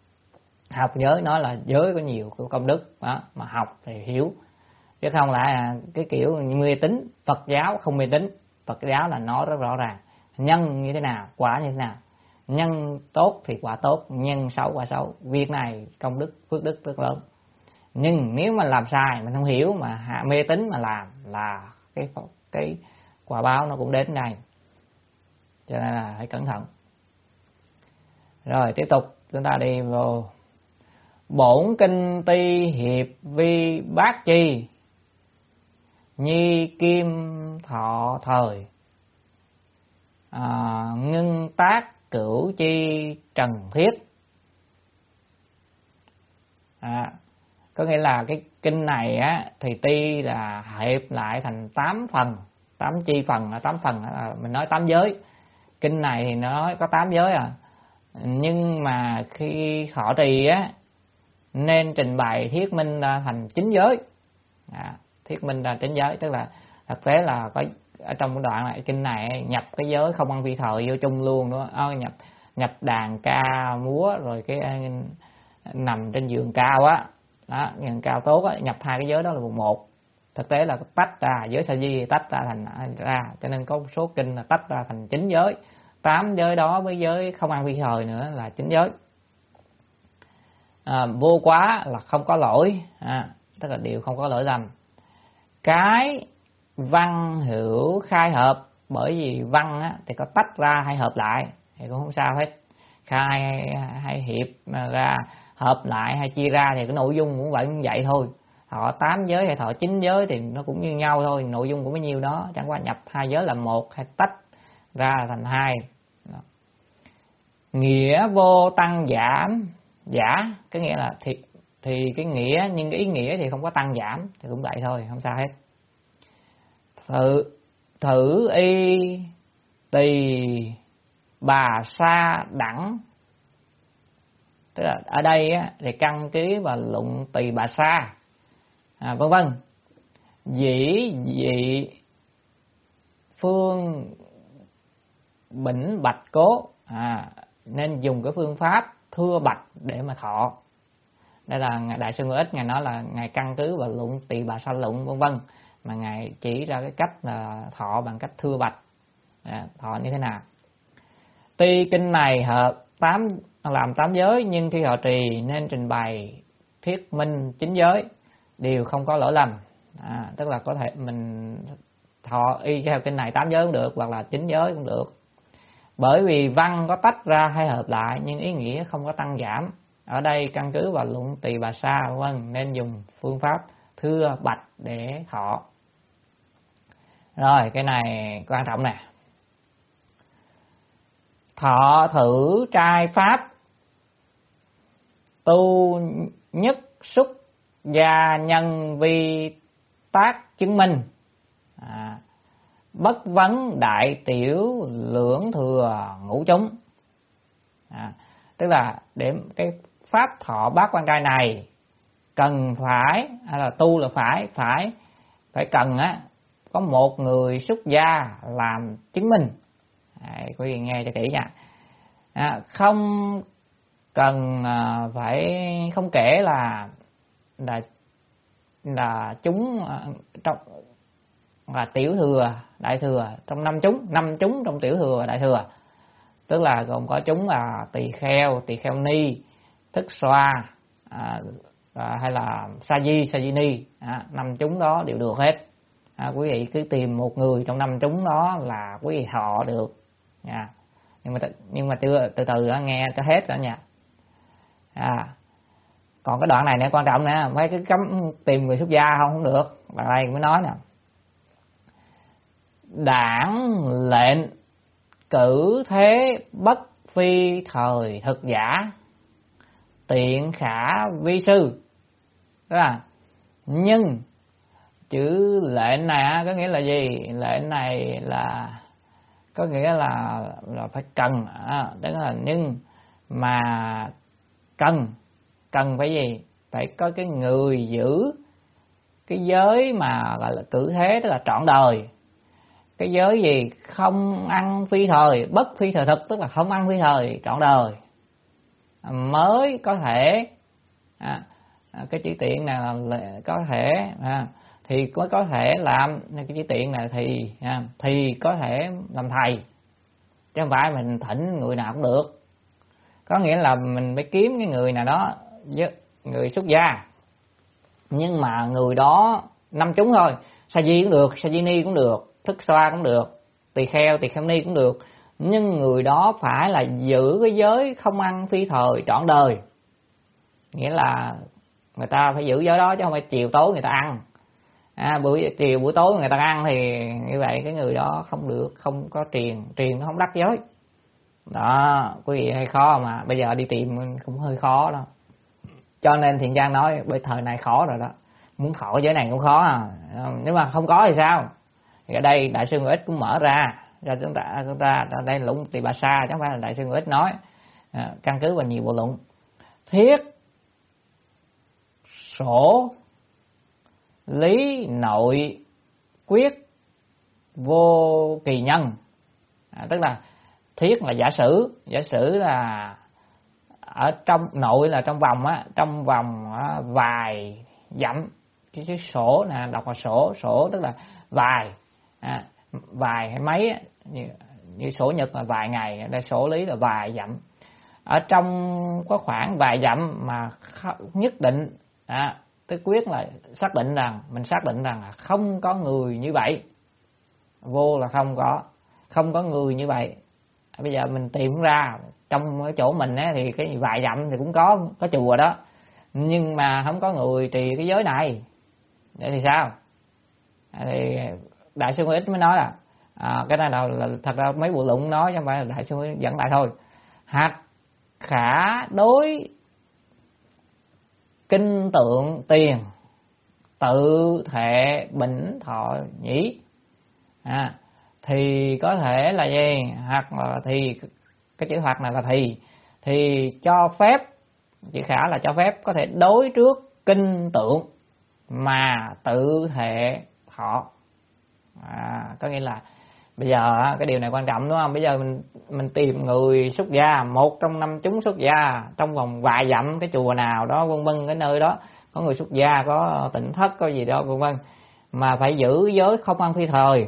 Học giới nói là giới có nhiều công đức đó, mà học thì hiểu, chứ không là cái kiểu mê tín. Phật giáo không mê tín, Phật giáo là nói rất rõ ràng nhân như thế nào, quả như thế nào. Nhân tốt thì quả tốt, nhân xấu quả xấu. Việc này công đức phước đức rất lớn, nhưng nếu mà làm sai, mình không hiểu mà hạ mê tín mà làm là cái cái quả báo nó cũng đến đây. Cho nên là phải cẩn thận. Rồi tiếp tục chúng ta đi vào bổn kinh ti hiệp vi bát chi, nhi kim thọ thời, à, ngưng tác cửu chi trần thiết. À, có nghĩa là cái kinh này á thì ti là hiệp lại thành tám phần, tám chi phần là tám phần, à, mình nói tám giới. Kinh này thì nó nói có tám giới à, nhưng mà khi thọ trì á nên trình bày thuyết minh ra thành chín giới. À, thuyết minh ra chín giới tức là thực tế là có ở trong đoạn này kinh này nhập cái giới không ăn vi thời vô chung luôn đó. À, nhập nhập đàn ca múa rồi cái nằm trên giường cao á, đó, giường cao tốt á, nhập hai cái giới đó là một một. Thực tế là tách ra giới sa di tách ra thành ra, cho nên có một số kinh là tách ra thành chín giới. Tám giới đó với giới không ăn vi thời nữa là chín giới. À, vô quá là không có lỗi, à, tức là điều không có lỗi lầm. Cái văn hữu khai hợp, bởi vì văn á, thì có tách ra hay hợp lại thì cũng không sao hết. khai hay, hay hiệp ra hợp lại hay chia ra thì cái nội dung cũng vẫn vậy thôi. Thọ tám giới hay thọ chín giới thì nó cũng như nhau thôi, nội dung cũng bấy nhiêu đó, chẳng qua nhập hai giới làm một hay tách ra thành hai. Đó. Nghĩa vô tăng giảm giả, cái nghĩa là thì thì cái nghĩa nhưng cái ý nghĩa thì không có tăng giảm thì cũng vậy thôi, không sao hết. Thử thử y tỳ bà sa đẳng, tức là ở đây á, thì căn cứ và luận tỳ bà sa, à, vân vân. Dĩ dị phương bỉnh bạch cố, à, nên dùng cái phương pháp thưa bạch để mà thọ. Đây là Đại sư Ngũ Ích ngài nói là ngài căn cứ và luận tỳ bà sa luận vân vân, mà ngài chỉ ra cái cách là thọ bằng cách thưa bạch, à, thọ như thế nào. Tuy kinh này hợp tám làm tám giới, nhưng khi họ trì nên trình bày thuyết minh chín giới đều không có lỗi lầm, à, tức là có thể mình thọ y theo kinh này tám giới cũng được hoặc là chín giới cũng được, bởi vì văn có tách ra hay hợp lại nhưng ý nghĩa không có tăng giảm. Ở đây căn cứ vào luận tỳ bà sa vân nên dùng phương pháp thưa bạch để thọ. Rồi cái này quan trọng nè. Thọ thử trai pháp tu nhất xúc gia nhân vi tác chứng minh, à, bất vấn đại tiểu lưỡng thừa ngũ chúng, à, tức là để cái pháp thọ bát quan trai này cần phải hay là tu là phải phải phải cần á có một người xuất gia làm chứng minh. À, quý vị nghe cho kỹ nha, à, không cần à, phải không kể là là là chúng trong là tiểu thừa đại thừa trong năm chúng năm chúng trong tiểu thừa và đại thừa, tức là gồm có chúng là tỳ kheo, tỳ kheo ni, thức xoa, à, à, hay là sa di, sa di ni, à, năm chúng đó đều được hết. À, quý vị cứ tìm một người trong năm chúng đó là quý vị thọ được nha. Nhưng mà nhưng mà từ từ từ đó nghe cho hết đó nha. À, còn cái đoạn này nữa quan trọng nè, mấy cái cấm tìm người xuất gia không không được, bạn đây mới nói nè. Đảng lệnh cử thế bất phi thời thực giả, tiện khả vi sư, tức là nhưng chữ lệnh này có nghĩa là gì? Lệnh này là có nghĩa là là phải cần, à, tức là nhưng mà cần cần phải gì? Phải có cái người giữ cái giới mà gọi là cử thế, tức là trọn đời. Cái giới gì? Không ăn phi thời, bất phi thời thực, tức là không ăn phi thời trọn đời mới có thể, à, cái chữ tiện này là có thể, à, thì mới có thể làm cái chữ tiện này thì à, thì có thể làm thầy, chứ không phải mình thỉnh người nào cũng được. Có nghĩa là mình phải kiếm cái người nào đó với người xuất gia, nhưng mà người đó năm chúng thôi, sa di cũng được, sa di ni cũng được, thức xoa cũng được, tỳ kheo, tỳ kheo ni cũng được, nhưng người đó phải là giữ cái giới không ăn phi thời trọn đời. Nghĩa là người ta phải giữ giới đó chứ không phải chiều tối người ta ăn, à, buổi chiều buổi tối người ta ăn thì như vậy cái người đó không được, không có truyền truyền nó không đắc giới đó. Quý vị hay khó mà bây giờ đi tìm cũng hơi khó đó, cho nên Thiện Trang nói bởi thời này khó rồi đó, muốn thọ giới này cũng khó à. Nếu mà không có thì sao? Thì ở đây Đại sư Ngũ Ích cũng mở ra ra chúng ta chúng ta đây là luận tỳ bà sa chứ không phải là Đại sư Ngũ Ích nói, à, căn cứ vào nhiều bộ luận. Thiết sổ lý nội quyết vô kỳ nhân, à, tức là thiết là giả sử, giả sử là ở trong nội là trong vòng á, trong vòng á, vài dặm. Cái chữ sổ nè đọc là sổ, sổ tức là vài, à, vài hay mấy á, như, như sổ nhật là vài ngày, đây sổ lý là vài dặm. Ở trong có khoảng vài dặm mà nhất định, à, tức quyết là xác định rằng mình xác định rằng là không có người như vậy, vô là không có, không có người như vậy, Bây giờ mình tìm không ra, trong cái chỗ mình á, thì cái vài dặm thì cũng có có chùa đó, nhưng mà không có người trì cái giới này. Vậy thì sao? Thì Đại sư Ích mới nói là à, cái này là, là thật ra mấy bộ luận nói chứ không phải là Đại sư dẫn lại thôi. Hạt khả đối kinh tượng tiền tự thể bỉnh thọ nhĩ. À, thì có thể là gì? Hoặc là thì, cái chữ hoặc này là thì thì cho phép, chữ khả là cho phép có thể đối trước kinh tượng mà tự thể thọ. À, có nghĩa là bây giờ cái điều này quan trọng đúng không? Bây giờ mình mình tìm người xuất gia, một trong năm chúng xuất gia trong vòng vài dặm cái chùa nào đó vân vân, cái nơi đó có người xuất gia, có tỉnh thất, có gì đó vân vân, mà phải giữ giới không ăn phi thời.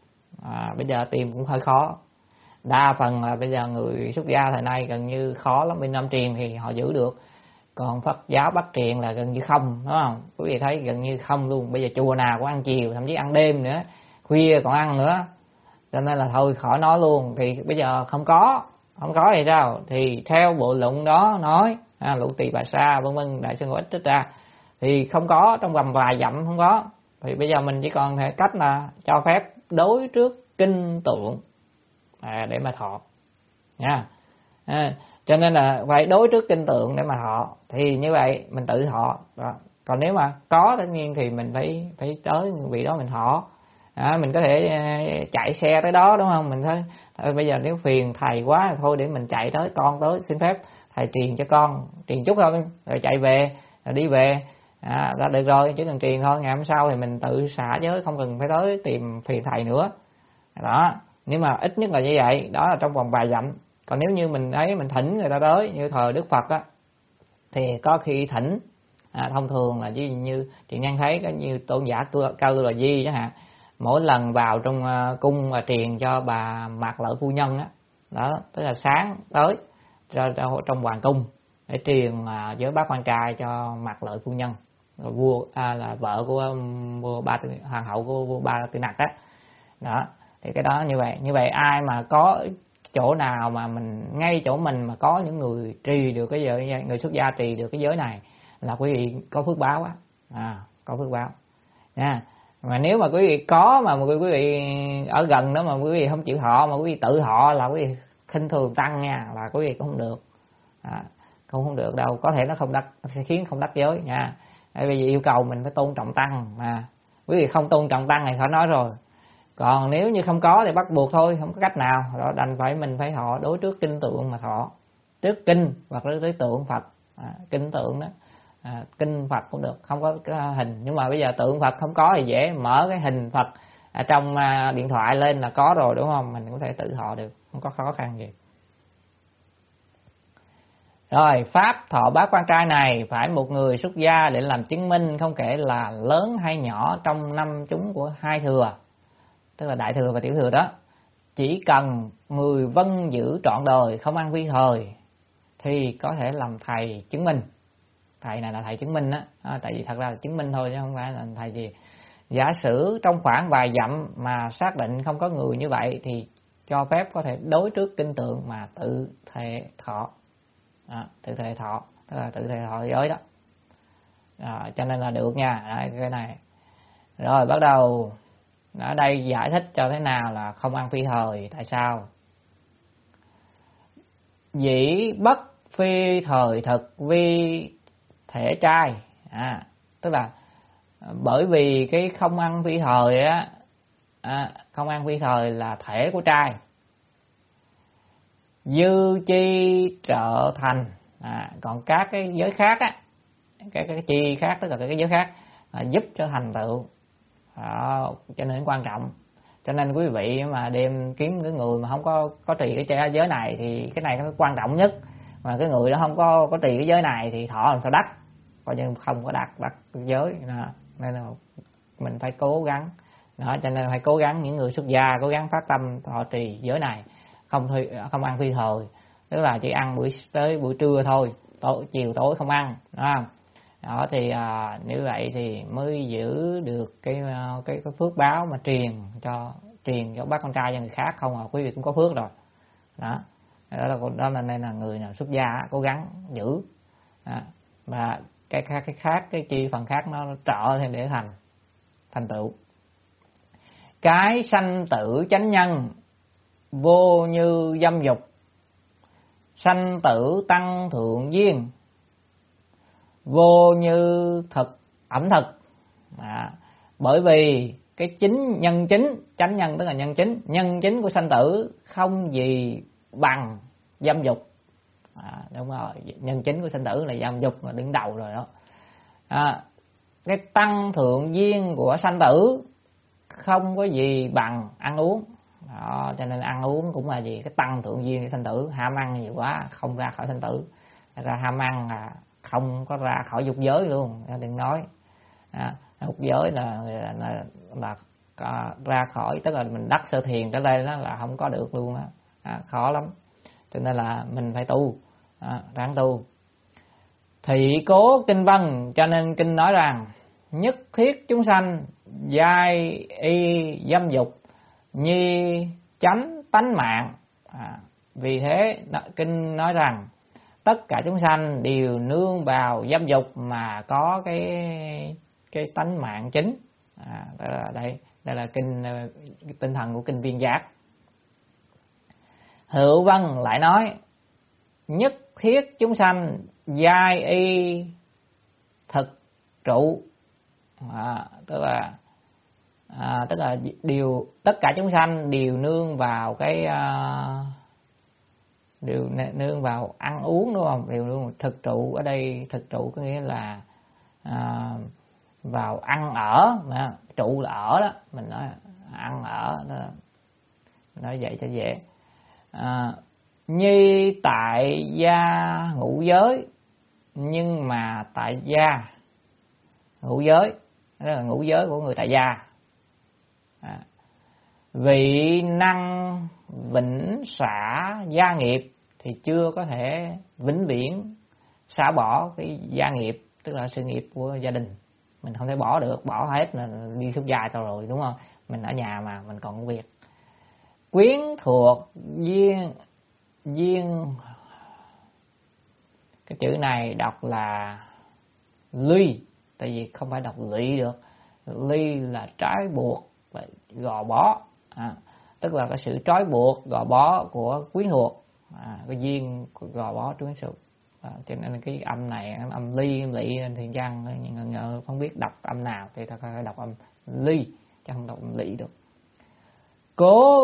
À, bây giờ tìm cũng hơi khó. Đa phần là bây giờ người xuất gia thời nay gần như khó lắm. Bên Nam Truyền thì họ giữ được, còn Phật giáo Bắc Truyền là gần như không, đúng không? Quý vị thấy gần như không luôn. Bây giờ chùa nào cũng ăn chiều, thậm chí ăn đêm nữa, khuya còn ăn nữa, cho nên là thôi khỏi nói luôn. Thì bây giờ không có, không có thì sao? Thì theo bộ luận đó nói, à, Lục Tỳ Bà Sa vân vân, Đại sư Ngộ Ích trích ra thì không có, trong vòng vài dặm không có. Thì bây giờ mình chỉ còn thể cách là cho phép đối trước kinh tượng à, để mà thọ nha. À, cho nên là phải đối trước kinh tượng để mà thọ, thì như vậy mình tự thọ đó. Còn nếu mà có tất nhiên thì mình phải phải tới vị đó mình thọ. À, mình có thể chạy xe tới đó đúng không? Mình thấy thôi bây giờ nếu phiền thầy quá thôi để mình chạy tới, con tới xin phép thầy truyền cho con, truyền chút thôi rồi chạy về, rồi đi về. À, đã được rồi, chỉ cần truyền thôi, ngày hôm sau thì mình tự xả giới, không cần phải tới tìm phiền thầy nữa đó. Nhưng mà ít nhất là như vậy, đó là trong vòng vài dặm. Còn nếu như mình ấy mình thỉnh người ta tới như thời Đức Phật á, thì có khi thỉnh à, thông thường là như như chị Nhân thấy có như tôn giả Cao Lưu Là Di chẳng hạn, mỗi lần vào trong uh, cung và truyền cho bà Mạc Lợi Phu Nhân á, đó tức là sáng tới cho, cho, trong hoàng cung để truyền uh, giới bát quan trai cho Mạc Lợi Phu Nhân, rồi vua à, là vợ của um, vua ba hoàng hậu của vua Ba Tư Nặc á. Đó thì cái đó như vậy. Như vậy ai mà có chỗ nào mà mình ngay chỗ mình mà có những người trì được cái giới, người xuất gia trì được cái giới này là quý vị có phước báo á, à, có phước báo nha. Mà nếu mà quý vị có mà quý vị ở gần đó mà quý vị không chịu thọ, mà quý vị tự thọ là quý vị khinh thường tăng nha, là quý vị cũng không được, à, cũng không được đâu. Có thể nó không đắc, sẽ khiến không đắc giới nha. Bởi vì yêu cầu mình phải tôn trọng tăng, mà quý vị không tôn trọng tăng này khỏi nói rồi. Còn nếu như không có thì bắt buộc thôi, không có cách nào, đó đành phải mình phải thọ đối trước kinh tượng mà thọ, trước kinh hoặc là đối tượng Phật, à, kinh tượng đó, à, kinh Phật cũng được, không có cái hình. Nhưng mà bây giờ tượng Phật không có thì dễ, mở cái hình Phật ở trong à, điện thoại lên là có rồi đúng không? Mình có thể tự thọ được, không có khó khăn gì. Rồi pháp thọ bát quan trai này phải một người xuất gia để làm chứng minh, không kể là lớn hay nhỏ trong năm chúng của hai thừa, tức là đại thừa và tiểu thừa đó. Chỉ cần người vân giữ trọn đời, không ăn phi thời thì có thể làm thầy chứng minh. Thầy này là thầy chứng minh á, à, tại vì thật ra là chứng minh thôi chứ không phải là thầy gì. Giả sử trong khoảng vài dặm mà xác định không có người như vậy thì cho phép có thể đối trước kinh tượng mà tự thể thọ, à, tự thể thọ, tức là tự thể thọ giới đó, à, cho nên là được nha. Đấy, cái này rồi bắt đầu ở đây giải thích cho thế nào là không ăn phi thời. Tại sao? Dĩ bất phi thời thực vi thể trai, à, tức là bởi vì cái không ăn phi thời á, à, không ăn phi thời là thể của trai, dư chi trợ thành, à, còn các cái giới khác á, cái cái chi khác tức là cái giới khác à, giúp cho thành tựu. Đó, cho nên quan trọng. Cho nên quý vị mà đem kiếm cái người mà không có có trì cái giới này thì cái này nó quan trọng nhất. Mà cái người đó không có có trì cái giới này thì thọ làm sao đắc, coi như không có đạt đắc giới. Đó, nên là mình phải cố gắng. Đó, cho nên phải cố gắng, những người xuất gia cố gắng phát tâm thọ trì giới này, không không ăn phi thời, tức là chỉ ăn buổi tới buổi trưa thôi, tối chiều tối không ăn, đúng không? Đó thì à, như vậy thì mới giữ được cái cái cái phước báo mà truyền cho truyền cho bác con trai cho người khác không à, quý vị cũng có phước rồi. đó. Đó là đó là nên là người nào xuất gia cố gắng giữ. Đó. Và cái khác cái khác cái chi phần khác nó trợ thêm để thành thành tựu. Cái sanh tử chánh nhân vô như dâm dục, sanh tử tăng thượng duyên vô như thực ẩm thực. À, bởi vì cái chính nhân chính, chánh nhân tức là nhân chính, nhân chính của sanh tử không gì bằng dâm dục. À, đúng rồi, nhân chính của sanh tử là dâm dục là đứng đầu rồi đó. À, cái tăng thượng duyên của sanh tử không có gì bằng ăn uống. Đó, cho nên ăn uống cũng là gì, cái tăng thượng duyên của sanh tử. Ham ăn nhiều quá không ra khỏi sanh tử, ra ham ăn là không có ra khỏi dục giới luôn, đừng nói. À, dục giới là là, là, là à, ra khỏi, tức là mình đắc sơ thiền trở lên đó là không có được luôn á. À, khó lắm, cho nên là mình phải tu, à, ráng tu. Thị cố kinh văn, cho nên kinh nói rằng nhất thiết chúng sanh giai y dâm dục nhi chánh tánh mạng. À, vì thế kinh nói rằng tất cả chúng sanh đều nương vào dâm dục mà có cái cái tánh mạng chính. À, đây là đây đây là kinh tinh thần của kinh Viên Giác. Hữu Văn lại nói nhất thiết chúng sanh giai y thực trụ. À, tức là à, tức là điều tất cả chúng sanh đều nương vào cái uh, đều nương vào ăn uống, đúng không? Đều nương thực trụ. Ở đây thực trụ có nghĩa là à, vào ăn ở, mà trụ là ở đó, mình nói ăn ở đó, nói vậy cho dễ. À, nhi tại gia ngũ giới, nhưng mà tại gia ngũ giới đó là ngũ giới của người tại gia. À, vị năng vĩnh xả gia nghiệp thì chưa có thể vĩnh viễn xả bỏ cái gia nghiệp, tức là sự nghiệp của gia đình. Mình không thể bỏ được, bỏ hết là đi xuất gia tao rồi, đúng không? Mình ở nhà mà mình còn công việc. Quyến thuộc duyên duyên, cái chữ này đọc là ly, tại vì không phải đọc lụy được. Ly là trái buộc và gò bó, à, tức là cái sự trói buộc gò bó của quyến thuộc. À, cái duyên gò bó quyến thuộc. À, cho nên cái âm này âm ly âm lị thì Giang ngờ ngờ không biết đọc âm nào thì ta phải đọc âm ly chứ không đọc âm lị được. Cố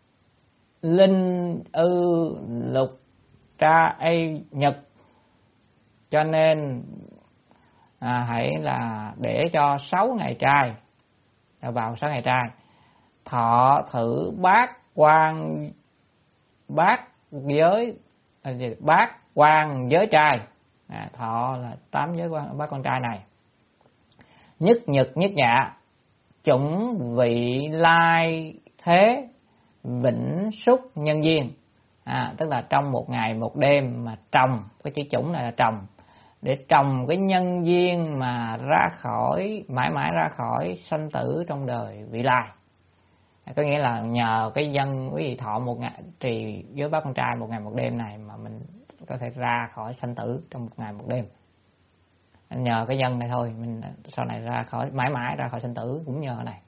linh ư lục tra ai nhật, cho nên à, hãy là để cho sáu ngày trai vào sáu ngày trai thọ thử bát quan bát giới bát quan giới trai. À, thọ là tám giới quan bát quan trai này. Nhất nhật nhất nhạ chủng vị lai thế vĩnh xúc nhân duyên. À, tức là trong một ngày một đêm mà trồng, cái chữ chủng này là trồng, để trồng cái nhân duyên mà ra khỏi mãi mãi ra khỏi sanh tử trong đời vị lai. À, có nghĩa là nhờ cái nhân quý vị thọ một ngày trì với bác con trai một ngày một đêm này mà mình có thể ra khỏi sanh tử trong một ngày một đêm. Nhờ cái nhân này thôi mình sau này ra khỏi mãi mãi ra khỏi sanh tử cũng nhờ này.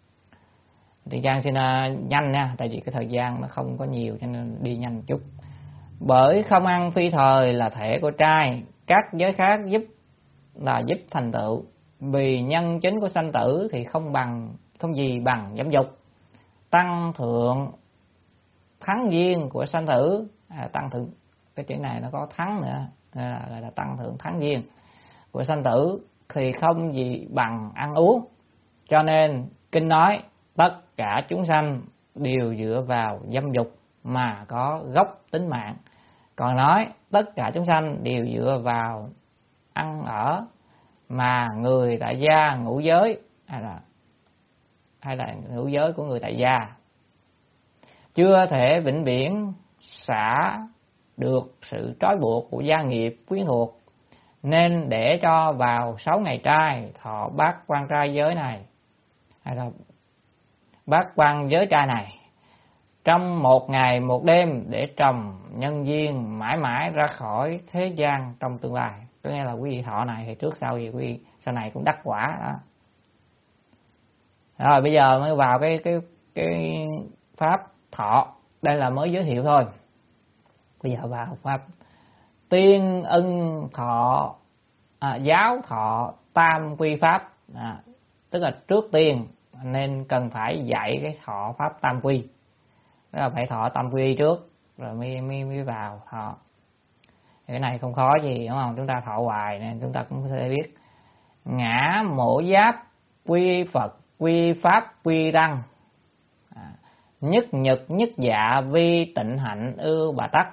Thì Giang xin uh, nhanh nha, tại vì cái thời gian nó không có nhiều cho nên đi nhanh một chút. Bởi không ăn phi thời là thể của trai, các giới khác giúp là giúp thành tựu. Vì nhân chính của sanh tử thì không bằng không gì bằng dâm dục. Tăng thượng thắng duyên của sanh tử, à, tăng thượng cái chữ này nó có thắng nữa, là, là, là tăng thượng thắng duyên của sanh tử thì không gì bằng ăn uống. Cho nên kinh nói tất cả chúng sanh đều dựa vào dâm dục mà có gốc tính mạng. Còn nói tất cả chúng sanh đều dựa vào ăn ở mà người tại gia ngũ giới hay là hay là ngũ giới của người tại gia chưa thể vĩnh viễn xả được sự trói buộc của gia nghiệp quyến thuộc, nên để cho vào sáu ngày trai thọ bát quan trai giới này hay là bát quan giới trai này, trong một ngày một đêm để trồng nhân duyên mãi mãi ra khỏi thế gian trong tương lai. Có nghĩa là quý vị thọ này thì trước sau gì quý vị sau này cũng đắc quả đó. Rồi bây giờ mới vào cái cái cái pháp thọ, đây là mới giới thiệu thôi. Bây giờ vào pháp tiên ân thọ à, giáo thọ tam quy pháp, à, tức là trước tiên nên cần phải dạy cái thọ pháp tam quy, tức là phải thọ tam quy trước rồi mới mới mới vào thọ. Cái này không khó gì đúng không? Chúng ta thọ hoài nên chúng ta cũng có thể biết ngã mổ giáp quy Phật quy pháp quy đăng, à, nhất nhật nhất dạ vi tịnh hạnh ưu bà tắc,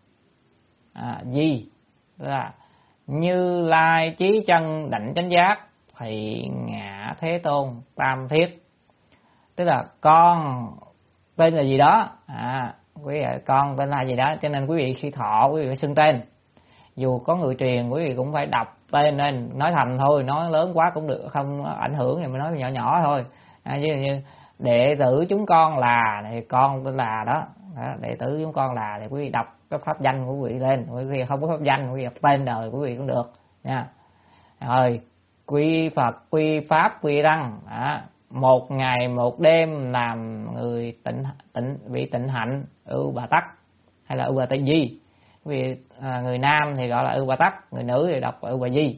à, di là Như Lai chí chân đảnh chánh giác thị ngã thế tôn tam thiết. Tức là con tên là gì đó, à, quý vị con tên là gì đó, cho nên quý vị khi thọ quý vị phải xưng tên. Dù có người truyền quý vị cũng phải đọc tên lên, nói thầm thôi, nói lớn quá cũng được, không ảnh hưởng thì mới nói nhỏ nhỏ thôi. À, ví dụ như đệ tử chúng con là thì con tên là đó, đó, đệ tử chúng con là thì quý vị đọc cái pháp danh của quý vị lên. Quý vị không có pháp danh, quý vị đọc tên đời của quý vị cũng được nha. Rồi quy Phật quy pháp quy đăng, đó, một ngày một đêm làm người tịnh tịnh bị tịnh hạnh ưu bà tắc hay là ưu bà tây di. Vì à, người nam thì gọi là ưu bà tắc, người nữ thì đọc ưu bà di.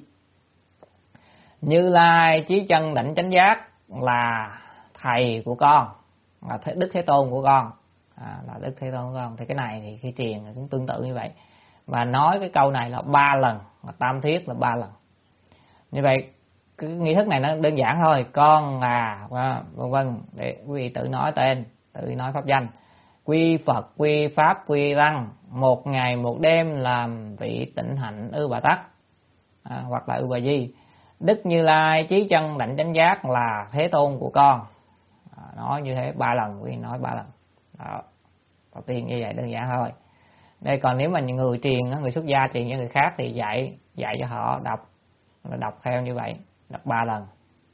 Như Lai chí chân đảnh chánh giác là thầy của con, là Đức Thế Tôn của con, à, là Đức Thế Tôn của con. Thì cái này thì khi truyền cũng tương tự như vậy. Và nói cái câu này là ba lần, mà tam thiết là ba lần. Như vậy cái nghi thức này nó đơn giản thôi, con là vân vân, để quý vị tự nói tên, tự nói pháp danh. Quy Phật quy pháp quy đăng, một ngày một đêm làm vị tịnh hạnh ưu bà tắc, à, hoặc là ưu bà di. Đức Như Lai chí chân đảnh chánh giác là Thế Tôn của con, à, nói như thế ba lần, quý vị nói ba lần đó. Đầu tiên như vậy đơn giản thôi. Đây còn nếu mà người truyền, người xuất gia truyền cho người khác thì dạy dạy cho họ đọc, đọc theo như vậy, đọc ba lần.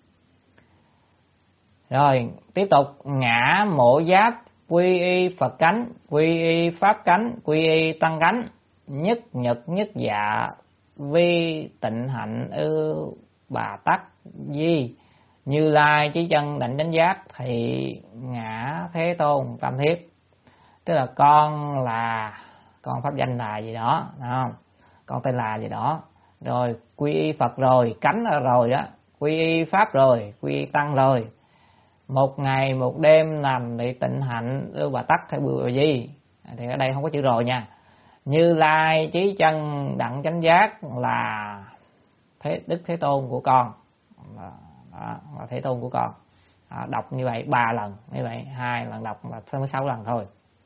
Rồi tiếp tục ngã mổ giáp quy y Phật cánh quy y pháp cánh quy y tăng cánh, nhất nhật nhất dạ vi tịnh hạnh ưu bà tắc di. Như Lai chí chân đảnh chánh giác thị ngã Thế Tôn tam thiết. Tức là con là con pháp danh là gì đó, đúng không? Con tên là gì đó, rồi quy y Phật rồi, cánh rồi đó, quy y pháp rồi, quy y tăng rồi. Một ngày một đêm làm để tịnh hạnh ưu bà tắc hay bùa gì, thì ở đây không có chữ rồi nha. Như Lai chí chân đặng chánh giác là thế Đức Thế Tôn của con, đó, là Thế Tôn của con. Đó, đọc như vậy ba lần, như vậy hai lần đọc là mới sáu lần thôi.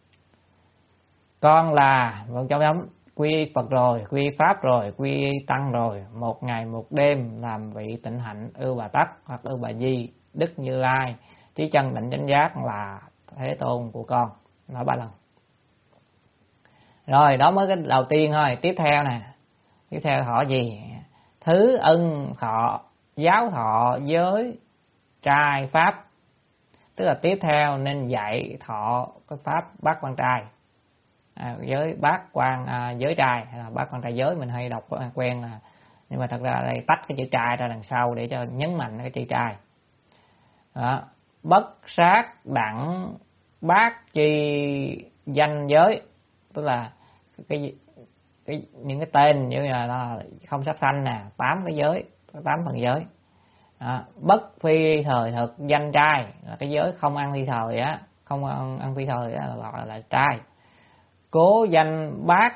Con là một trong nhóm quy Phật rồi, quy pháp rồi, quy tăng rồi, một ngày một đêm làm vị tịnh hạnh ưu bà tắc hoặc ưu bà di, Đức Như Lai chí chân đảnh chánh giác là Thế Tôn của con, nói ba lần. Rồi đó mới cái đầu tiên thôi. Tiếp theo nè, tiếp theo họ gì? Thứ ân thọ giáo thọ giới trai pháp. Tức là tiếp theo nên dạy thọ cái pháp bát quan trai, à, giới bát quan à, giới trai hay là bát quan trai giới, mình hay đọc quen là, nhưng mà thật ra đây tách cái chữ trai ra đằng sau để cho nhấn mạnh cái chữ trai. Đó. Bất sát đẳng bát chi danh giới, tức là cái, cái những cái tên như là, là không sát sanh nè, tám cái giới, tám phần giới. Đó. Bất phi thời thực danh trai là cái giới không ăn phi thời á, không ăn, ăn phi thời á, là gọi là trai. Cố danh bát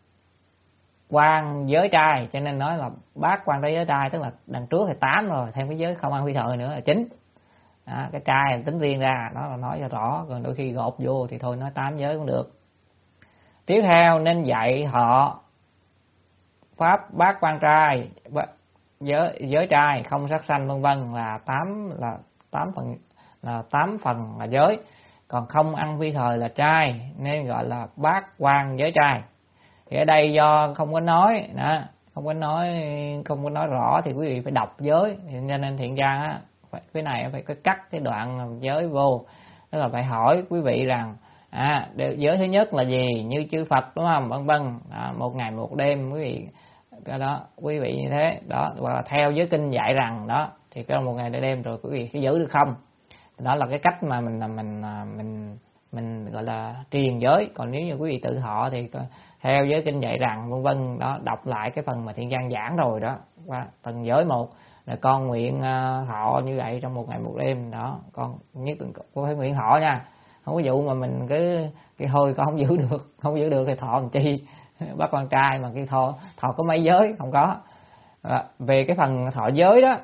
quan giới trai, cho nên nói là bát quan giới trai, tức là đằng trước thì tám rồi, thêm cái giới không ăn phi thời nữa là chín. Đó, cái trai là tính riêng ra, đó là nói cho rõ, còn đôi khi gộp vô thì thôi nói tám giới cũng được. Tiếp theo nên dạy họ pháp bát quan trai, giới giới trai không sát sanh vân vân là tám là tám phần là tám phần là giới, còn không ăn phi thời là trai nên gọi là bát quan giới trai. Thì ở đây do không có nói đó, không có nói không có nói rõ thì quý vị phải đọc giới, cho nên thiện ra á, phải, cái này phải có cắt cái đoạn giới vô, tức là phải hỏi quý vị rằng À, giới thứ nhất là gì? Như chư Phật, đúng không? Vân vân. À, một ngày một đêm, quý vị cái đó quý vị như thế đó, hoặc là theo giới kinh dạy rằng đó thì cái một ngày một đêm rồi quý vị có giữ được không? Đó là cái cách mà mình mình mình mình gọi là truyền giới. Còn nếu như quý vị tự thọ thì theo giới kinh dạy rằng vân vân đó, đọc lại cái phần mà Thiện Trang giảng rồi đó, qua từng giới một là con nguyện thọ như vậy trong một ngày một đêm đó, con nhất con phải nguyện thọ nha, không có vụ mà mình cứ cái thôi con không giữ được, không giữ được thì thọ làm chi, bắt con trai mà cái thọ thọ có mấy giới không có. À, về cái phần thọ giới đó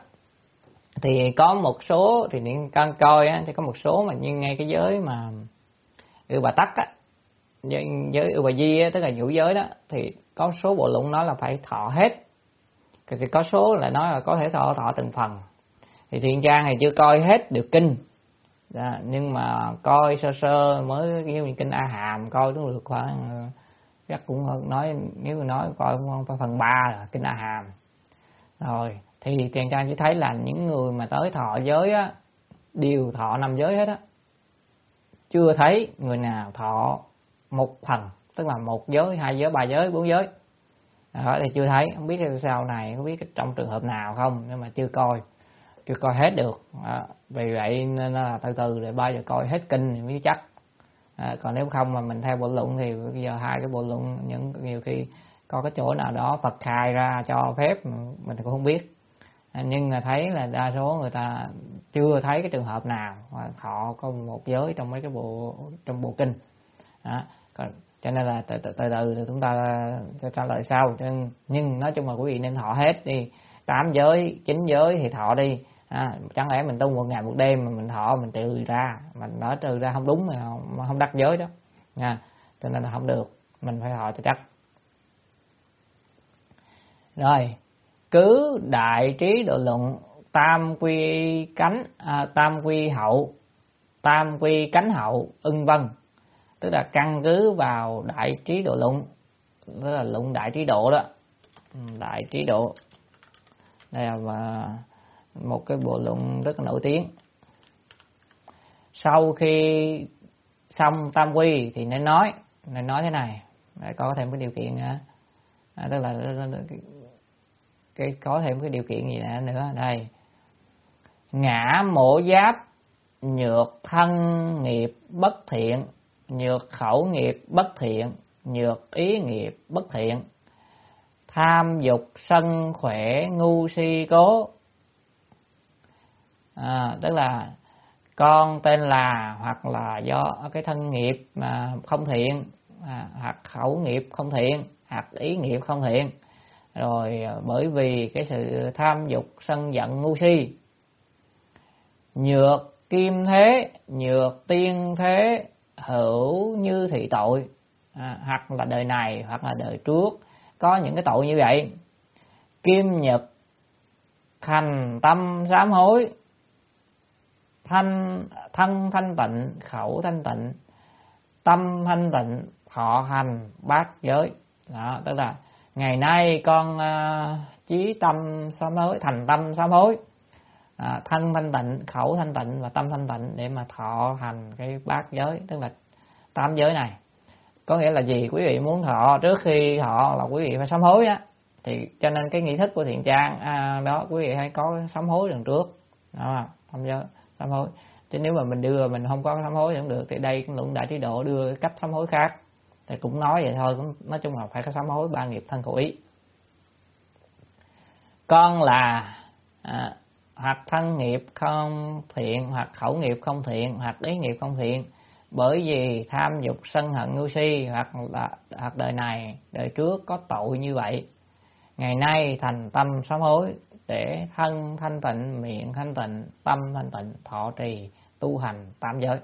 thì có một số thì những con coi á, thì có một số mà như ngay cái giới mà Ưu Bà Tắc á, giới, giới Ưu Bà Di á, tức là nhũ giới đó, thì có số bộ luận nói là phải thọ hết, thì có số lại nói là có thể thọ thọ từng phần. Thì Thiện Trang thì chưa coi hết được kinh, đó, nhưng mà coi sơ sơ mới như kinh A Hàm coi cũng được khoảng chắc cũng nói, nếu mà nói coi cũng phải phần ba là kinh A Hàm rồi. Thì Thiện Trang chỉ thấy là những người mà tới thọ giới á đều thọ năm giới hết á, chưa thấy người nào thọ một phần, tức là một giới, hai giới, ba giới, bốn giới đó, thì chưa thấy. Không biết sau này không biết trong trường hợp nào không, nhưng mà chưa coi chưa coi hết được đó. Vì vậy nên là từ từ để bao giờ coi hết kinh thì mới chắc. À, còn nếu không mà mình theo bộ luận thì bây giờ hai cái bộ luận những nhiều khi có cái chỗ nào đó Phật khai ra cho phép mình cũng không biết. À, nhưng là thấy là đa số người ta chưa thấy cái trường hợp nào mà họ có một giới trong mấy cái bộ trong bộ kinh đó. Còn, cho nên là từ từ, từ, từ chúng ta sẽ trả lời sau. Nhưng, nhưng nói chung là quý vị nên thọ hết đi, tám giới, chín giới thì thọ đi. À, chẳng lẽ mình tu một ngày một đêm mà mình thọ mình trừ ra, mình nói trừ ra không đúng mà không, không đắc giới đó nha, cho nên là không được, mình phải thọ cho chắc. Rồi cứ đại trí độ luận tam quy cánh à, tam quy hậu, tam quy cánh hậu ưng vân, tức là căn cứ vào đại trí độ luận, tức là luận đại trí độ đó, đại trí độ đây là một cái bộ luận rất là nổi tiếng. Sau khi xong tam quy thì nên nói nên nói thế này, để có thêm cái điều kiện nữa, à, tức là cái, cái có thêm cái điều kiện gì nữa đây: ngã mổ giáp, nhược thân nghiệp bất thiện, nhược khẩu nghiệp bất thiện, nhược ý nghiệp bất thiện, tham dục sân khỏe ngu si cố. À, tức là con tên là hoặc là do cái thân nghiệp mà không thiện, à, hoặc khẩu nghiệp không thiện, hoặc ý nghiệp không thiện, rồi bởi vì cái sự tham dục sân giận ngu si. Nhược kim thế, nhược tiên thế hữu như thị tội, à, hoặc là đời này hoặc là đời trước có những cái tội như vậy. Kim nhật thành tâm sám hối, thanh thân thanh tịnh, khẩu thanh tịnh, tâm thanh tịnh, thọ hành bát giới. Đó, tức là ngày nay con uh, chí tâm sám hối, thành tâm sám hối, à, thân thanh tịnh, khẩu thanh tịnh và tâm thanh tịnh để mà thọ hành cái bát giới, tức là tám giới này. Có nghĩa là gì? Quý vị muốn thọ, trước khi thọ là quý vị phải sám hối á, thì cho nên cái nghi thức của Thiện Trang à, đó quý vị hãy có sám hối lần trước đó, tâm giới sám hối. Chứ nếu mà mình đưa mình không có sám hối thì không được. Thì đây cũng luận đại trí độ đưa cách sám hối khác, thì cũng nói vậy thôi, cũng nói chung là phải có sám hối ba nghiệp thân khẩu ý. Con là à, hoặc thân nghiệp không thiện, hoặc khẩu nghiệp không thiện, hoặc ý nghiệp không thiện, bởi vì tham dục sân hận ngu si, hoặc là hoặc đời này đời trước có tội như vậy. Ngày nay thành tâm sám hối để thân thanh tịnh, miệng thanh tịnh, tâm thanh tịnh, thọ trì tu hành tám giới.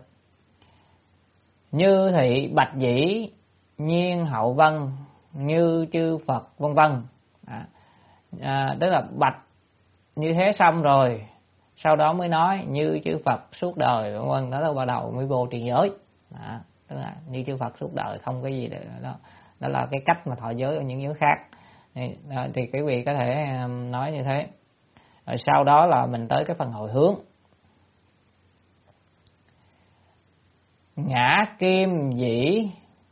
Như thị bạch dĩ, nhiên hậu vân, như chư Phật vân vân. À, à, tức là bạch như thế xong rồi, sau đó mới nói như chư Phật suốt đời vân vân. Đó là bắt đầu mới vô trì giới. Đó, tức là như chư Phật suốt đời, không cái gì để đó. Đó là cái cách mà thọ giới ở những giới khác. Đó, thì quý vị có thể nói như thế. Rồi sau đó là mình tới cái phần hồi hướng. ngã kim dĩ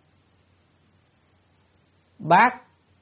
bát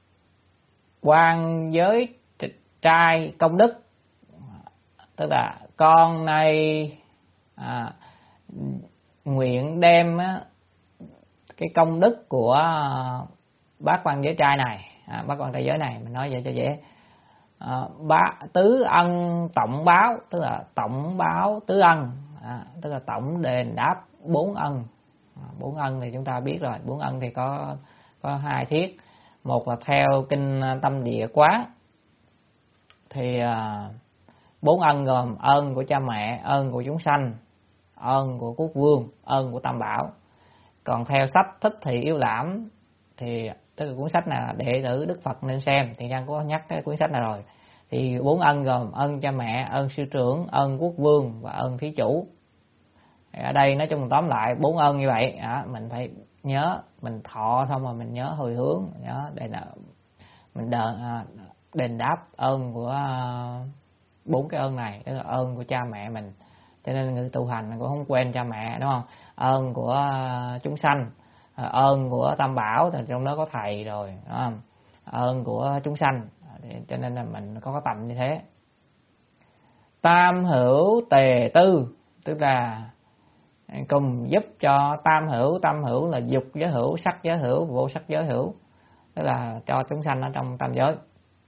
quan giới trai công đức. Tức là con này à, nguyện đem á, cái công đức của bát quan giới trai này, à, bát quan trai giới này mình nói vậy cho dễ. À, bá, tứ ân tổng báo, tức là tổng báo tứ ân, à, tức là tổng đền đáp bốn ân. À, bốn ân thì chúng ta biết rồi, bốn ân thì có có hai thiết. Một là theo kinh Tâm Địa Quán thì à, bốn ân gồm ơn của cha mẹ, ơn của chúng sanh, ơn của quốc vương, ơn của Tam Bảo. Còn theo sách Thích Thị Yếu Lãm thì tức là cuốn sách này là đệ tử Đức Phật nên xem, thì Nhân có nhắc cái cuốn sách này rồi. Thì bốn ân gồm ơn cha mẹ, ơn sư trưởng, ơn quốc vương và ơn thí chủ. Ở đây nói chung tóm lại bốn ơn như vậy, à, mình phải nhớ, mình thọ xong rồi mình nhớ hồi hướng, nhớ để là mình đền, à, đền đáp ơn của bốn cái ơn này, tức là ơn của cha mẹ mình. Cho nên người tu hành cũng không quên cha mẹ, đúng không? Ơn của chúng sanh, ơn của Tam Bảo, thì trong đó có thầy rồi, đúng không? Ơn của chúng sanh, cho nên là mình có cái tầm như thế. Tam hữu tề tư, tức là cùng giúp cho tam hữu. Tam hữu là dục giới hữu, sắc giới hữu, vô sắc giới hữu, tức là cho chúng sanh ở trong tam giới.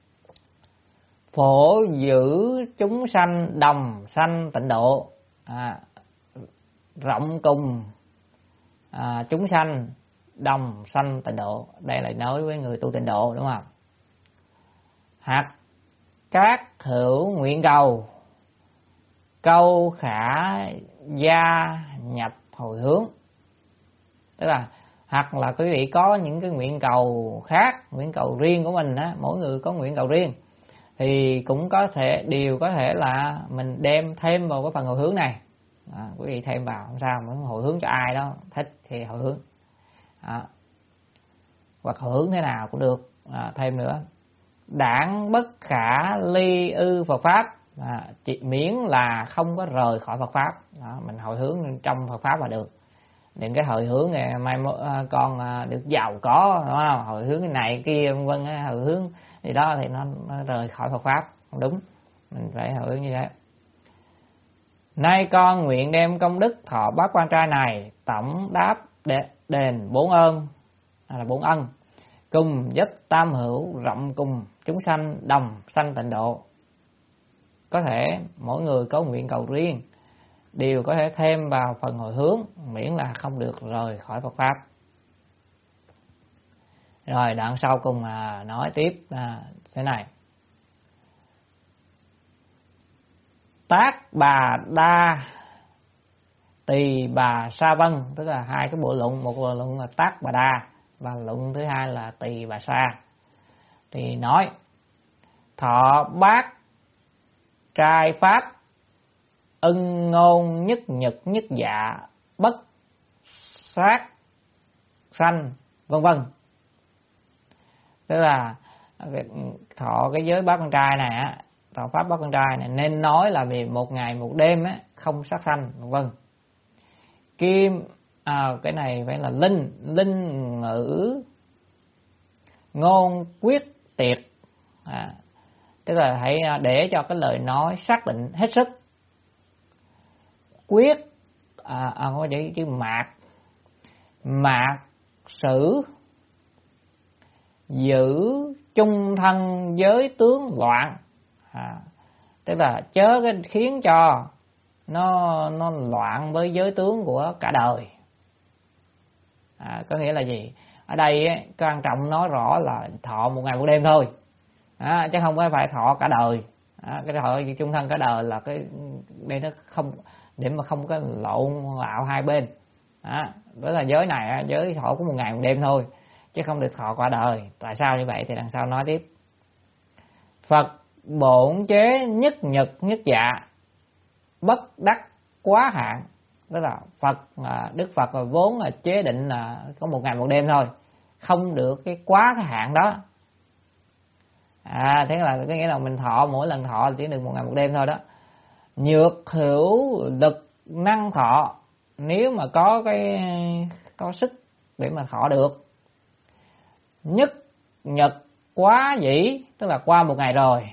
Phổ giữ chúng sanh đồng sanh tịnh độ, à, rộng cùng à, chúng sanh đồng sanh tịnh độ. Đây là nói với người tu tịnh độ, đúng không? Hạt các hữu nguyện cầu, câu khả gia nhập hồi hướng. Tức là hoặc là quý vị có những cái nguyện cầu khác, nguyện cầu riêng của mình á, mỗi người có nguyện cầu riêng, thì cũng có thể đều có thể là mình đem thêm vào cái phần hồi hướng này. À, quý vị thêm vào không sao, muốn hồi hướng cho ai đó thích thì hồi hướng, à, hoặc hồi hướng thế nào cũng được, à, thêm nữa. Đảng bất khả ly ư Phật pháp, à, chỉ miễn là không có rời khỏi Phật pháp. Đó, mình hồi hướng trong Phật pháp là được. Đừng cái hồi hướng này mai con được giàu có, đúng không? Hồi hướng cái này kia vân vân, hồi hướng thì đó thì nó, nó rời khỏi Phật pháp, không đúng. Mình phải hồi hướng như thế. Nay con nguyện đem công đức thọ bát quan trai này tổng đáp đền bốn ơn, là bốn ân, cùng giúp tam hữu rộng cùng chúng sanh đồng sanh tịnh độ. Có thể mỗi người có nguyện cầu riêng, đều có thể thêm vào phần hồi hướng, miễn là không được rời khỏi Phật pháp. Rồi đoạn sau cùng là nói tiếp là thế này. Tác bà đa tỳ bà sa vân, tức là hai cái bộ luận, một bộ luận là tác bà đa và luận thứ hai là tỳ bà sa. Thì nói thọ bát trai pháp, ưng ngôn nhất nhật nhất dạ, bất sát sanh, vân vân. Tức là thọ cái giới bát con trai này á, thọ pháp bát con trai này nên nói là vì một ngày một đêm á, không sát sanh, vân vân. Kim, à, cái này phải là linh, linh ngữ ngôn quyết tiệt, à, tức là hãy để cho cái lời nói xác định hết sức. Quyết, à, à có chữ chữ mạc, mạc sử giữ chung thân giới tướng loạn, à, tức là chớ cái khiến cho nó nó loạn với giới tướng của cả đời. À, có nghĩa là gì? Ở đây ấy, quan trọng nói rõ là thọ một ngày một đêm thôi, à, chứ không phải thọ cả đời. À, cái thọ chung thân cả đời là cái đây nó không, để mà không có lộn lạo hai bên. À, đó là giới này giới thọ của một ngày một đêm thôi, chứ không được thọ cả đời. Tại sao như vậy thì đằng sau nói tiếp. Phật bổn chế nhất nhật nhất dạ, bất đắc quá hạn. Tức là Phật, Đức Phật là vốn là chế định là có một ngày một đêm thôi, không được cái quá cái hạn đó. À, thế là cái nghĩa là mình thọ mỗi lần thọ chỉ được một ngày một đêm thôi đó. Nhược hữu lực năng thọ, nếu mà có cái có sức để mà thọ được. Nhất nhật quá dĩ, tức là qua một ngày rồi.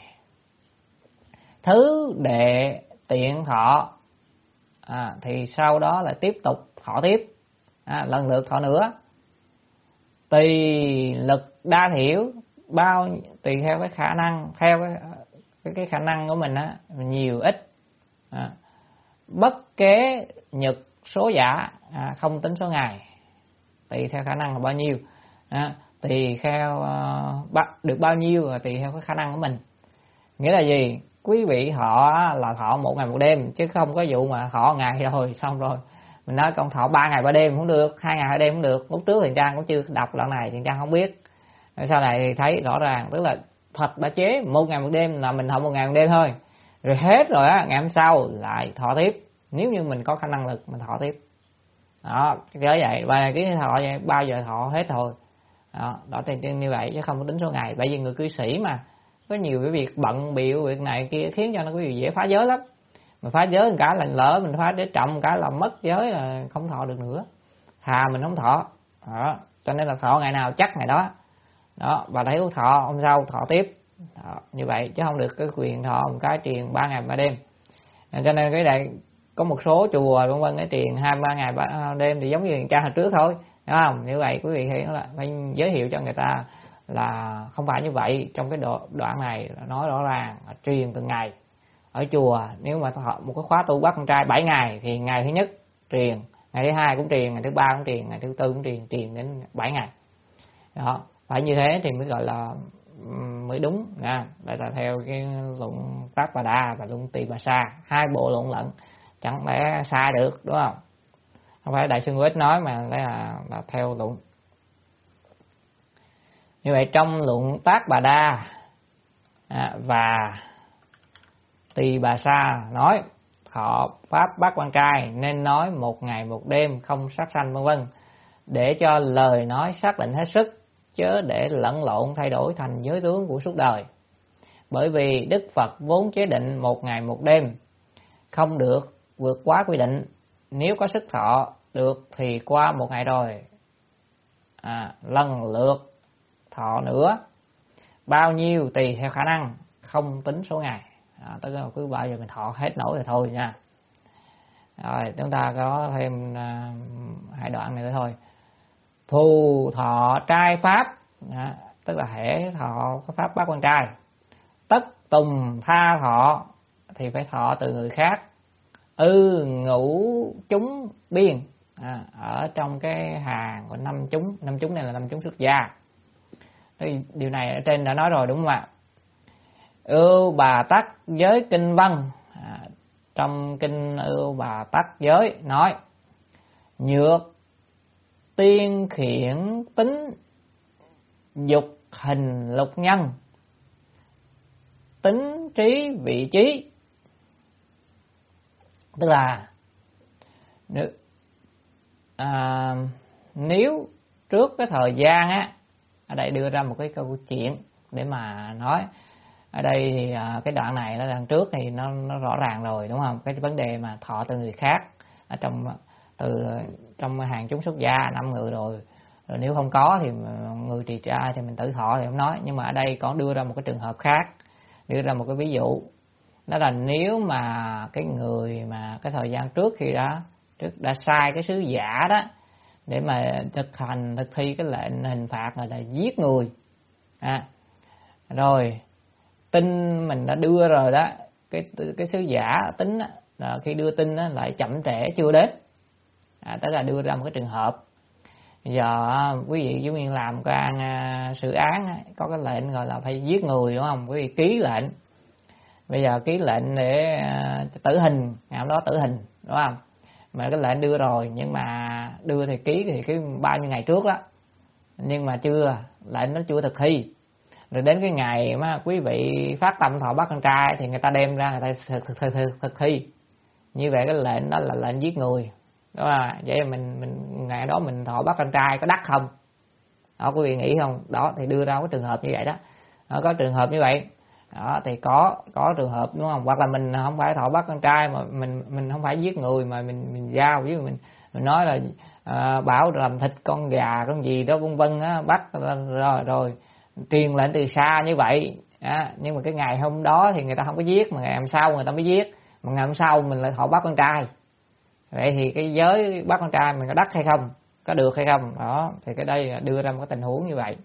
Thứ đệ tiện thọ, à, thì sau đó là tiếp tục thọ tiếp, à, lần lượt thọ nữa. Tùy lực đa thiểu, bao tùy theo cái khả năng, theo cái cái, cái khả năng của mình á, nhiều ít. À, bất kế nhật số giả, à, không tính số ngày, tùy theo khả năng là bao nhiêu, à, tùy theo uh, bắt được bao nhiêu là tùy theo cái khả năng của mình. Nghĩa là gì? Quý vị thọ là thọ một ngày một đêm, chứ không có vụ mà thọ ngày rồi xong rồi mình nói con thọ ba ngày ba đêm cũng được, hai ngày hai đêm cũng được. Lúc trước thì Trang cũng chưa đọc đoạn này thì Trang không biết, sau này thì thấy rõ ràng, tức là Phật đã chế một ngày một đêm là mình thọ một ngày một đêm thôi, rồi hết rồi á, ngày hôm sau lại thọ tiếp, nếu như mình có khả năng lực mình thọ tiếp. Đó, chứ vậy ba cái thọ vậy bao giờ thọ hết thôi. Đó, đó tiền như vậy chứ không có tính số ngày. Bởi vì người cư sĩ mà có nhiều cái việc bận bịu việc này kia khiến cho nó có gì dễ phá giới lắm. Mà phá giới một cái là lỡ mình phá giới trọng cái là mất giới, là không thọ được nữa. Thà mình không thọ. Đó, cho nên là thọ ngày nào chắc ngày đó. Đó, và thấy thọ hôm sau thọ tiếp. Đó, như vậy chứ không được cái quyền thọ một cái truyền ba ngày ba đêm. Cho nên cái này có một số chùa vân vân cái truyền hai ba ngày ba đêm thì giống như cha hồi trước thôi, đúng không? Như vậy quý vị hiểu là phải giới thiệu cho người ta là không phải như vậy. Trong cái đoạn này nói rõ ràng là truyền từng ngày. Ở chùa nếu mà một cái khóa tu bắt con trai bảy ngày thì ngày thứ nhất truyền, ngày thứ hai cũng truyền, ngày thứ ba cũng truyền, ngày thứ tư cũng truyền, truyền đến bảy ngày. Đó, phải như thế thì mới gọi là mới đúng nha. Đây là theo cái luận Tác Bà Đa và luận Tỳ Bà Sa, hai bộ luận lận chẳng lẽ sai được, đúng không? Không phải Đại sư Nguyễn nói mà là, là theo luận. Như vậy trong luận Tác Bà Đa à, và Tỳ Bà Sa nói thọ pháp bát quan trai nên nói một ngày một đêm không sát sanh vân vân, để cho lời nói xác định hết sức, chớ để lẫn lộn thay đổi thành giới tướng của suốt đời. Bởi vì Đức Phật vốn chế định một ngày một đêm, không được vượt quá quy định. Nếu có sức thọ được thì qua một ngày rồi, à, lần lượt thọ nữa, bao nhiêu tùy theo khả năng, không tính số ngày. À, tức là cứ bao giờ mình thọ hết nổi rồi thôi nha. Rồi chúng ta có thêm à, hai đoạn nữa thôi. Phù thọ trai pháp, à, tức là hệ thọ cái pháp bát quan trai. Tất tùng tha thọ thì phải thọ từ người khác. Ư ngũ chúng biên, à, ở trong cái hàng của năm chúng. Năm chúng này là năm chúng xuất gia. Thì điều này ở trên đã nói rồi đúng không ạ? Ưu Bà Tắc giới kinh văn, à, trong kinh Ưu Bà Tắc giới nói nhược tiên khiển tính dục hình lục nhân, tính trí vị trí. Tức là à, nếu trước cái thời gian á, ở đây đưa ra một cái câu chuyện để mà nói. Ở đây thì à, cái đoạn này nó đoạn trước thì nó, nó rõ ràng rồi đúng không? Cái vấn đề mà thọ từ người khác ở trong từ trong hàng chúng xuất gia năm người rồi, rồi nếu không có thì người trì trai thì mình tự thọ thì không nói. Nhưng mà ở đây có đưa ra một cái trường hợp khác, đưa ra một cái ví dụ, đó là nếu mà cái người mà cái thời gian trước khi đã trước đã sai cái sứ giả đó để mà thực hành thực thi cái lệnh hình phạt là, là giết người, à, rồi tin mình đã đưa rồi đó, cái cái sứ giả tính đó, là khi đưa tin đó, lại chậm trễ chưa đến, à, tức là đưa ra một cái trường hợp. Giờ quý vị giống như làm can xử án có cái lệnh gọi là phải giết người đúng không? Quý vị ký lệnh, bây giờ ký lệnh để tử hình, ngày hôm đó tử hình đúng không? Mà cái lệnh đưa rồi nhưng mà đưa thì ký thì cái bao nhiêu ngày trước đó, nhưng mà chưa, lệnh nó chưa thực thi. Rồi đến cái ngày mà quý vị phát tâm thọ bắt con trai thì người ta đem ra người ta thực, thực, thực, thực, thực thi. Như vậy cái lệnh đó là lệnh giết người. Đó là vậy mình mình ngày đó mình thọ bắt con trai có đắc không? Đó quý vị nghĩ không? Đó thì đưa ra cái trường hợp như vậy đó. Đó, có trường hợp như vậy. Đó thì có có trường hợp đúng không? Hoặc là mình không phải thọ bắt con trai mà mình mình không phải giết người mà mình mình giao, ví dụ mình mình nói là à, bảo làm thịt con gà con gì đó vân vân á, bắt rồi rồi truyền lệnh từ xa như vậy à, nhưng mà cái ngày hôm đó thì người ta không có giết, mà ngày hôm sau người ta mới giết, mà ngày hôm sau mình lại thọ bắt con trai. Vậy thì cái giới bắt con trai mình có đắc hay không, có được hay không? Đó thì cái đây đưa ra một cái tình huống như vậy.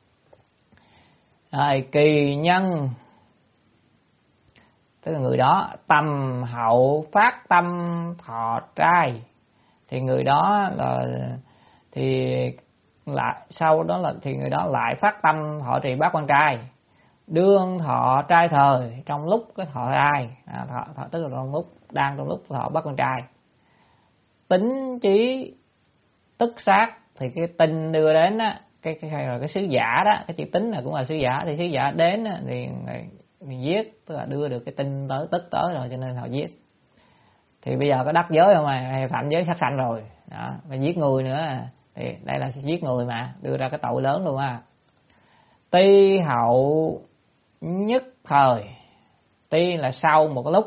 Rồi, kỳ nhân tức là người đó tầm hậu phát tâm thọ trai, thì người đó là thì lại sau đó là thì người đó lại phát tâm thọ trì bát quan trai, đương thọ trai thời trong lúc cái thọ trai à, thọ, thọ tức là trong lúc đang trong lúc thọ bát quan trai. Tính chí tức sát, thì cái tin đưa đến á, cái cái hay là cái sứ giả đó, cái chữ tính là cũng là sứ giả, thì sứ giả đến á, thì người giết, tức là đưa được cái tin tới tức tới rồi cho nên họ giết. Thì bây giờ có đắc giới không, mà phạm giới sát sanh rồi đó, mà giết người nữa thì đây là giết người mà đưa ra cái tội lớn luôn à. Ti hậu nhất thời, ti là sau một lúc,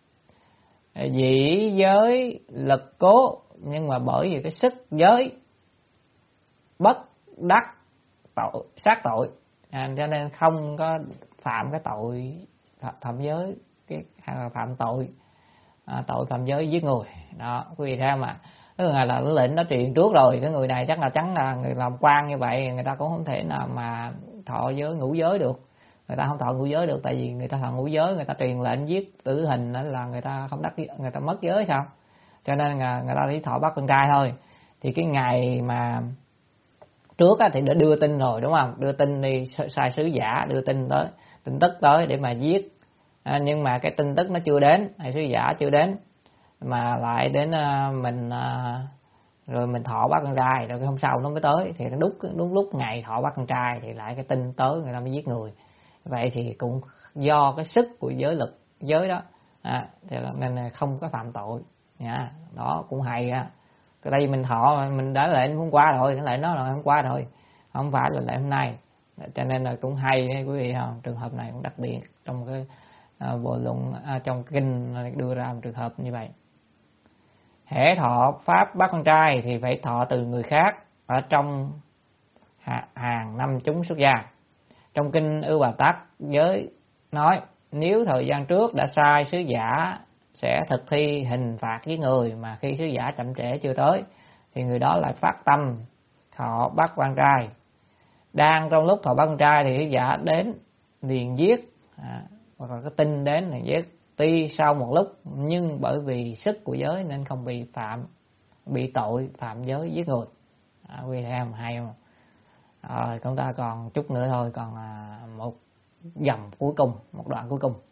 dĩ giới lực cố, nhưng mà bởi vì cái sức giới bất đắc tội sát tội à, cho nên không có phạm cái tội phạm giới, cái hay là phạm tội à, tội phạm giới giết người đó quý vị thấy mà. Tức là là lệnh nó truyền trước rồi, cái người này chắc là chắn là người làm quan như vậy, người ta cũng không thể nào mà thọ giới ngũ giới được, người ta không thọ ngũ giới được, tại vì người ta thọ ngũ giới người ta truyền lệnh giết tử hình là người ta không đắc, người ta mất giới sao, cho nên là người ta chỉ thọ bắt con trai thôi. Thì cái ngày mà trước á, thì đã đưa tin rồi đúng không, đưa tin đi sai sứ giả đưa tin tới tin tức tới để mà giết à, nhưng mà cái tin tức nó chưa đến, hay sứ giả chưa đến mà lại đến uh, mình uh, rồi mình thọ bắt con trai, rồi cái hôm sau nó mới tới, thì nó đúng đúng lúc ngày thọ bắt con trai thì lại cái tin tới người ta mới giết người. Vậy thì cũng do cái sức của giới lực giới đó à, thì nên là không có phạm tội nha. Đó cũng hay á. Cái đây mình thọ mình đã lệnh hôm qua rồi, cái lệnh đó là hôm qua rồi, không phải là lệnh hôm nay, cho nên là cũng hay đấy quý vị không? Trường hợp này cũng đặc biệt trong cái à, bộ luận à, trong kinh đưa ra một trường hợp như vậy. Hễ thọ pháp bắt con trai thì phải thọ từ người khác ở trong hàng năm chúng xuất gia. Trong kinh Ưu Bà Tát giới nói nếu thời gian trước đã sai sứ giả sẽ thực thi hình phạt với người, mà khi sứ giả chậm trễ chưa tới thì người đó lại phát tâm thọ bắt quan trai. Đang trong lúc thọ bắt quan trai thì sứ giả đến liền giết à, hoặc là cái tin đến liền giết. Tuy sau một lúc nhưng bởi vì sức của giới nên không bị phạm bị tội phạm giới giết người. À, quý vị thấy không, hay không? Rồi chúng ta còn chút nữa thôi, còn à, một dòng cuối cùng, một đoạn cuối cùng.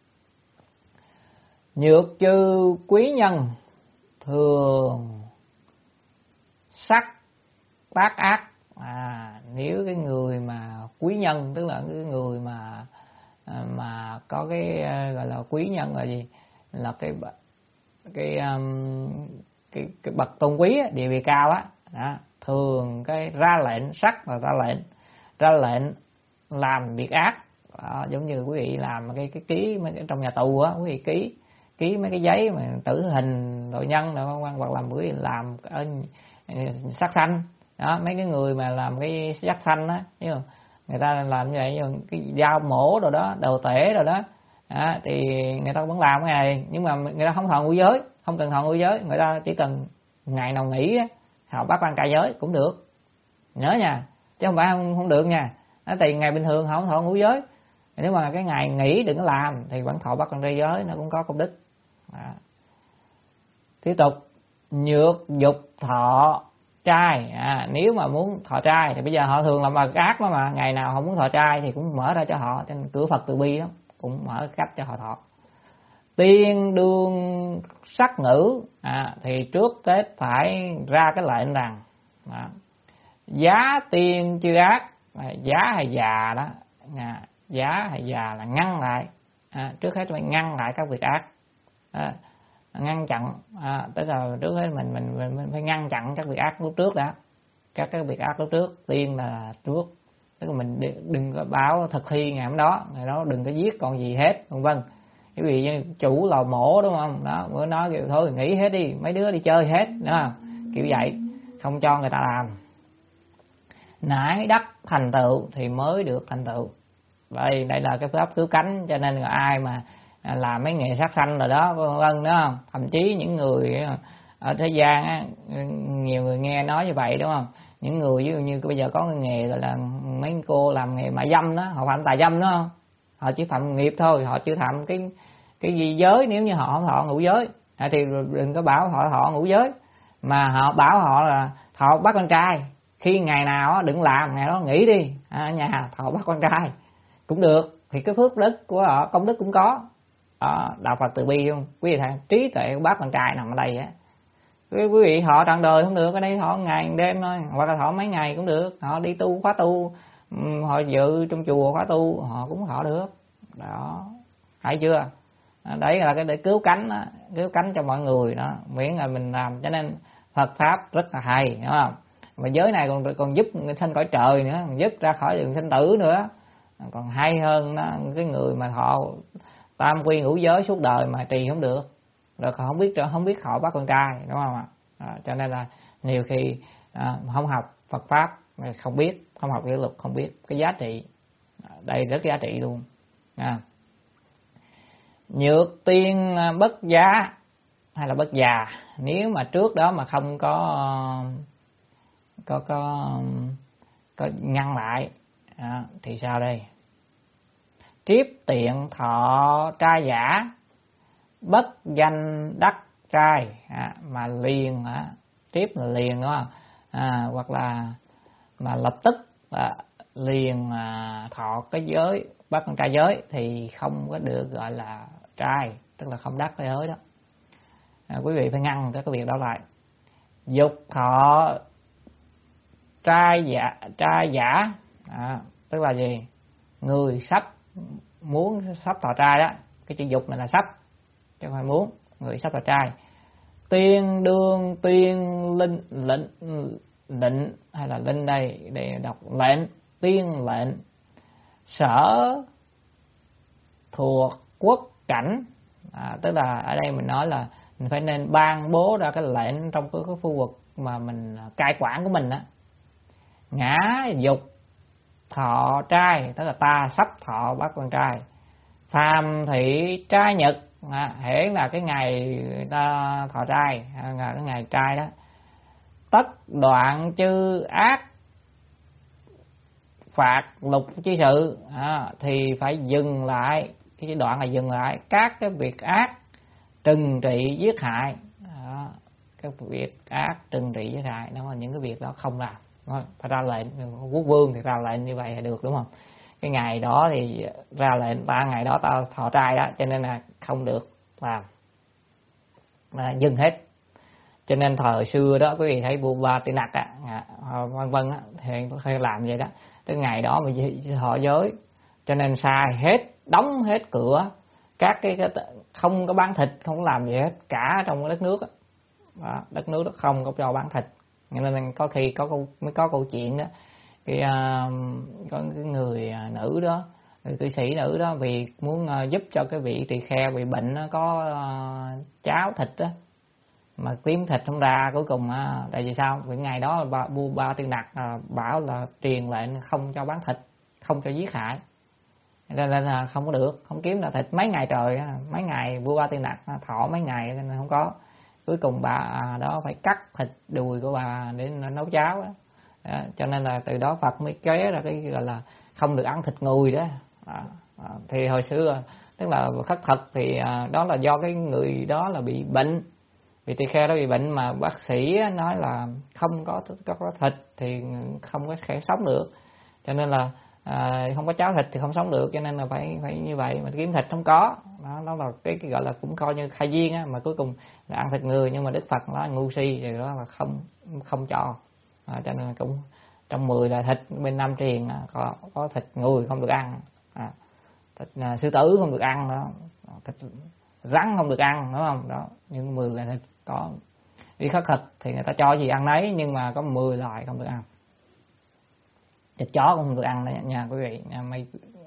Nhược chư quý nhân thường sắc tác ác. À, nếu cái người mà quý nhân, tức là cái người mà mà có cái gọi là quý nhân là gì, là cái cái um, cái, cái bậc tôn quý địa vị cao á, đó, thường cái ra lệnh, sắc là ra lệnh, ra lệnh làm việc ác. Đó, giống như quý vị làm cái cái ký trong nhà tù á, quý vị ký ký mấy cái giấy mà tử hình tội nhân rồi hoặc làm quý vị làm ở sát sanh đó, mấy cái người mà làm cái sát sanh á, hiểu không? Người ta làm như vậy, cái dao mổ rồi đó, đầu tể rồi đó, đó thì người ta vẫn làm cái này, nhưng mà người ta không thọ ngũ giới, không cần thọ ngũ giới, người ta chỉ cần ngày nào nghỉ họ bắt quan trai giới cũng được, nhớ nha, chứ không phải không, không được nha. Đó, thì ngày bình thường họ không thọ ngũ giới, nếu mà cái ngày nghỉ đừng có làm thì vẫn thọ bắt quan trai giới, nó cũng có công đức. Đó. Tiếp tục, nhược dục thọ trai. À, nếu mà muốn thọ trai thì bây giờ họ thường làm bằng ác đó, mà ngày nào họ muốn thọ trai thì cũng mở ra cho họ, trên cửa Phật từ bi đó cũng mở cách cho họ thọ. Tiên đương sắc ngữ. À, thì trước Tết phải ra cái lệnh rằng à, giá tiên chư ác, à, giá hay già đó, à, giá hay già là ngăn lại, à, trước hết phải ngăn lại các việc ác, à, ngăn chặn, à, tức là trước hết mình, mình mình mình phải ngăn chặn các việc ác lúc trước đã, các cái việc ác lúc trước. Tiên là trước, tức là mình đừng có báo thực thi ngày hôm đó, ngày đó đừng có giết con gì hết, vân vân. Cái vị như chủ lò mổ đúng không, đó bữa nói kiểu thôi nghỉ hết đi, mấy đứa đi chơi hết, đúng không, kiểu vậy, không cho người ta làm. Nãi đắc thành tựu thì mới được thành tựu. Đây đây là cái pháp cứu cánh, cho nên là ai mà làm mấy nghề sát sanh rồi đó, vân vân đó không, thậm chí những người ở thế gian á, nhiều người nghe nói như vậy đúng không, những người ví dụ như bây giờ có cái nghề gọi là mấy cô làm nghề mại dâm đó, họ phạm tà dâm đó không, họ chỉ phạm nghiệp thôi, họ chưa phạm cái cái gì giới. Nếu như họ thọ ngũ giới thì đừng có bảo họ thọ ngũ giới, mà họ bảo họ là thọ bắt con trai, khi ngày nào đừng làm, ngày đó nghỉ đi, ở nhà thọ bắt con trai cũng được, thì cái phước đức của họ, công đức cũng có. Đó, đạo Phật từ bi không quý vị thấy, trí tuệ của bác con trai nằm ở đây á. Quý vị họ trọn đời không được, ở đây họ ngày đêm thôi, hoặc là họ mấy ngày cũng được, họ đi tu khóa tu, họ dự trong chùa khóa tu, họ cũng họ được. Đó, thấy chưa? Đấy là cái để cứu cánh đó, cứu cánh cho mọi người đó, miễn là mình làm. Cho nên Phật pháp rất là hay, đúng không? Mà giới này còn còn giúp người sinh cõi trời nữa, giúp ra khỏi đường sinh tử nữa, còn hay hơn đó, cái người mà họ tam quy ngũ giới suốt đời mà trì không được, rồi không biết không biết họ bắt con trai, đúng không ạ? À, cho nên là nhiều khi à, không học Phật pháp không biết, không học kỷ luật không biết cái giá trị đây, rất giá trị luôn. À. Nhược tiên bất giá hay là bất già, nếu mà trước đó mà không có có có có ngăn lại à, thì sao đây? Triếp tiện thọ trai giả, bất danh đắc trai, à, mà liền à, triếp là liền đúng không? À, hoặc là mà lập tức à, liền à, thọ cái giới bắt con trai giới thì không có được gọi là trai, tức là không đắc cái giới đó. À, quý vị phải ngăn cái việc đó lại. Dục thọ trai giả, trai giả à, tức là gì? Người sắp muốn sắp thọ trai đó, cái chữ dục này là sắp chứ không phải muốn, người sắp thọ trai. Tiên đương tiên linh lệnh lệnh hay là linh đây để đọc lệnh, tiên lệnh sở thuộc quốc cảnh, à, tức là ở đây mình nói là mình phải nên ban bố ra cái lệnh trong cái, cái khu vực mà mình cai quản của mình á. Ngã dục thọ trai, tức là ta sắp thọ bắt con trai. Phàm thị trai nhật, à, hễ là cái ngày ta thọ trai, là cái ngày trai đó. Tất đoạn chư ác phạt lục chi sự, à, thì phải dừng lại, cái đoạn là dừng lại các cái việc ác trừng trị giết hại. Đó, cái việc ác trừng trị giết hại đó là những cái việc đó không làm. Đó, phải ra lệnh, quốc vương thì ra lệnh như vậy là được, đúng không? Cái ngày đó thì ra lệnh ta ngày đó tao thọ trai đó, cho nên là không được làm, mà dừng hết. Cho nên thời xưa đó quý vị thấy vua Ba Tư Nặc á, vân vân á, thì hay làm vậy đó. Tới ngày đó mà thọ giới, cho nên sai hết, đóng hết cửa, các cái, cái không có bán thịt, không có làm gì hết cả trong cái đất nước đó. Đó, đất nước đó không có cho bán thịt. Nên có khi có câu, mới có câu chuyện đó, cái uh, có cái người nữ đó, người cư sĩ nữ đó, vì muốn uh, giúp cho cái vị tỳ kheo bị bệnh đó, có uh, cháo thịt đó, mà kiếm thịt không ra, cuối cùng á, tại vì sao? Vì ngày đó bà, vua Ba Tư Nặc à, bảo là truyền lệnh không cho bán thịt, không cho giết hại, nên là không có được, không kiếm được thịt mấy ngày trời, mấy ngày vua Ba Tư Nặc thọ mấy ngày nên không có. Cuối cùng bà đó phải cắt thịt đùi của bà để nấu cháo đó. Đó, cho nên là từ đó Phật mới chế ra cái gọi là không được ăn thịt người đó. À, à, thì hồi xưa tức là khất thực thì à, đó là do cái người đó là bị bệnh, vì tỳ kheo đó bị bệnh mà bác sĩ nói là không có có, có thịt thì không có thể sống được, cho nên là à, không có cháo thịt thì không sống được, cho nên là phải phải như vậy, mà kiếm thịt không có. Đó, đó là cái, cái gọi là cũng coi như khai duyên á, mà cuối cùng là ăn thịt người, nhưng mà Đức Phật nói ngu si thì đó là không không cho. À, cho nên là cũng trong mười là thịt bên Nam Truyền có có thịt người không được ăn, à, thịt à, sư tử không được ăn đó, thịt rắn không được ăn, đúng không? Đó, nhưng mười là thịt có. Đi khất thực thì người ta cho gì ăn nấy, nhưng mà có mười loại không được ăn. thịt chó cũng không được ăn nha, nha quý vị nha. Mấy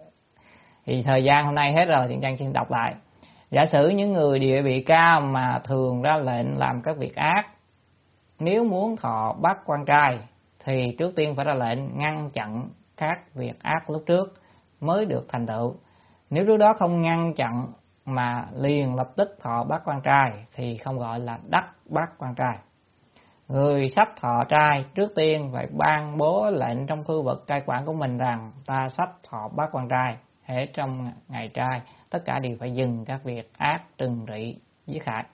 thì thời gian hôm nay hết rồi, Thiện Trang xin đọc lại. Giả sử những người địa vị cao mà thường ra lệnh làm các việc ác, nếu muốn thọ bắt quan trai thì trước tiên phải ra lệnh ngăn chặn các việc ác lúc trước mới được thành tựu. Nếu lúc đó không ngăn chặn mà liền lập tức thọ bắt quan trai thì không gọi là đắc bắt quan trai. Người sắp thọ trai trước tiên phải ban bố lệnh trong khu vực cai quản của mình rằng ta sắp thọ bắt quan trai. Hễ trong ngày trai tất cả đều phải dừng các việc ác trừng trị giết hại.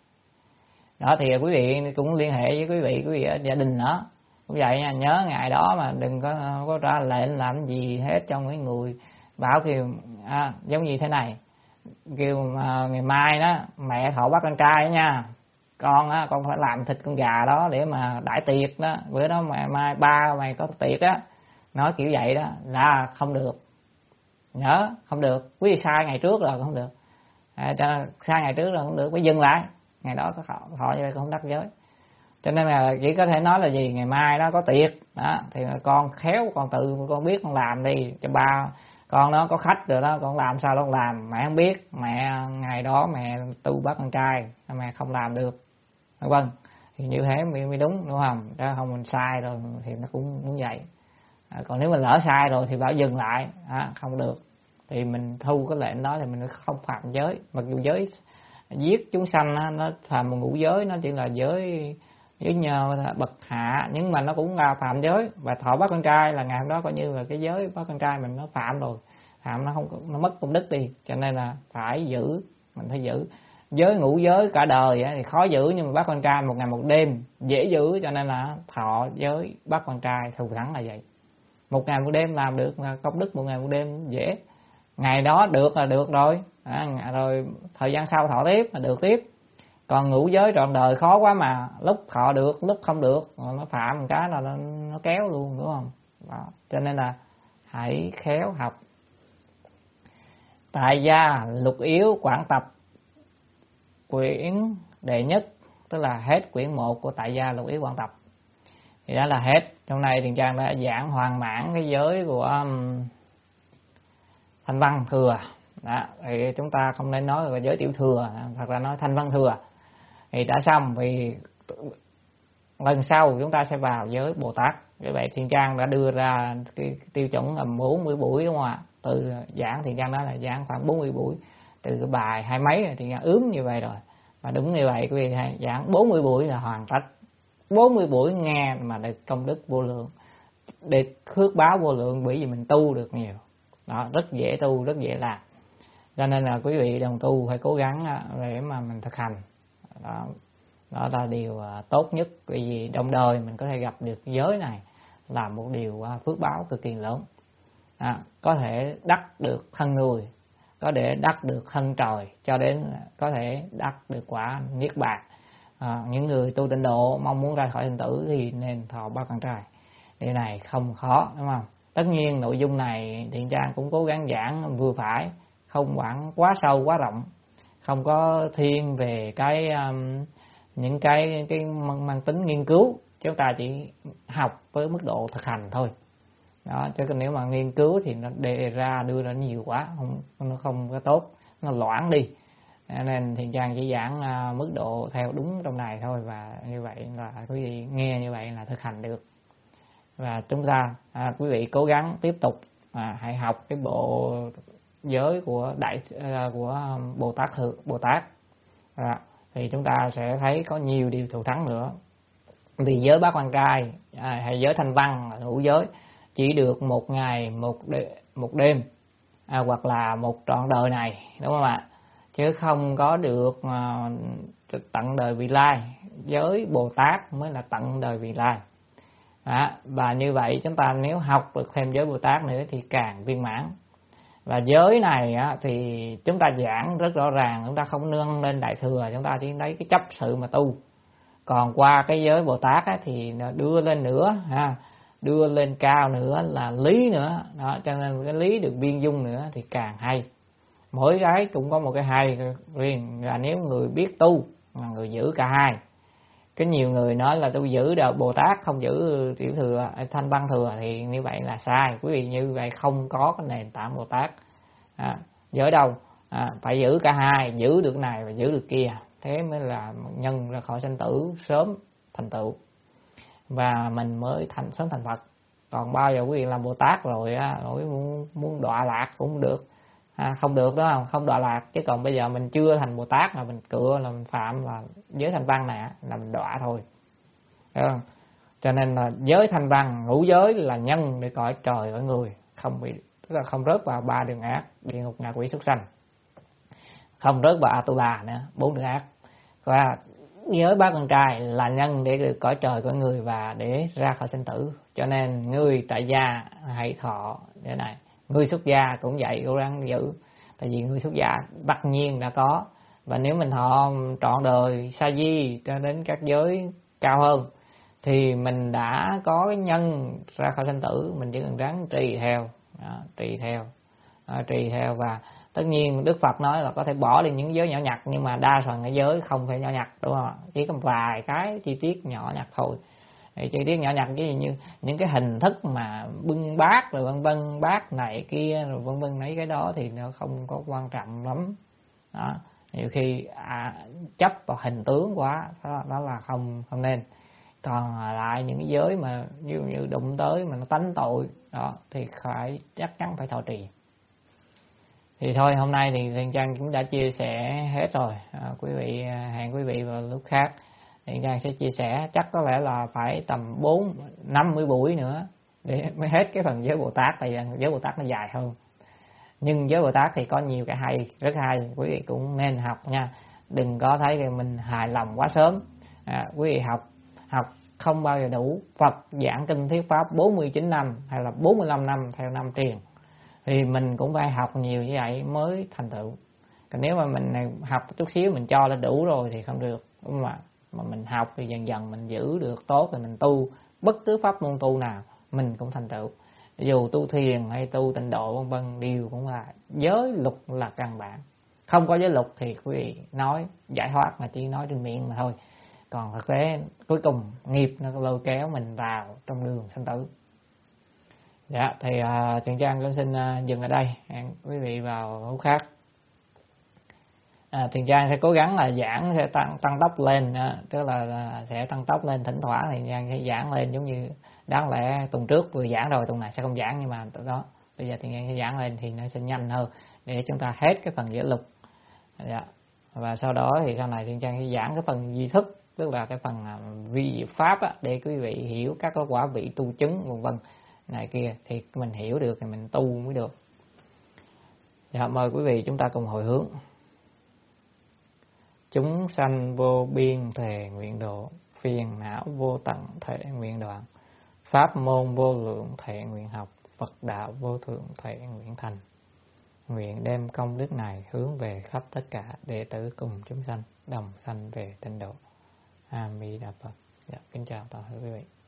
Đó thì quý vị cũng liên hệ với quý vị quý vị ở gia đình đó cũng vậy nha, nhớ ngày đó mà đừng có có ra lệnh làm gì hết trong cái người bảo kêu à, giống như thế này, kêu mà ngày mai đó mẹ thọ bắt con trai đó nha, con á con phải làm thịt con gà đó để mà đãi tiệc đó, bữa đó mày mai ba mày có tiệc á, nói kiểu vậy đó là không được. Nhớ không được, quý vị sai ngày trước rồi không được, à, sai ngày trước rồi không được, phải dừng lại ngày đó có thọ, thọ như vậy không đắc giới. Cho nên là chỉ có thể nói là gì, ngày mai đó có tiệc đó thì con khéo con tự con biết con làm đi cho ba con, nó có khách rồi đó con làm sao con làm, mẹ không biết, mẹ ngày đó mẹ tu bắt con trai mẹ không làm được, vâng thì như thế mới, mới đúng đúng không? Đó không mình sai rồi thì nó cũng cũng vậy. À, còn nếu mình lỡ sai rồi thì bảo dừng lại, à, không được thì mình thu cái lệnh đó thì mình không phạm giới. Mặc dù giới giết chúng sanh á, nó phạm một ngũ giới, nó chỉ là giới giới nhờ bậc hạ, nhưng mà nó cũng là phạm giới. Và thọ bắt con trai là ngày hôm đó coi như là cái giới bắt con trai mình nó phạm rồi, phạm nó không nó mất công đức đi, cho nên là phải giữ, mình phải giữ. Giới ngũ giới cả đời thì khó giữ, nhưng mà bắt con trai một ngày một đêm dễ giữ, cho nên là thọ giới bắt con trai thù thắng là vậy. Một ngày một đêm làm được là công đức một ngày một đêm dễ, ngày đó được là được rồi, à, rồi thời gian sau thọ tiếp là được tiếp. Còn ngũ giới trọn đời khó quá mà lúc thọ được lúc không được, nó phạm một cái là nó, nó kéo luôn đúng không? Đó. Cho nên là hãy khéo học. Tại gia lục yếu quảng tập quyển đệ nhất, tức là hết quyển một của tại gia lục yếu quảng tập. Thì đó là hết. Trong này Thiện Trang đã giảng hoàn mãn cái giới của um, Thanh Văn Thừa. Đó, thì chúng ta không nên nói là giới tiểu thừa, thật là nói Thanh Văn Thừa. Thì đã xong, vì lần sau chúng ta sẽ vào giới Bồ Tát. Vì vậy Thiện Trang đã đưa ra cái tiêu chuẩn là bốn mươi buổi đúng không ạ? Từ giảng Thiện Trang đó là giảng khoảng bốn mươi buổi. Từ cái bài hai mấy thì Thiện Trang ướm như vậy rồi. Và đúng như vậy quý vị giảng bốn mươi buổi là hoàn tất. bốn mươi buổi nghe mà được công đức vô lượng, được phước báo vô lượng, bởi vì mình tu được nhiều. Đó, rất dễ tu, rất dễ làm. Cho nên là quý vị đồng tu phải cố gắng để mà mình thực hành. Đó, đó là điều tốt nhất, bởi vì trong đời mình có thể gặp được giới này là một điều phước báo cực kỳ lớn. À, có thể đắc được thân người, có thể đắc được thân trời, cho đến có thể đắc được quả niết bàn. À, những người tu tịnh độ mong muốn ra khỏi sinh tử thì nên thọ ba con trai. Điều này không khó đúng không? Tất nhiên nội dung này Thiện Trang cũng cố gắng giảng vừa phải, không quản quá sâu quá rộng, không có thiên về cái um, những cái cái mang, mang tính nghiên cứu, chúng ta chỉ học với mức độ thực hành thôi. Đó, chứ nếu mà nghiên cứu thì nó đề ra đưa ra nhiều quá, không nó không có tốt, nó loãng đi. Nên Thiện Trang chỉ giảng uh, mức độ theo đúng trong này thôi, và như vậy là quý vị nghe như vậy là thực hành được. Và chúng ta à, quý vị cố gắng tiếp tục à, hãy học cái bộ giới của đại à, của Bồ Tát Thượng Bồ Tát, à, thì chúng ta sẽ thấy có nhiều điều thù thắng nữa. Vì giới bát quan trai à, hay giới thanh văn ngũ giới chỉ được một ngày một đêm, một đêm à, hoặc là một trọn đời này, đúng không ạ? Chứ không có được à, tận đời vị lai. Giới Bồ Tát mới là tận đời vị lai. Đó, và như vậy chúng ta nếu học được thêm giới Bồ Tát nữa thì càng viên mãn. Và giới này á, thì chúng ta giảng rất rõ ràng, chúng ta không nâng lên đại thừa, chúng ta chỉ lấy cái chấp sự mà tu. Còn qua cái giới Bồ Tát á, thì đưa lên nữa ha, đưa lên cao nữa là lý nữa. Đó, cho nên cái lý được viên dung nữa thì càng hay. Mỗi cái cũng có một cái hay riêng, là nếu người biết tu, người giữ cả hai Cái nhiều người nói là tôi giữ đạo Bồ Tát không giữ tiểu thừa thanh văn thừa, thì như vậy là sai. Quý vị, như vậy không có cái nền tảng Bồ Tát. À, giới đâu à, phải giữ cả hai, giữ được này và giữ được kia, thế mới là nhân ra khỏi sanh tử, sớm thành tựu và mình mới thành sớm thành Phật. Còn bao giờ quý vị làm Bồ Tát rồi á, rồi muốn, muốn đọa lạc cũng không được, à, không được đó, không không đọa lạc. Chứ còn bây giờ mình chưa thành Bồ Tát mà mình cựa là mình phạm là giới thanh văn này là mình đọa thôi. Thấy không? Cho nên là giới thanh văn, ngũ giới là nhân để cõi trời ở người, không bị, tức là không rớt vào ba đường ác, địa ngục, ngạ quỷ, súc sanh, không rớt vào Atula nữa, bốn đường ác. Và giới ba con trai là nhân để được cõi trời của người và để ra khỏi sinh tử. Cho nên người tại gia hãy thọ thế này, người xuất gia cũng vậy, cố gắng giữ. Tại vì người xuất gia tất nhiên đã có, và nếu mình thọ trọn đời sa di cho đến các giới cao hơn thì mình đã có cái nhân ra khỏi sinh tử. Mình chỉ cần ráng trì theo, đó, trì theo, đó, trì theo. Và tất nhiên Đức Phật nói là có thể bỏ đi những giới nhỏ nhặt, nhưng mà đa phần cái giới không phải nhỏ nhặt, đúng không? Chỉ có vài cái chi tiết nhỏ nhặt thôi. Thì chi tiết nhỏ nhặt cái gì như những cái hình thức mà bưng bát rồi vân vân, bát này kia rồi vân vân, mấy cái đó thì nó không có quan trọng lắm. Đó, nhiều khi à, chấp vào hình tướng quá, đó, đó là không không nên. Còn lại những cái giới mà như như đụng tới mà nó tánh tội đó thì phải chắc chắn phải thọ trì. Thì thôi, hôm nay thì Thiện Trang cũng đã chia sẻ hết rồi. À, quý vị hẹn quý vị vào lúc khác Thiện Trang sẽ chia sẻ, chắc có lẽ là phải tầm bốn năm mươi buổi nữa để mới hết cái phần giới Bồ Tát, tại vì giới Bồ Tát nó dài hơn. Nhưng giới Bồ Tát thì có nhiều cái hay, rất hay, quý vị cũng nên học nha. Đừng có thấy mình hài lòng quá sớm. À, quý vị học học không bao giờ đủ. Phật giảng kinh thuyết pháp bốn mươi chín năm hay là bốn mươi lăm năm theo năm truyền, thì mình cũng phải học nhiều như vậy mới thành tựu. Còn nếu mà mình học chút xíu mình cho là đủ rồi thì không được, đúng không ạ? Mà mình học thì dần dần mình giữ được tốt thì mình tu bất cứ pháp môn tu nào mình cũng thành tựu. Dù tu thiền hay tu tịnh độ vân vân đều cũng là giới luật là căn bản. Không có giới luật thì quý vị nói giải thoát mà chỉ nói trên miệng mà thôi. Còn thực tế cuối cùng nghiệp nó lôi kéo mình vào trong đường sanh tử. Dạ, thì uh, Thiện Trang cũng xin uh, dừng ở đây. Hẹn quý vị vào lúc khác. À, Thiện Trang sẽ cố gắng là giảng sẽ tăng tăng tốc lên, uh, tức là, là sẽ tăng tốc lên, thỉnh thoảng thì Thiện Trang sẽ giảng lên, giống như đáng lẽ tuần trước vừa giảng rồi, tuần này sẽ không giảng, nhưng mà đó bây giờ Thiện Trang sẽ giảng lên thì nó sẽ nhanh hơn để chúng ta hết cái phần giới luật. Dạ. Và sau đó thì sau này Thiện Trang sẽ giảng cái phần duy thức, tức là cái phần uh, vi diệu pháp á, để quý vị hiểu các cái quả vị tu chứng vân vân này kia, thì mình hiểu được thì mình tu mới được. Dạ, mời quý vị chúng ta cùng hồi hướng. Chúng sanh vô biên thề nguyện độ, phiền não vô tận thể nguyện đoạn, pháp môn vô lượng thể nguyện học, Phật đạo vô thượng thể nguyện thành. Nguyện đem công đức này hướng về khắp tất cả đệ tử cùng chúng sanh đồng sanh về tịnh độ. A Di Đà Phật. Dạ, kính chào toàn thể quý vị.